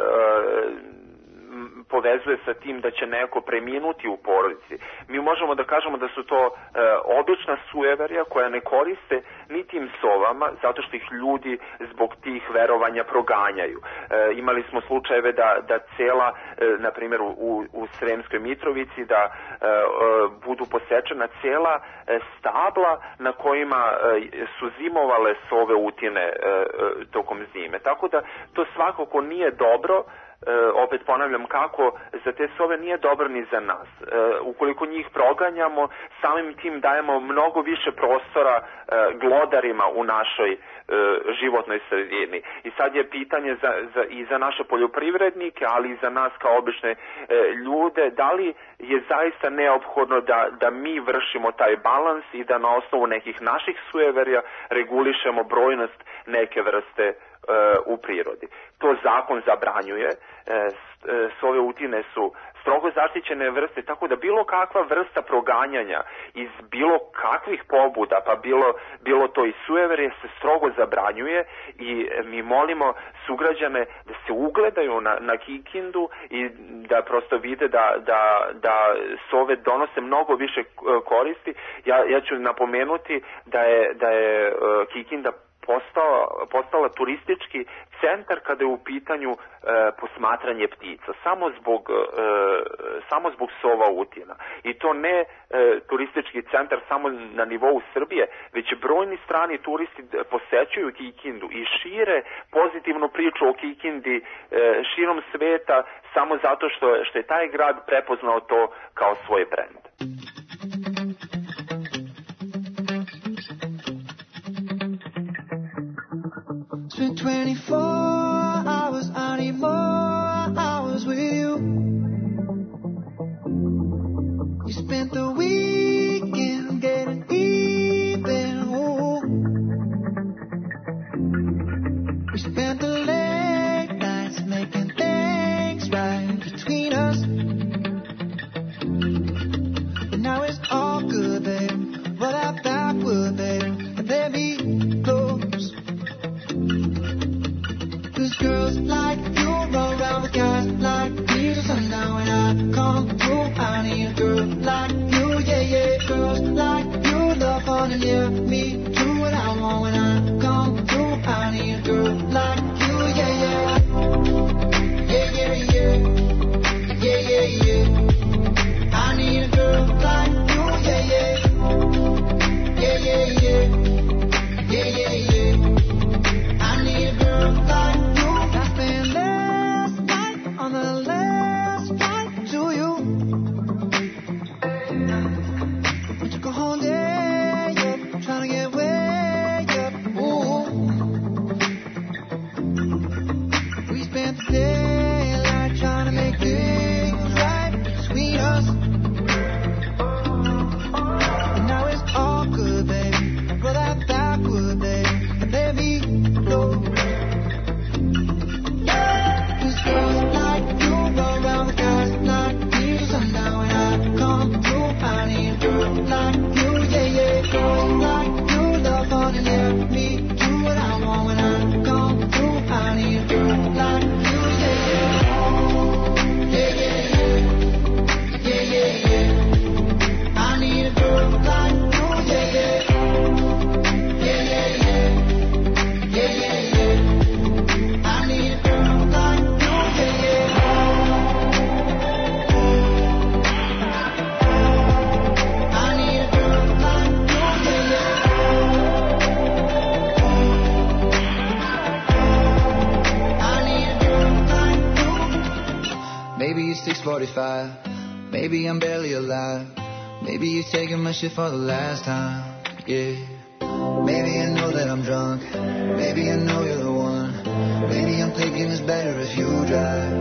e, povezuje sa tim da će neko preminuti u porodici. Mi možemo da kažemo da su to e, obična sujeverja koja ne koriste ni tim sovama zato što ih ljudi zbog tih verovanja proganjaju. E, imali smo slučajeve da, da cela, e, na primjer u, u Sremskoj Mitrovici, da e, e, budu posečena cela e, stabla na kojima e, su zimovale sove utine e, e, tokom zime. Tako da to svakako nije dobro. E, opet ponavljam kako za te sove nije dobro ni za nas. E, ukoliko njih proganjamo, samim tim dajemo mnogo više prostora e, glodarima u našoj e, životnoj sredini. I sad je pitanje za, za, i za naše poljoprivrednike, ali i za nas kao obične e, ljude, da li je zaista neophodno da, da mi vršimo taj balans i da na osnovu nekih naših sujeverja regulišemo brojnost neke vrste u prirodi. To zakon zabranjuje. Sove utine su strogo zaštićene vrste, tako da bilo kakva vrsta proganjanja iz bilo kakvih pobuda, pa bilo, bilo to i sujeverje, se strogo zabranjuje i mi molimo sugrađane da se ugledaju na, na Kikindu i da prosto vide da, da, da sove donose mnogo više koristi. Ja, ja ću napomenuti da je, da je Kikinda postala, postala turistički centar kada je u pitanju e, posmatranje ptica, samo zbog, e, samo zbog sova utina. I to ne e, turistički centar samo na nivou Srbije, već brojni strani turisti posećuju Kikindu i šire pozitivnu priču o Kikindi e, širom sveta samo zato što, što je taj grad prepoznao to kao svoj brend. Spent twenty-four hours, I need more hours with you. You spent the weekend getting even, ooh. We spent the late nights making things right between us. But now it's all good, babe. Roll out backward, babe, and let me close. Cause girls like you run around with guys like me till sundown. When I come through, I need a girl like you, yeah, yeah. Girls like you love fun and yeah, me do what I want. When I come through, I need a girl like you, yeah, yeah. Yeah, yeah, yeah. Yeah, yeah, yeah. I need a girl like you, yeah, yeah. Yeah, yeah, yeah. Yeah, yeah, yeah. I need a girl like you. I spent last night on the last flight to you. We took a whole day up, trying to get way up. Ooh. We spent the daylight trying to make things right between us. And now it's all good, baby. Roll that backward, baby, and let me blow. Cause girls like you go around with guys like me till sundown. When I come through, I need a girl like you, yeah, yeah. Girls like you love fun and let me do what I want. When I come through, I need a girl like you, yeah, yeah. Yeah, yeah, yeah. Yeah, yeah, yeah. I need a girl like you, yeah, yeah. Yeah, yeah, yeah. Yeah, yeah, yeah. I need a girl like you, yeah, yeah. I need a girl like you, yeah, yeah. I need a girl like you. Maybe it's six forty-five. Maybe I'm barely alive. Maybe you're taking my shit for the last time, yeah. Maybe I know that I'm drunk. Maybe I know you're the one. Maybe I'm thinking it's better if you drive.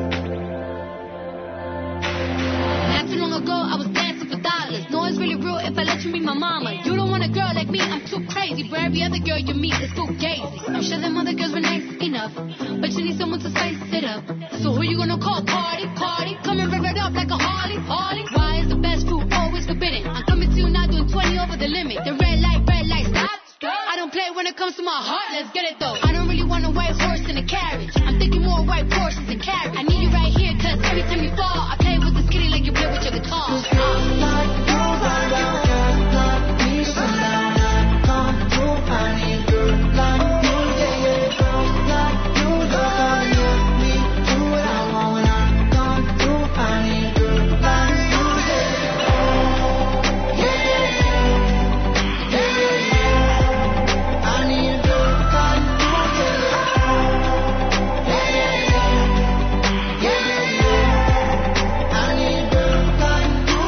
Not too long ago, I was dancing for dollars. No, it's really real if I let you meet my mama. You don't want a girl like me, I'm too crazy. But every other girl you meet is too gazy. I'm sure them other girls were nice enough, but you need someone to spice it up. So who you gonna call? Party, party. Come and rev it up like a Harley, Harley. Why is the best food always forbidden? I'm coming to you now doing twenty over the limit. The red light, red light, stop. I don't play when it comes to my heart, let's get it though. I don't really want a white horse in a carriage. I'm thinking more white horses and carriage. I need you right here, cause every time you fall, I play with this kitty like you play with your guitar. Cause girls like you ride out with guys like me till sundown. When I come through, I need a girl like you, yeah, yeah. Girls like you love fun and let me do what I want. When I come through, I need a girl like you, yeah, yeah. Yeah, yeah, yeah. Yeah, yeah, yeah. I need a girl like you, yeah, yeah. Yeah, yeah, yeah. Yeah, yeah, yeah. I need a girl like you.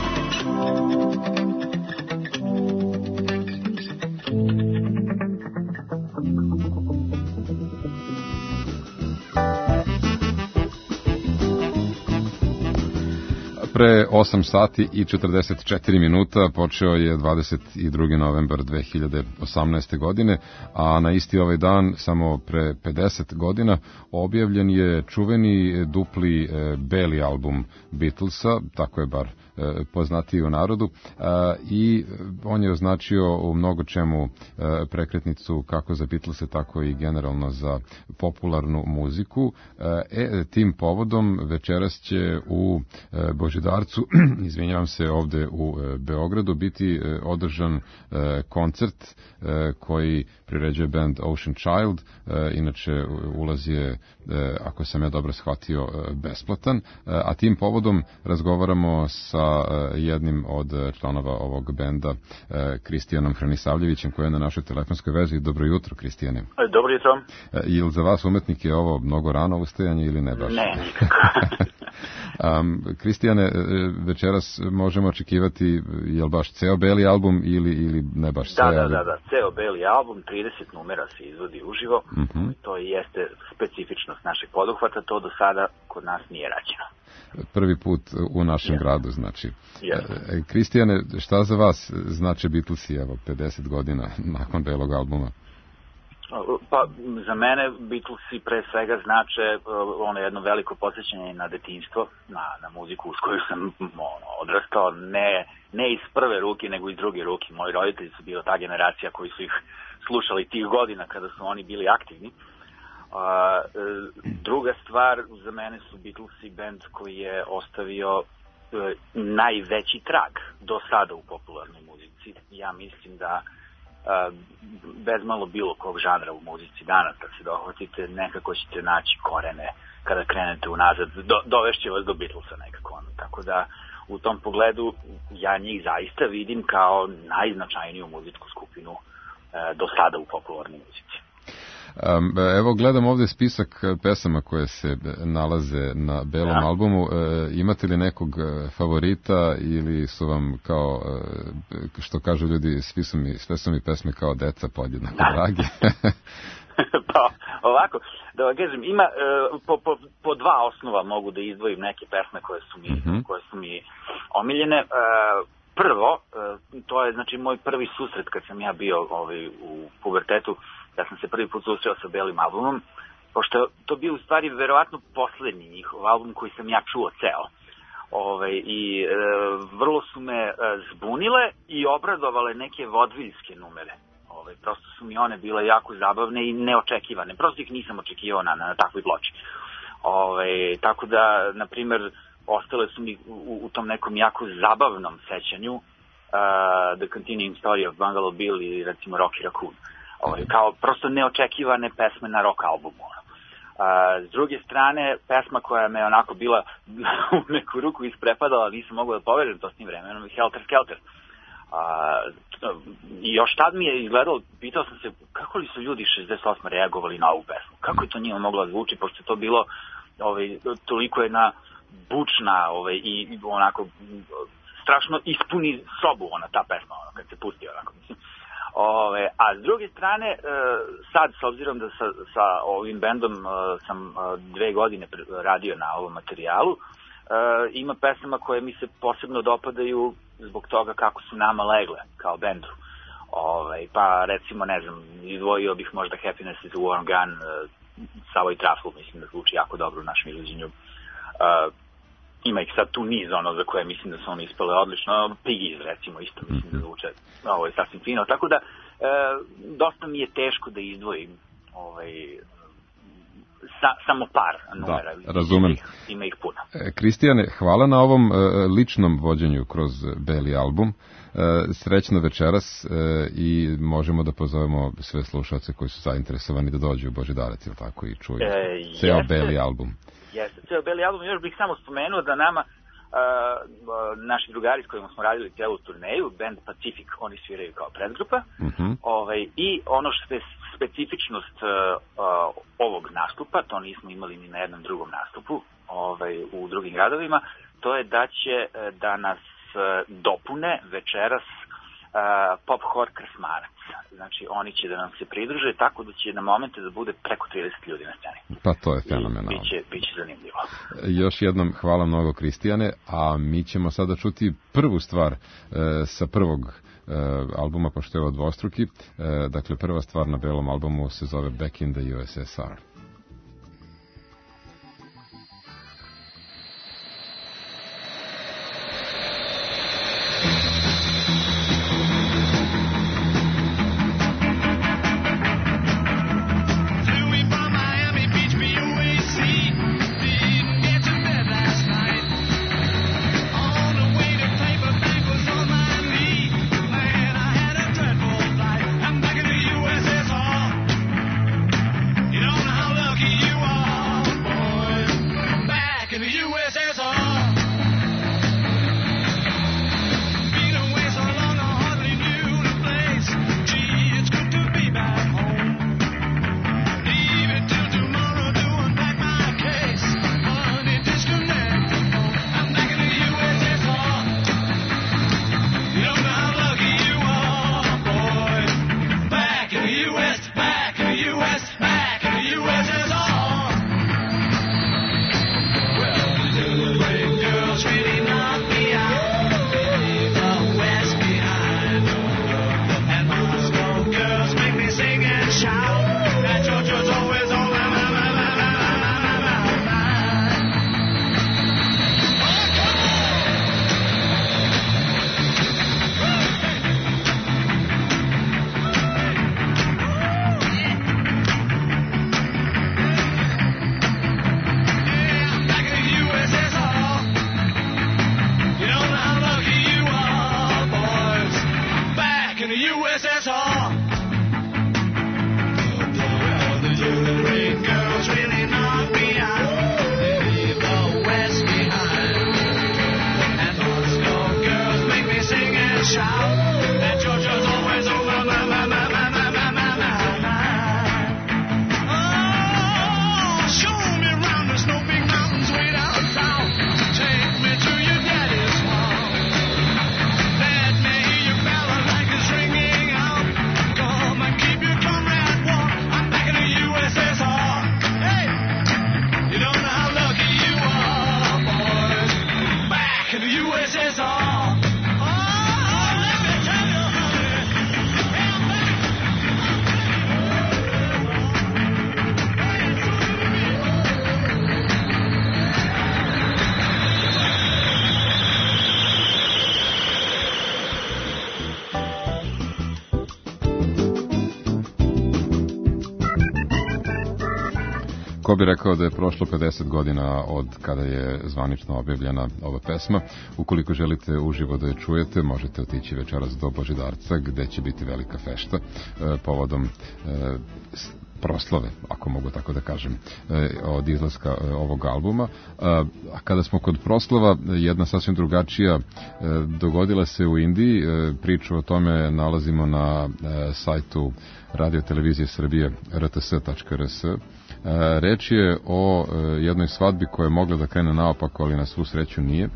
Pre osam sati i četrdeset četiri minuta počeo je dvadeset drugi novembar dve hiljade osamnaeste. godine, a na isti ovaj dan, samo pre pedeset godina, objavljen je čuveni dupli e, beli album Beatlesa, tako je bar poznatiji u narodu i on je označio u mnogo čemu prekretnicu kako za Beatlese, tako i generalno za popularnu muziku. E, tim povodom večeras će u Božidarcu, izvinjavam se, ovde u Beogradu biti održan koncert koji priređuje band Ocean Child. Inače ulaz je, ako sam ja dobro shvatio, besplatan, a tim povodom razgovaramo sa jednim od članova ovog benda, Kristijanom Hranisavljevićem, koji je na našoj telefonskoj vezi. Dobro jutro, Kristijane. Dobro jutro. Ili za vas umetnike je ovo mnogo rano ustajanje ili ne baš? Ne, nikako. um, Kristijane, večeras možemo očekivati, je li baš ceo beli album ili, ili ne baš sve? Da, da, da, da, ceo beli album, trideset numera se izvodi uživo. Uh-huh. To jeste specifičnost našeg poduhvata, to do sada kod nas nije rađeno. Prvi put u našem yes. gradu, znači. Yes. E, Kristijane, šta za vas znače Beatlesi, evo, pedeset godina nakon belog albuma? Pa, za mene Beatlesi pre svega znače ono jedno veliko podsjećanje na detinjstvo, na, na muziku s koju sam ono, odrastao, ne, ne iz prve ruke, nego iz druge ruke. Moji roditelji su bila ta generacija koji su ih slušali tih godina kada su oni bili aktivni. Uh, druga stvar, za mene su Beatlesi band koji je ostavio uh, najveći trag do sada u popularnoj muzici. Ja mislim da uh, bez malo bilo kog žanra u muzici danas, kad se dohvatite, nekako ćete naći korene kada krenete unazad. Do, dovešće vas do Beatlesa nekako. Tako da u tom pogledu ja njih zaista vidim kao najznačajniju muzičku skupinu uh, do sada u popularnoj muzici. Um, evo, gledam ovde spisak pesama koje se nalaze na belom ja. albumu. E, imate li nekog favorita ili su vam, kao što kažu ljudi, svi su mi, sve su mi pesme kao deca podjednako dragi? Pa, ovako, da vam kažem, ima po, po, po dva osnova mogu da izdvojim neke pesme koje su mi, uh-huh. koje su mi omiljene. E, prvo, to je znači moj prvi susret kad sam ja bio ovaj, u pubertetu. Ja sam se prvi put susreo sa belim albumom, pošto to bio u stvari verovatno poslednji njihov album koji sam ja čuo ceo. Ove, I e, vrlo su me e, zbunile i obradovale neke vodviljske numere. Ove, prosto su mi one bile jako zabavne i neočekivane. Prosto ih nisam očekivao na, na, na takvoj ploči. Ove, tako da, na primer, ostale su mi u, u tom nekom jako zabavnom sećanju uh, The Continuing Story of Bungalow Bill i recimo Rocky Raccoon. Ovaj, kao prosto neočekivane pesme na rock albumu. Uh, s druge strane, pesma koja me onako bila u neku ruku isprepadala, nisam mogao da povežem to s tim vremenom, je Helter Skelter. Uh, I još tad mi je izgledalo, pitao sam se kako li su ljudi šezdeset osme reagovali na ovu pesmu, kako je to njima moglo da zvuči, pošto je to bilo ovaj, toliko jedna bučna ovaj, i onako strašno ispuni sobu ona ta pesma, ono, kad se pusti onako, mislim. Ove, a s druge strane, sad, s obzirom da sa, sa ovim bendom sam dve godine radio na ovom materijalu, ima pesama koje mi se posebno dopadaju zbog toga kako su nama legle kao bendu. Ove, pa recimo, ne znam, izdvojio bih možda Happiness is a Warm Gun, Savoy Truffle, mislim da zvuči jako dobro u našem izvođenju. Ima ih sad tu niz, ono za koje mislim da su oni ispale odlično. Piggies, recimo, isto mislim da zvuče ovo je sasvim fino. Tako da, e, dosta mi je teško da izdvojim ovaj, sa, samo par numera. Da, razumem. Ima ih, ima ih puno. E, Kristijane, hvala na ovom e, ličnom vođenju kroz beli album. E, srećno večeras e, i možemo da pozovemo sve slušalce koji su zainteresovani da dođu u Božidarac, ili tako, i čuju e, ceo beli album. Jeste, ceo beli album. Još bih samo spomenuo da nama uh, naši drugari s kojima smo radili celu turneju, band Pacific, oni sviraju kao predgrupa. Uh-huh. Ovaj, i ono što je specifičnost uh, uh, ovog nastupa, to nismo imali ni na jednom drugom nastupu ovaj, u drugim gradovima, to je da će uh, da nas uh, dopune večeras uh, Pop Hor Krsmarac. Znači, oni će da nam se pridruže tako da će na momente da bude preko trideset ljudi na sceni. Pa to je fenomenalno. Biće, biće zanimljivo. Još jednom hvala mnogo, Kristijane, a mi ćemo sada čuti prvu stvar e, sa prvog e, albuma, pošto je ovo dvostruki. E, dakle, prva stvar na belom albumu se zove Back in the U S S R. Ko bi rekao da je prošlo pedeset godina od kada je zvanično objavljena ova pesma. Ukoliko želite uživo da je čujete, možete otići večeras do Božidarca, gde će biti velika fešta e, povodom e, proslave, ako mogu tako da kažem, od izlaska ovog albuma. A kada smo kod proslava, jedna sasvim drugačija dogodila se u Indiji. Priču o tome nalazimo na sajtu Radio Televizije Srbije r t s tačka r s. Reč je o jednoj svadbi koja je mogla da krene naopako, ali na svu sreću nije,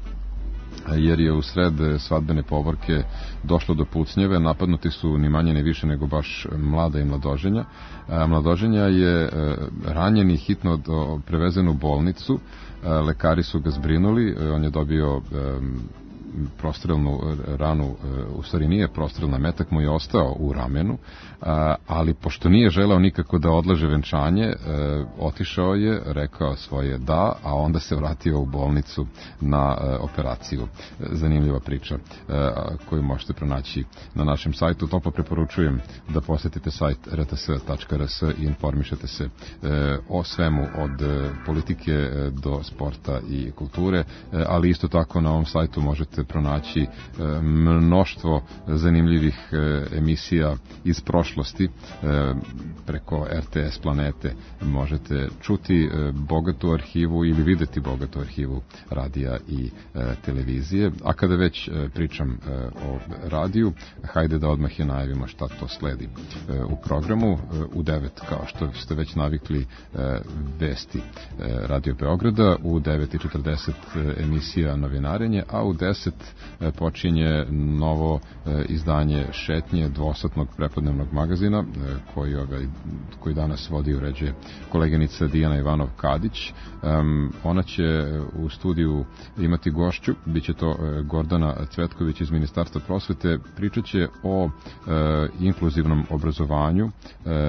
jer je u sred svadbene povorke došlo do pucnjeve. Napadnuti su ni manje ni više nego baš mlada i mladoženja. Mladoženja je ranjen i hitno prevezen u bolnicu. Lekari su ga zbrinuli, on je dobio prostrelnu ranu, u stvari nije prostrelna, metak mu je ostao u ramenu, ali pošto nije želeo nikako da odlaže venčanje, otišao je, rekao svoje da, a onda se vratio u bolnicu na operaciju. Zanimljiva priča koju možete pronaći na našem sajtu. Toplo preporučujem da posetite sajt r t s tačka r s i informišete se o svemu od politike do sporta i kulture, ali isto tako na ovom sajtu možete pronaći mnoštvo zanimljivih emisija iz prošlosti. Preko R T S Planete možete čuti bogatu arhivu ili videti bogatu arhivu radija i televizije. A kada već pričam o radiju, hajde da odmah je najavimo šta to sledi u programu. U devet, kao što ste već navikli, vesti Radio Beograda, u devet i četrdeset emisija Novinarenje, a u deset počinje novo izdanje Šetnje, dvosatnog prepodnevnog magazina koji, ovaj, koji danas vodi i uređuje koleginica Dijana Ivanov-Kadić. Um, ona će u studiju imati gošću, bit će to Gordana Cvetković iz Ministarstva prosvete. Pričat će o uh, inkluzivnom obrazovanju uh,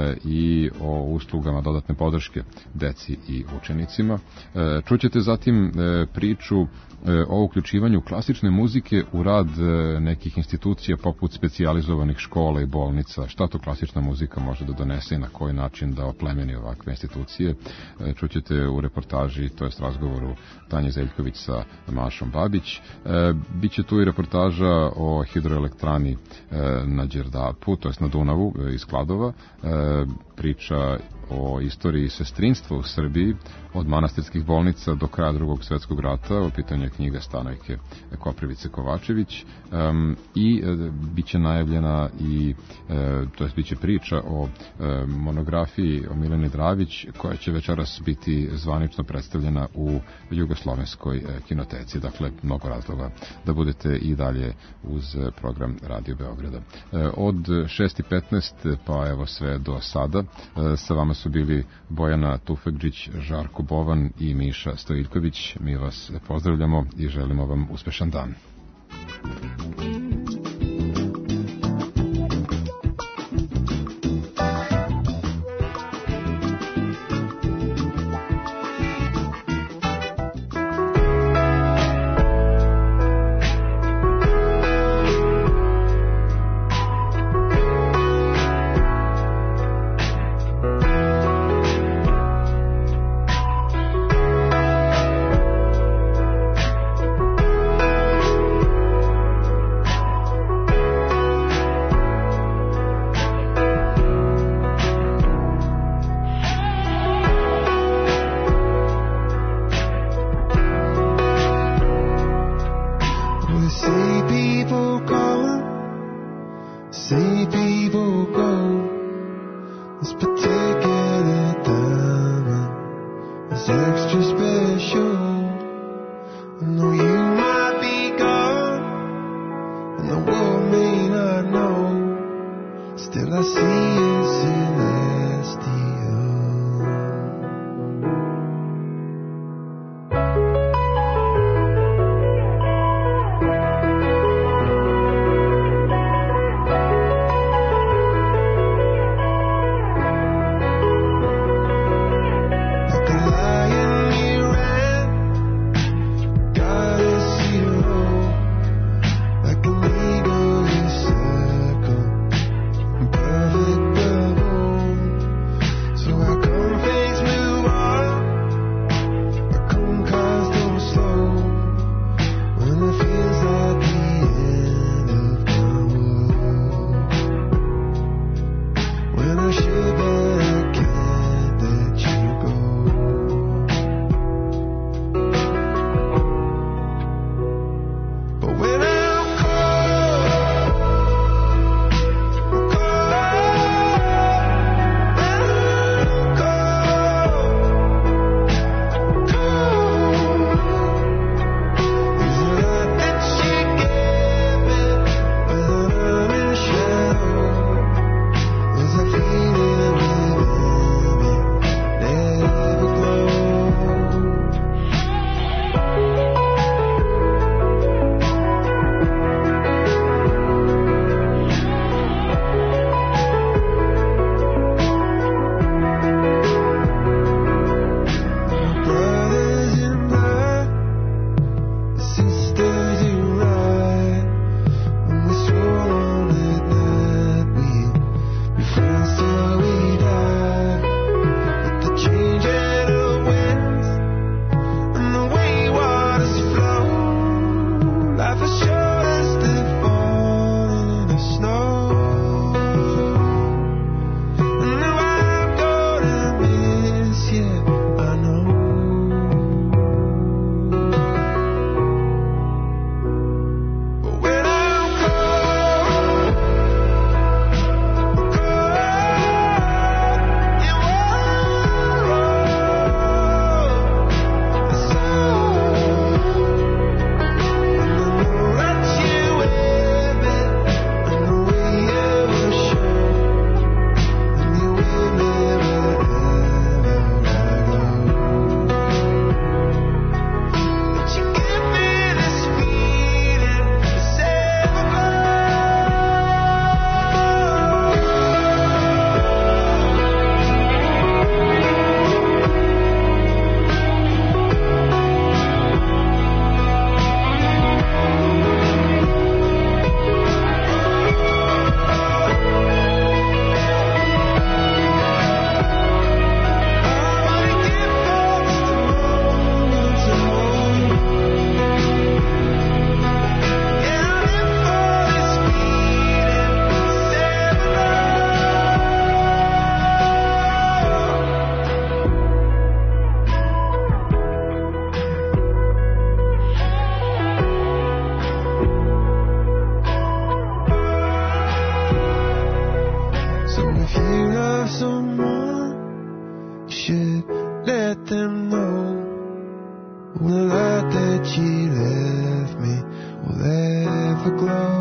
i o uslugama dodatne podrške deci i učenicima. Uh, čućete zatim uh, priču o uključivanju klasične muzike u rad nekih institucija poput specijalizovanih škola i bolnica. Šta to klasična muzika može da donese i na koji način da oplemeni ovakve institucije. Čućete u reportaži, to jest razgovoru Tanje Zeljković sa Mašom Babić. Biće tu i reportaža o hidroelektrani na Đerdapu, to jest na Dunavu iz Kladova. Priča o istoriji sestrinstva u Srbiji od manastirskih bolnica do kraja Drugog svetskog rata, u pitanju je knjiga Stanojke Koprivice Kovačević, um, i e, bit će najavljena i e, to jest bit će priča o e, monografiji o Mileni Dravić, koja će večeras biti zvanično predstavljena u Jugoslovenskoj e, kinoteci. Dakle, mnogo razloga da budete i dalje uz program Radio Beograda. E, od šest i petnaest pa evo sve do sada e, sa vama su bili Bojana Tufekđić, Žarko Bovan i Miša Stojiljković. Mi vas pozdravljamo i želimo vam uspešan dan. afterglow.